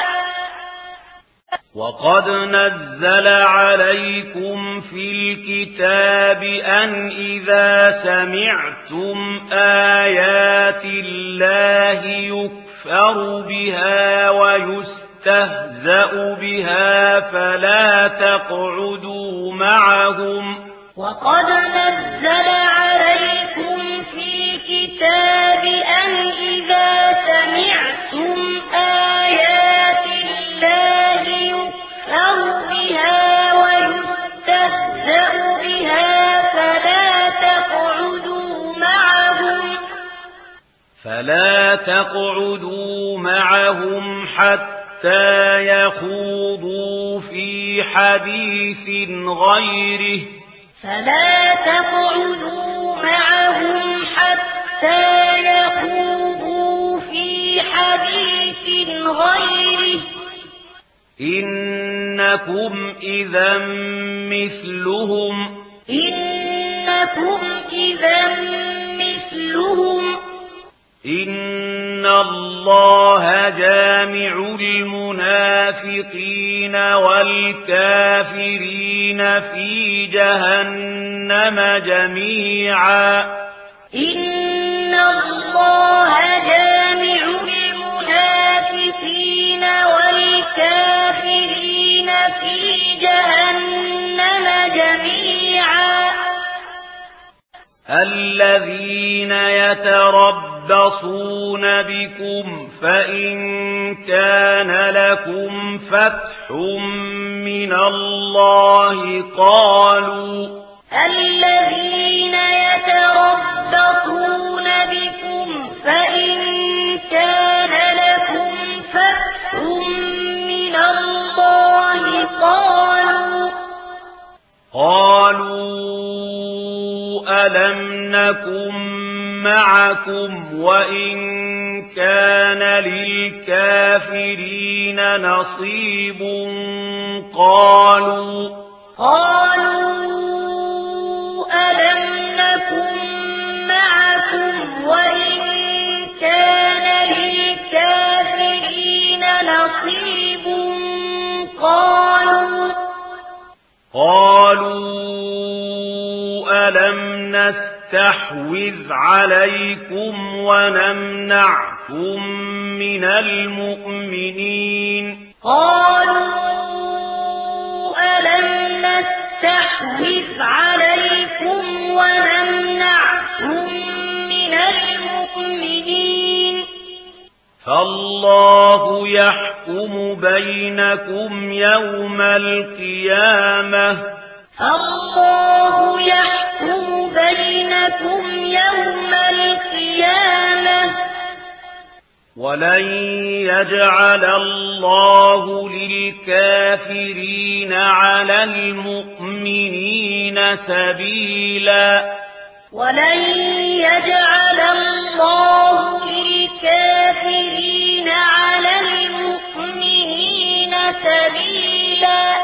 وقد نزل عليكم في الكتاب أن إذا سمعتم آيات الله يكفر بها ويستهزأ بها فلا تقعدوا معهم وقد نزل عليكم في الكتاب أن إذا سمعتم آيات الله يكفر بها ويستهزأ بها فلا تقعدوا معهم حتى يخوضوا في حديث غيره فلا تقعدوا معهم حتى يخوضوا في حديث غيره إنكم إذا مثلهم إن الله جامع المنافقين والكافرين في جهنم جميعا إن الله جامع المنافقين والكافرين في جهنم جميعا الذين يتربصون بكم فإن كان لكم فتح من الله قالوا الذين يتربصون بكم فإن كان لكم فتح من الله قالوا ألم نكن معكم وإن كان للكافرين نصيب قالوا ألم نكن معكم وإن كان للكافرين نصيب قالوا ألم نستحوذ عليكم ونمنعكم من المؤمنين قالوا ألم نستحوذ عليكم ونمنعكم من المؤمنين فالله يحكم بينكم يوم القيامة الله يحكم بينكم يوم القيامة ولن يجعل الله للكافرين على المؤمنين سبيلا ولن يجعل الله للكافرين على المؤمنين سبيلا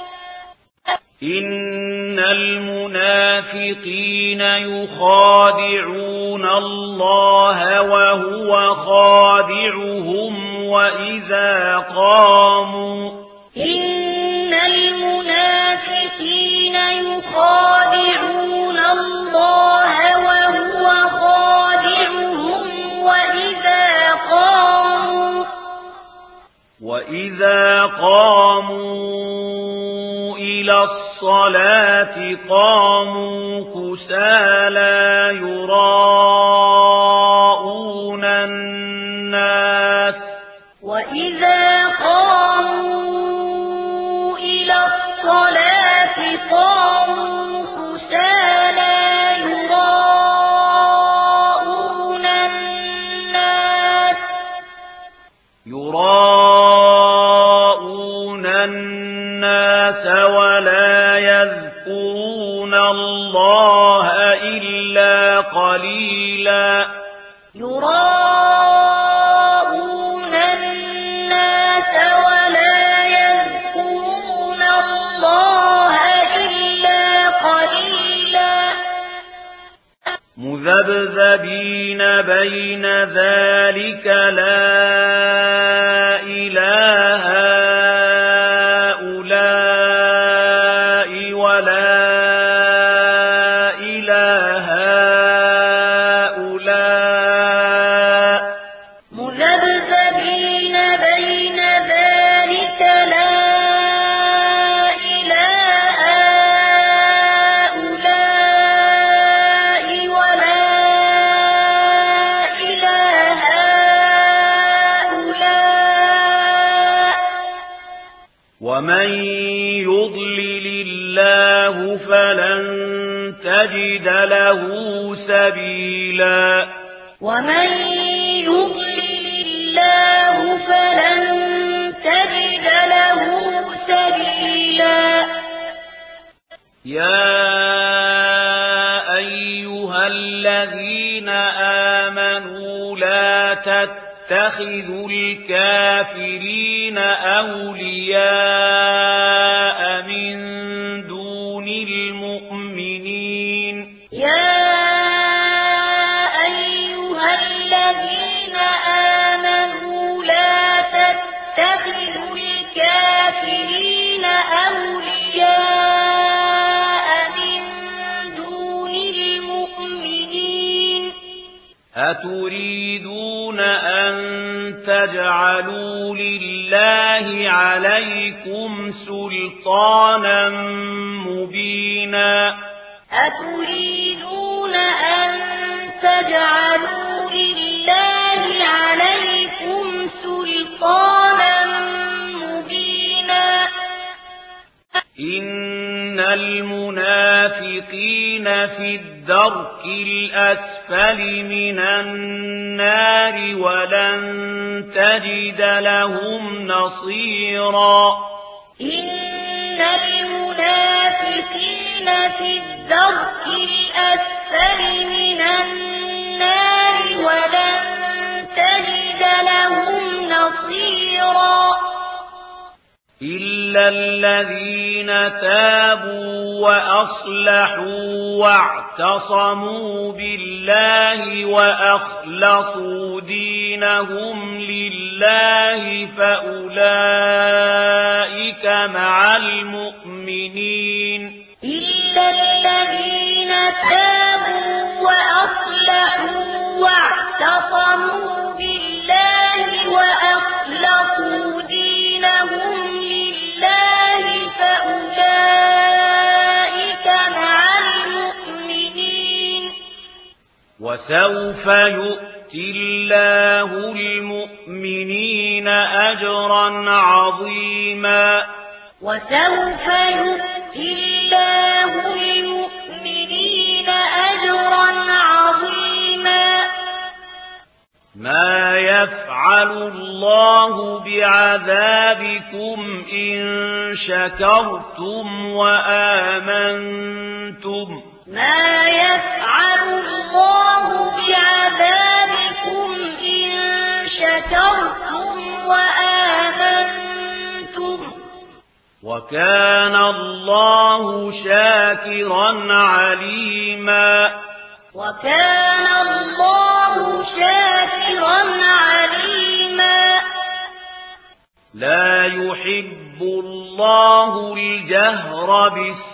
إن المنافقين يخادعون الله وهو خادعهم وإذا قاموا إن المنافقين يخادعون الله وهو خادعهم وإذا قاموا إلى الصلاة قاموا كسالى يراءون الناس وإذا قاموا إلى الصلاة قاموا كسالى يراءون الناس ولا يذكرون الله إلا قليلا يراءون الناس ولا يذكرون الله إلا قليلا مذبذبين بين ذلك لا إله هؤلاء ولا إله هؤلاء مذبذبين بين ذلك لا إله هؤلاء ولا إله هؤلاء ومن يضلل الله فلن تجد له سبيلا ومن يضلل الله فلن تجد له سبيلا يا أيها الذين آمنوا لا تتخذوا الكافرين أولياء من دون المؤمنين يا أيها الذين آمنوا لا تتخذوا الكافرين أولياء من دون المؤمنين أتريدون أن تجعلوا لله عليكم سلطانا مبينا أتريدون أن تجعلوا لله عليكم سلطانا مبينا إن المنافقين في الدرك الأسفل من النار ولن تجد لهم نصيرا إن المنافقين في الدرك الأسفل من النار ولن تجد لهم نصيرا إلا الذين تابوا وأصلحوا واعتصموا بالله وأخلصوا دينهم لله فأولئك مع المؤمنين إلا الذين تابوا وأصلحوا واعتصموا بالله وسوف يؤتي الله المؤمنين أجرا عظيما وسوف يؤتي الله المؤمنين أجرا عظيما ما يفعل الله بعذابكم إن شكرتم وآمنتم ما يفعل الله بعذابكم إن شكرتم وآمنتم وكان الله شاكرا عليما وكان الله شاكرا عليما لا يحب الله الجهر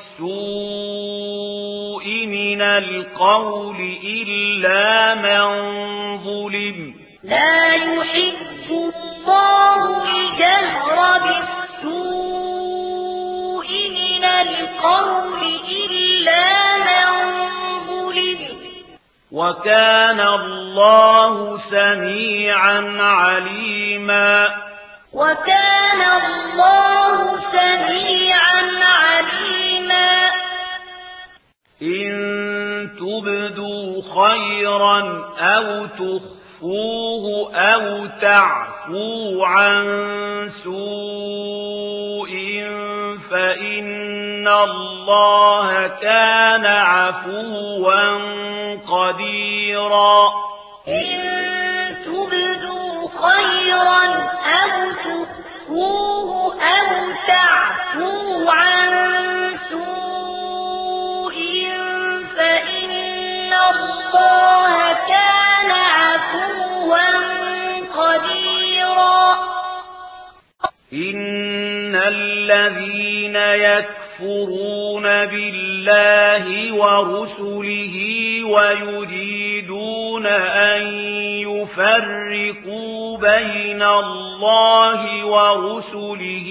بالسوء من القول إلا من ظلم لا يحب الله الجهر بالسوء من القول إلا من ظلم وكان الله سميعا عليما وكان الله سميعا عليما إن تبدوا خيرا أو تخفوه أو تعفوا عن سوء فإن الله كان عفوا قديرا إن تبدوا خيرا أو تخفوه أو تعفوا عن سوء فإن الله كان عفوا قديرا إن الذين يكفرون بالله ورسله ويريدون أن يفرقوا بين الله ورسله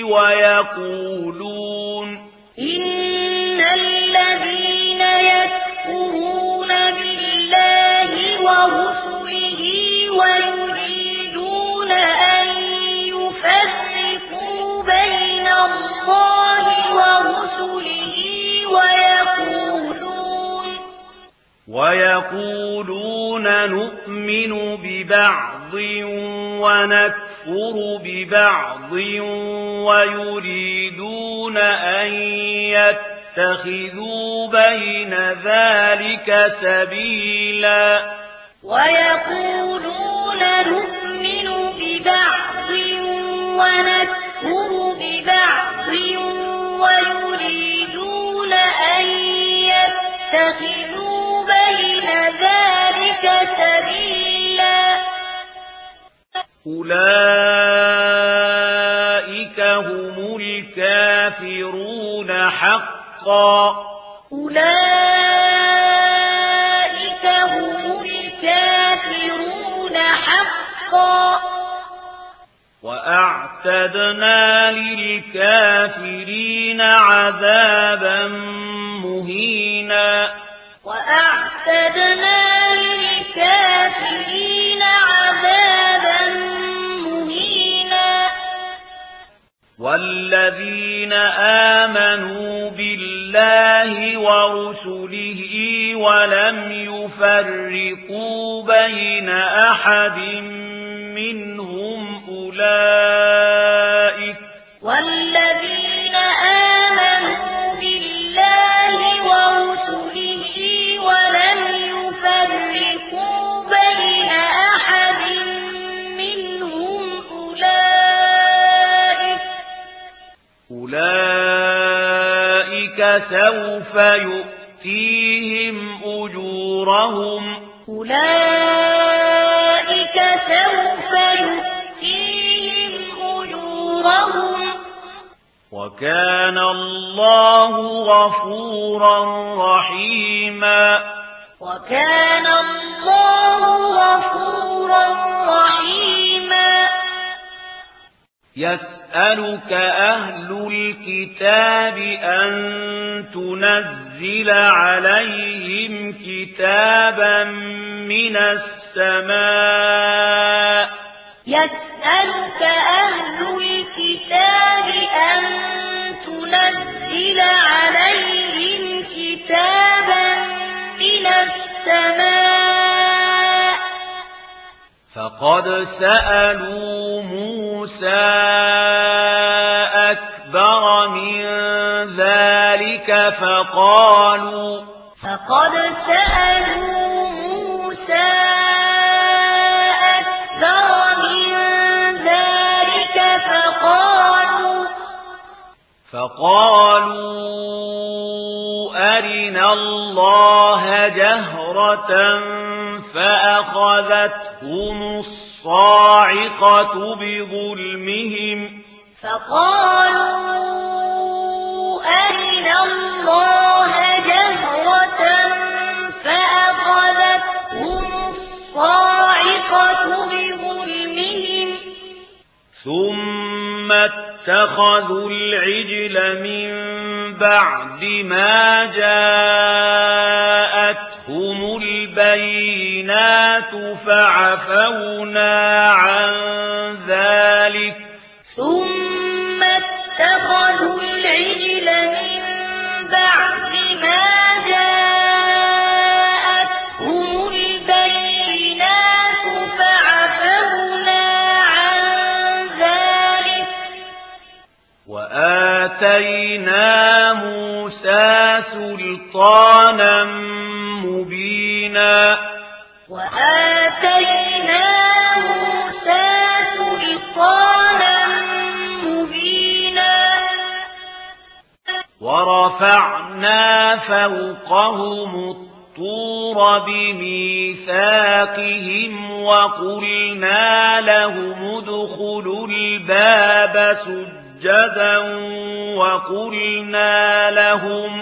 ويقولون إن الذين يكفرون بالله ورسله ويريدون أن يفرقوا بين الله ورسله ويقولون نؤمن ببعض ونكفر ببعض ويريدون أن يتخذوا بين ذلك سبيلا ويقولون نؤمن ببعض ونكفر ببعض ويريدون أن يتخذوا بين ذلك سبيلا أولئك هم الكافرون حقا أولئك هم الكافرون حقا وأعتدنا للكافرين عذابا مهينا وأعتدنا للكافرين عذابا مهينا والذين آمنوا بالله ورسله ولم يفرقوا بين أحد منهم والذين آمنوا بالله ورسله ولم يفرقوا بين أحد منهم أولئك سوف يؤتيهم أجورهم أولئك سوف يؤتيهم أجورهم وكان الله غفورا رحيما وكان الله غفورا رحيما يسألك أهل الكتاب أن تنزل عليهم كتابا من السماء يسألك أهل الكتاب أن تنزل عليهم كتابا من السماء فقد سألوا موسى أكبر من ذلك فقالوا أرنا الله جهرة فأخذتهم الصاعقة بظلمهم ثم اتخذوا العجل من بعد ما جاءتهم البينات فعفونا عن ذلك وآتينا موسى سلطانا مبينا ورفعنا فوقهم الطور بميثاقهم وقلنا لهم ادخلوا الباب سجدا وقلنا لهم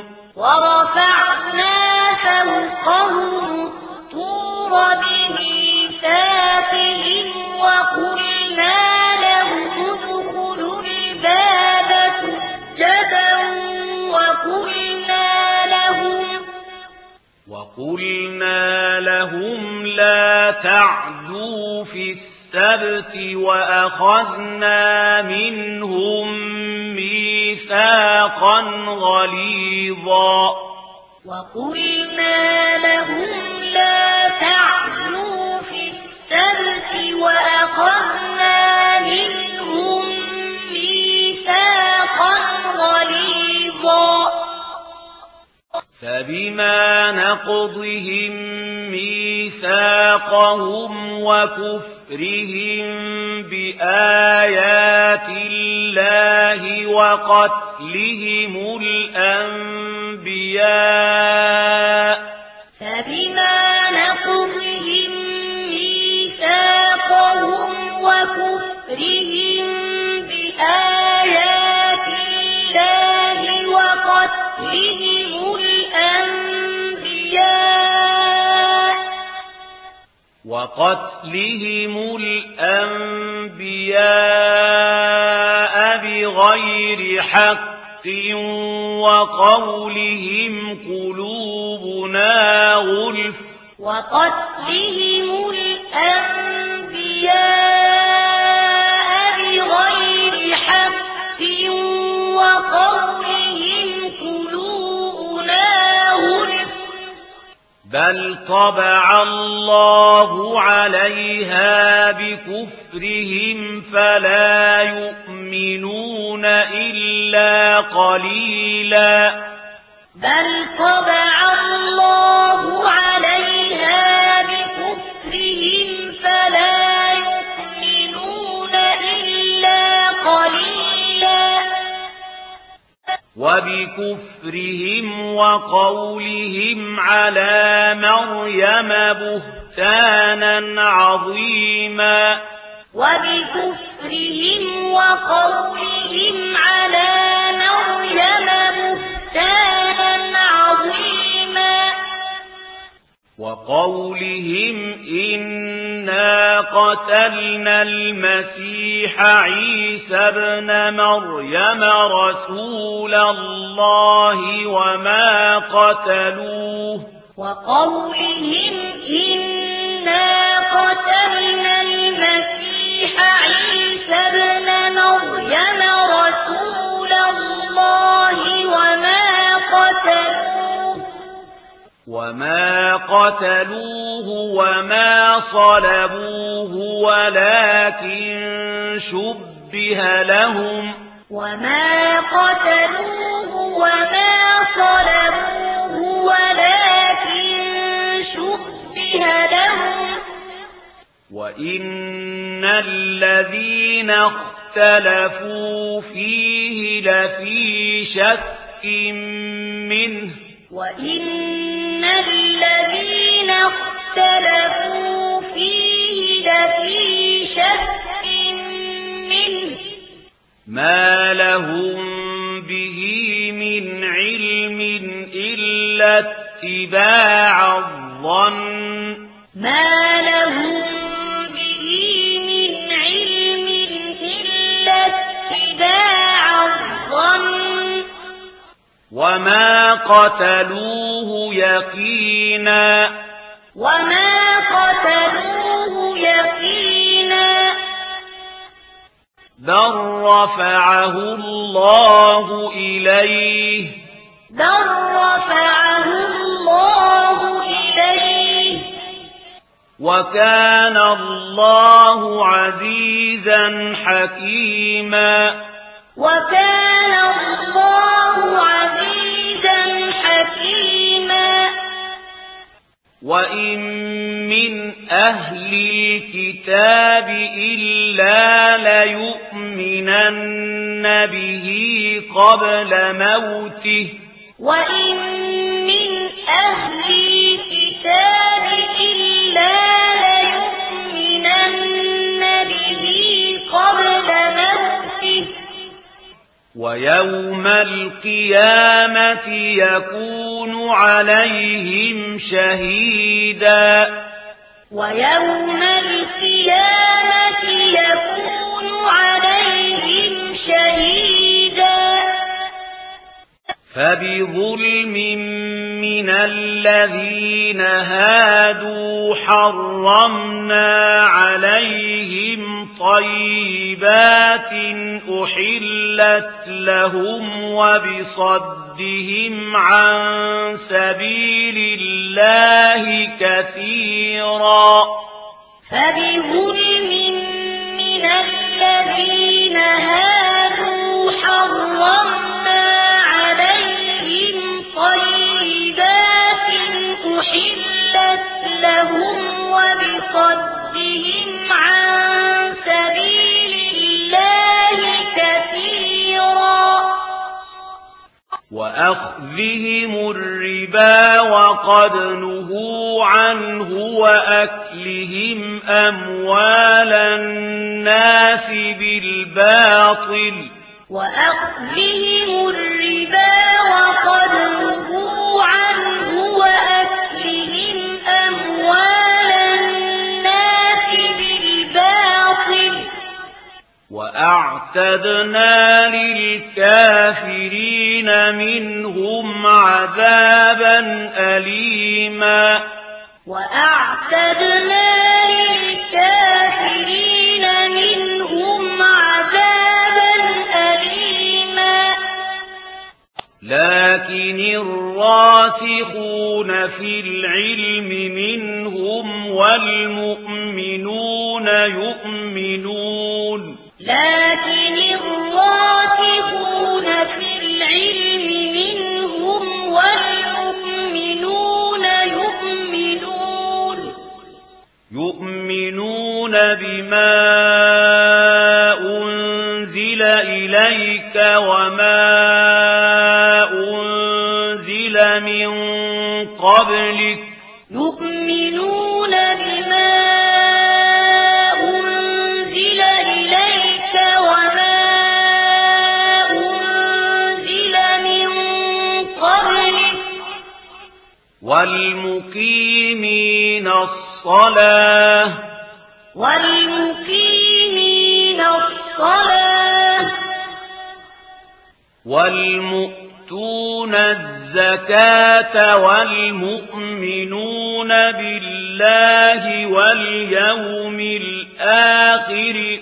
لا تعدوا في السبت وأخذنا منهم ميثاقا غليظا فبما نقضهم ميثاقهم وكفرهم بآيات الله وقتلهم الأنبياء بغير حق وقولهم قلوبنا غلف بل طبع الله عليها بكفرهم فلا يؤمنون إلا قليلا وبكفرهم وقولهم على مريم بهتانا عظيما وقولهم إنا قتلنا المسيح عيسى ابن مريم رسول الله وما قتلوه وقولهم إنا قتلنا المسيح عيسى ابن مريم رسول الله وما قتلوه وما صلبوه ولكن شبه لهم وما قتلوه وما صلبوه ولكن شبه لهم وإن الذين اختلفوا فيه لفي شك منه وإن الذين اختلفوا فيه لفي شك منه ما لهم به من علم إلا اتباع الظن ما لهم به من علم إلا اتباع الظن وما قتلوه يقينا بل رفعه الله إليه وكان الله عزيزا حكيما وإن من أهل الكتاب إلا ليؤمنن به قبل موته وإن من أهل الكتاب إلا ليؤمنن به قبل موته ويوم القيامة يكون عليهم شهيدا ويوم القيامة يكون عليهم شهيدا فبظلم من الذين هادوا حرمنا عليهم طيبات أحلت لهم وبصدهم عن سبيل الله كثيرا فبظلم من الذين هادوا حرمنا عليهم طيبات أحلت لهم وبصدهم عن سبيل الله كثيرا وأخذهم الربا وقد نهوا عنه وأكلهم أموال الناس بالباطل وأخذهم الربا وقد نهوا عنه وأكلهم أموال الناس بالباطل وأعتدنا للكافرين منهم عذابا أليما وأعتدنا للكافرين منهم عذابا أليما لكن الراسخون في العلم منهم والمؤمنون يؤمنون يؤمنون بما أنزل إليك وما أنزل من قبلك يؤمنون بما أنزل إليك وما أنزل من قبلك والمقيمين الصلاة والمقيمين الصلاة والمؤتون الزكاة والمؤمنون بالله واليوم الآخر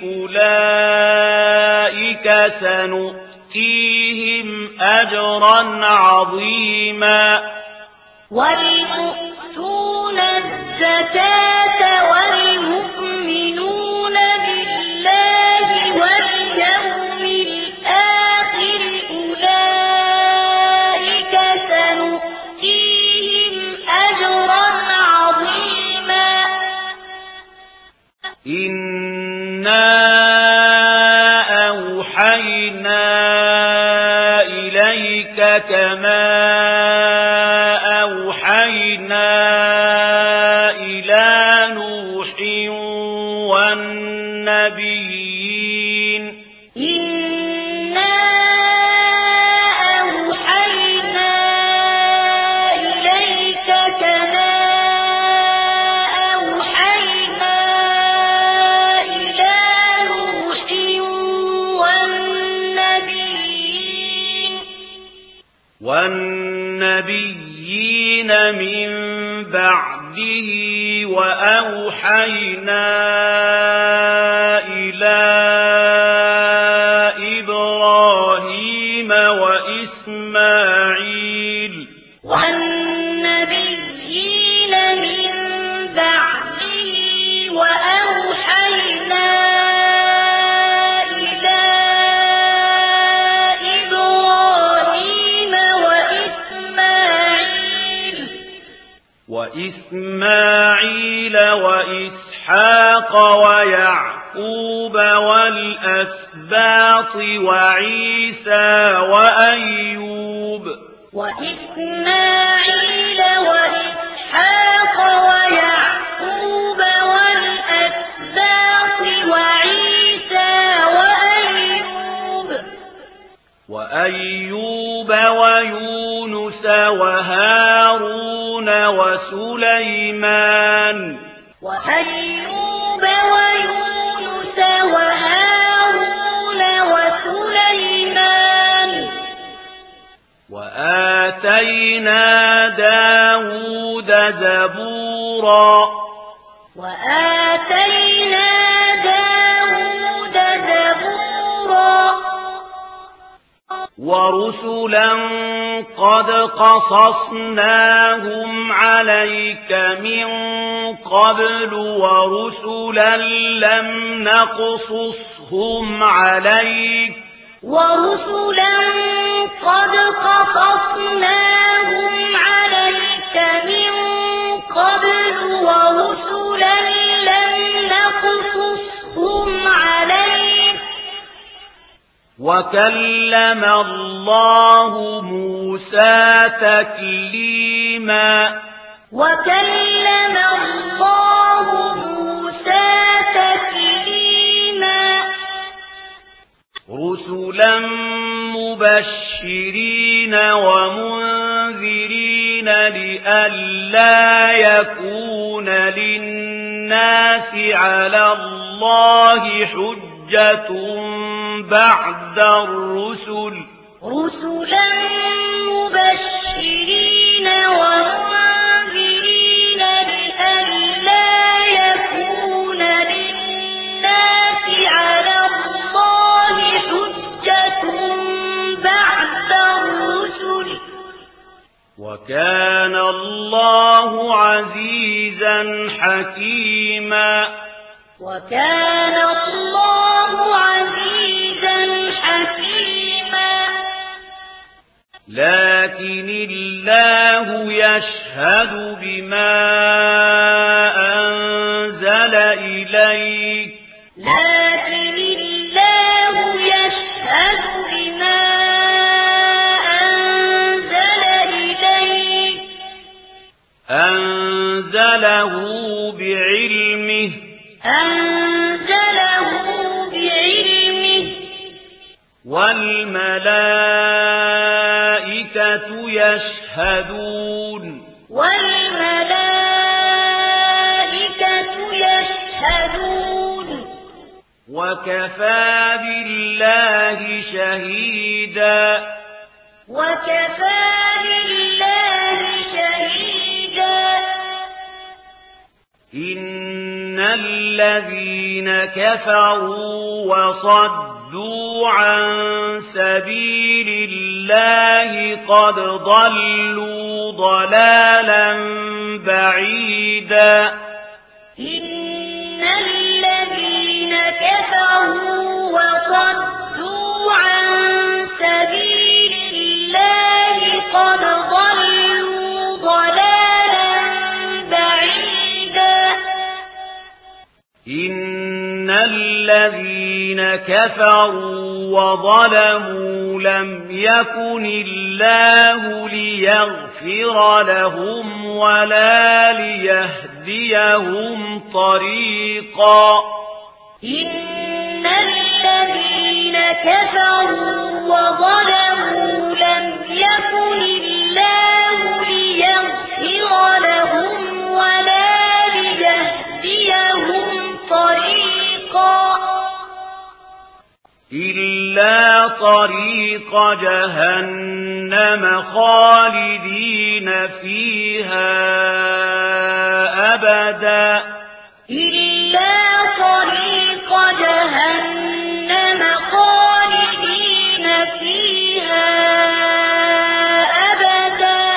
أولئك سنؤتيهم أجرا عظيما والمؤتون الزكاة والمؤمنون بالله واليوم الآخر أولئك سنؤتيهم أجرا عظيما إنا أوحينا إليك كما أوحينا إلى نوح والنبيين إنا أوحينا إليك كما أوحينا إلى نوح والنبيين من بعده وأوحينا إلى إبراهيم وإسماعيل والنبيين من بعده وأوحينا إلى إبراهيم وإسماعيل وإسحاق ويعقوب والأسباط وعيسى وأيوب وإسماعيل وإسحاق ويعقوب والأسباط وعيسى وأيوب ويونس وهارون وسليمان وأيوب ويونس وهارون وسليمان وآتينا داود زبورا وآتينا داود زبورا ورسلا قد قصصناهم عليك من قبل ورسلا لم نقصصهم عليك ورسلا قد قصصناهم عليك من قبل ورسلا لم نقصصهم عليك وكلم الله موسى تكليما وكلم الله موسى تكليما رسلا مبشرين ومنذرين لئلا يكون للناس على الله حجة بعد الرسل رسلا مبشرين ومنذرين لئلا يكون للناس على الله حجة بعد الرسل وكان الله عزيزا حكيما وكان الله عزيزا حكيما لكن الله يشهد بما أنزل إليك لكن الله يشهد بما أنزله بعلمه والملائكة يشهدون وكفى بالله شهيدا وكفى بالله شهيدا إن الذين كفروا وصدوا عن سبيل الله قد ضلوا ضلالا بعيدا إن الذين كفروا وصدوا عن سبيل الله قد ضلوا ضلالا بعيدا إن الذين كفروا وظلموا لم يكن الله ليغفر لهم ولا ليهديهم طريقا إن الذين كفروا وظلموا لم يكن الله ليغفر لهم ولا ليهديهم طريقا إلا طريق جهنم خالدين فيها أبدا إلا طريق جهنم خالدين فيها أبدا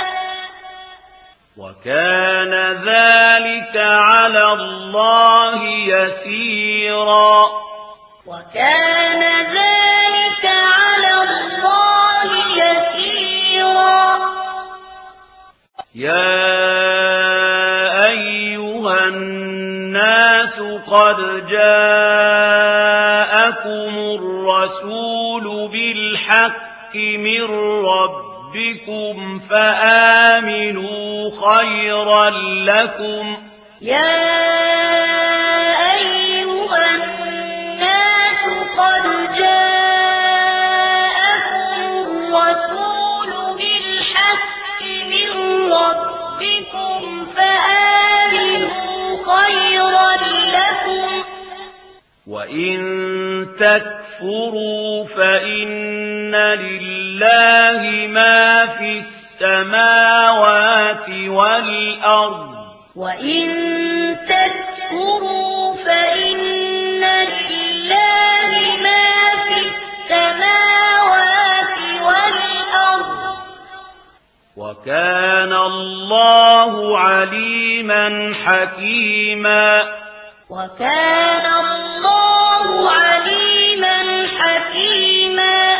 وكان ذلك على الله يسيرا وكان ذلك على الله يسيرا يا أيها الناس قد جاءكم الرسول بالحق من ربكم فآمنوا خيرا لكم يا أيها الناس قد جاءكم الرسول بالحق من ربكم فآمنوا خيرا لكم وإن تكفروا فإن لله ما في السماوات والأرض وإن تكفروا فإن لله ما في السماوات والأرض وكان الله عليما حكيما وكان الله عليما حكيما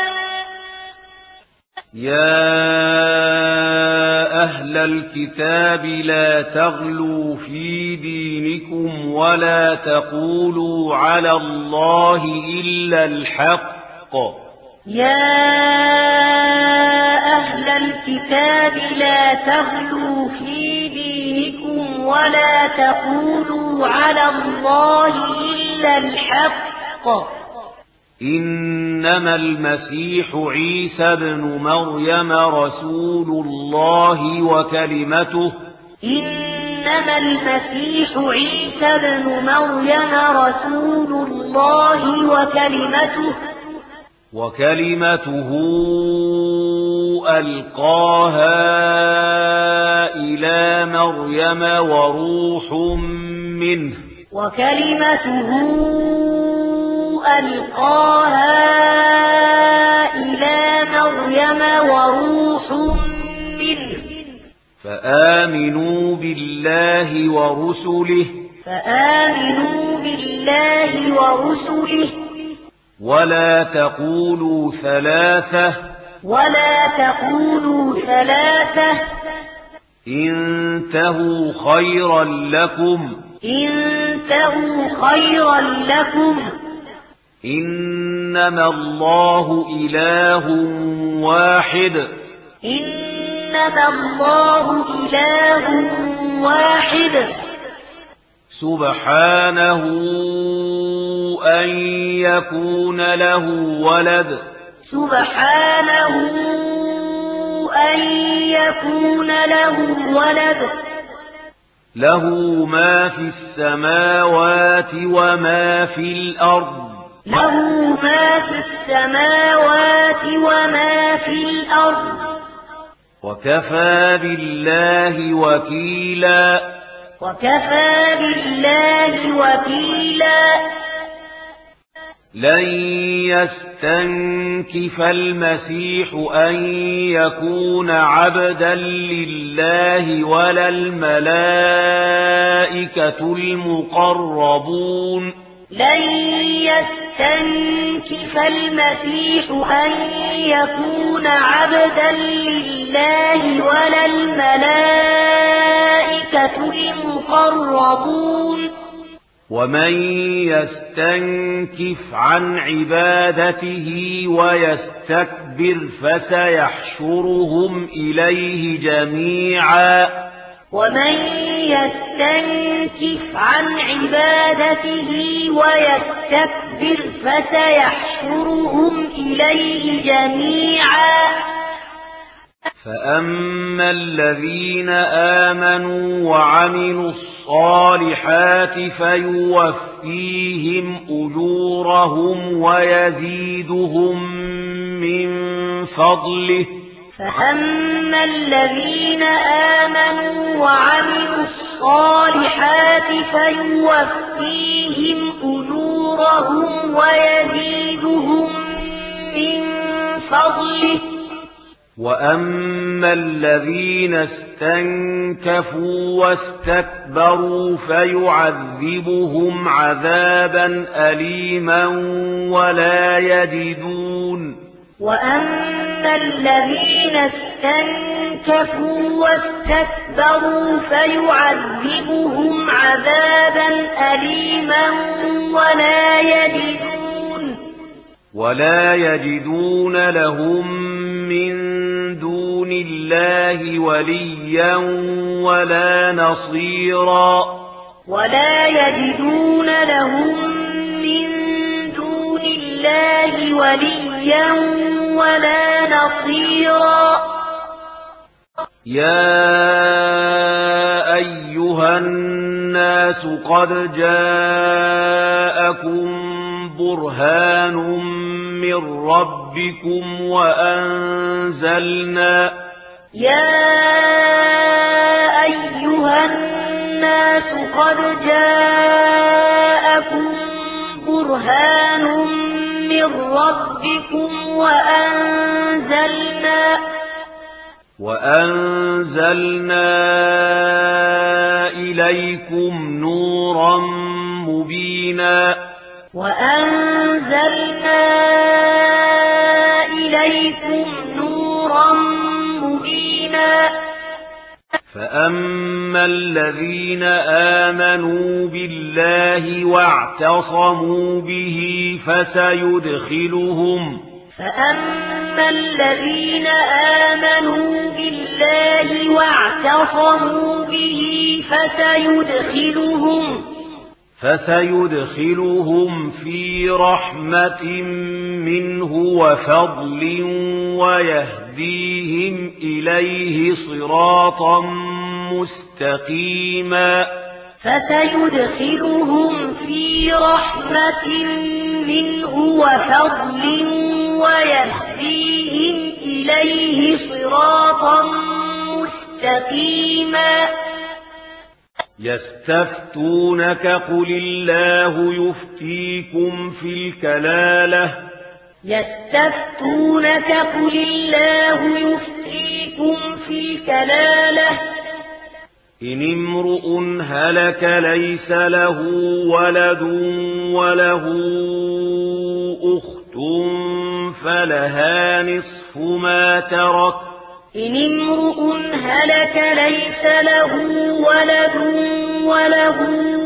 يا أهل الكتاب لا تغلوا في دينكم ولا تقولوا على الله إلا الحق يا أهل الكتاب لا تغلوا في دينكم ولا تقولوا على الله إلا الحق إنما المسيح عيسى بن مريم رسول الله وكلمته إنما المسيح عيسى بن مريم رسول الله وكلمته ألقاها إلى مريم وروح منه وكلمته ألقاها إلى مريم وروح منه فآمنوا بالله ورسله ولا تقولوا ثلاثة انتهوا خيرا لكم إنما الله إله واحد سبحانه أن يكون له ولد له ما في السماوات وما في الأرض له ما في السماوات وما في الأرض وكفى بالله وكيلا وكفى بالله وكيلا لن يستنكف المسيح أن يكون عبدا لله ولا الملائكة المقربون لن يستنكف المسيح أن يكون عبدا لله ولا الملائكة المقربون ومن يستنكف عن عبادته ويستكبر فسيحشرهم إليه جميعا ومن يستنكف عن عبادته ويستكبر فسيحشرهم إليه جميعا فأما الذين آمنوا وعملوا الصالحات فيوفيهم أجورهم ويزيدهم من فضله فأما الذين آمنوا وعملوا الصالحات فيوفيهم أجورهم ويزيدهم من فضله وأما الذين استنكفوا واستكبروا فيعذبهم عذابا أليما وأما الذين استنكفوا واستكبروا فيعذبهم عذابا أليما ولا يجدون لهم من دون الله وليا ولا نصيرا ولا يجدون لهم من دون الله وليا ولا نصيرا يا أيها الناس قد جاءكم برهان من ربكم وأنزلنا يا أيها الناس قد جاءكم برهان من ربكم وأنزلنا إليكم نورا مبينا وأنزلنا إليكم نورا مبينا فأما الذين آمنوا بالله واعتصموا به فأما الذين آمنوا بالله واعتصموا به فسيدخلهم في رحمة منه وفضل ويهديهم إليه صراطا مستقيما فسيدخلهم في رحمة منه وفضل ويهديهم إليه صراطا مستقيما يستفتونك قل الله يفتيكم في الكلالة إن امرؤ هلك ليس له ولد وله أخت فلها نصف ما ترك إن امرؤ هلك ليس له ولد وله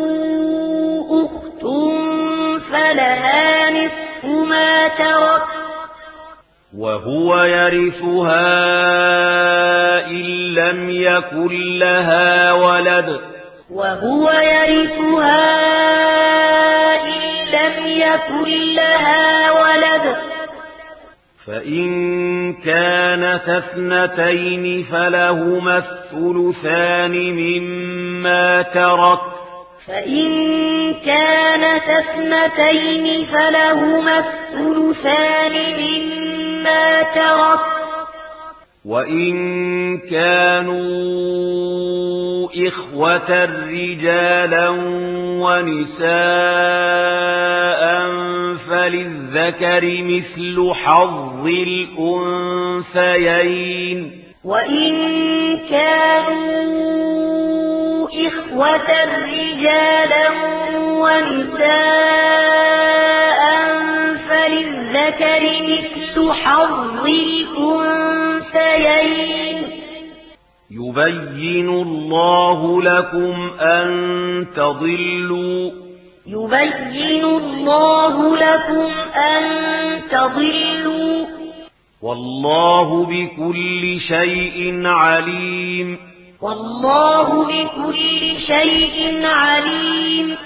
أخت فلها نصف ما ترك وهو يرثها إن لم يكن لها ولد فإن كانت اثنتين فلهما الثلثان مما ترك فإن كانت اثنتين فلهما الثلثان مما ترك وإن كانوا إخوة رجالا ونساء فللذكر مثل حظ الأنثيين وإن كانوا إخوة رجالا ونساء فللذكر مثل حظ الأنثيين يبين الله لكم أن تضلوا يبين الله لكم أن تضلوا والله بكل شيء عليم والله بكل شيء عليم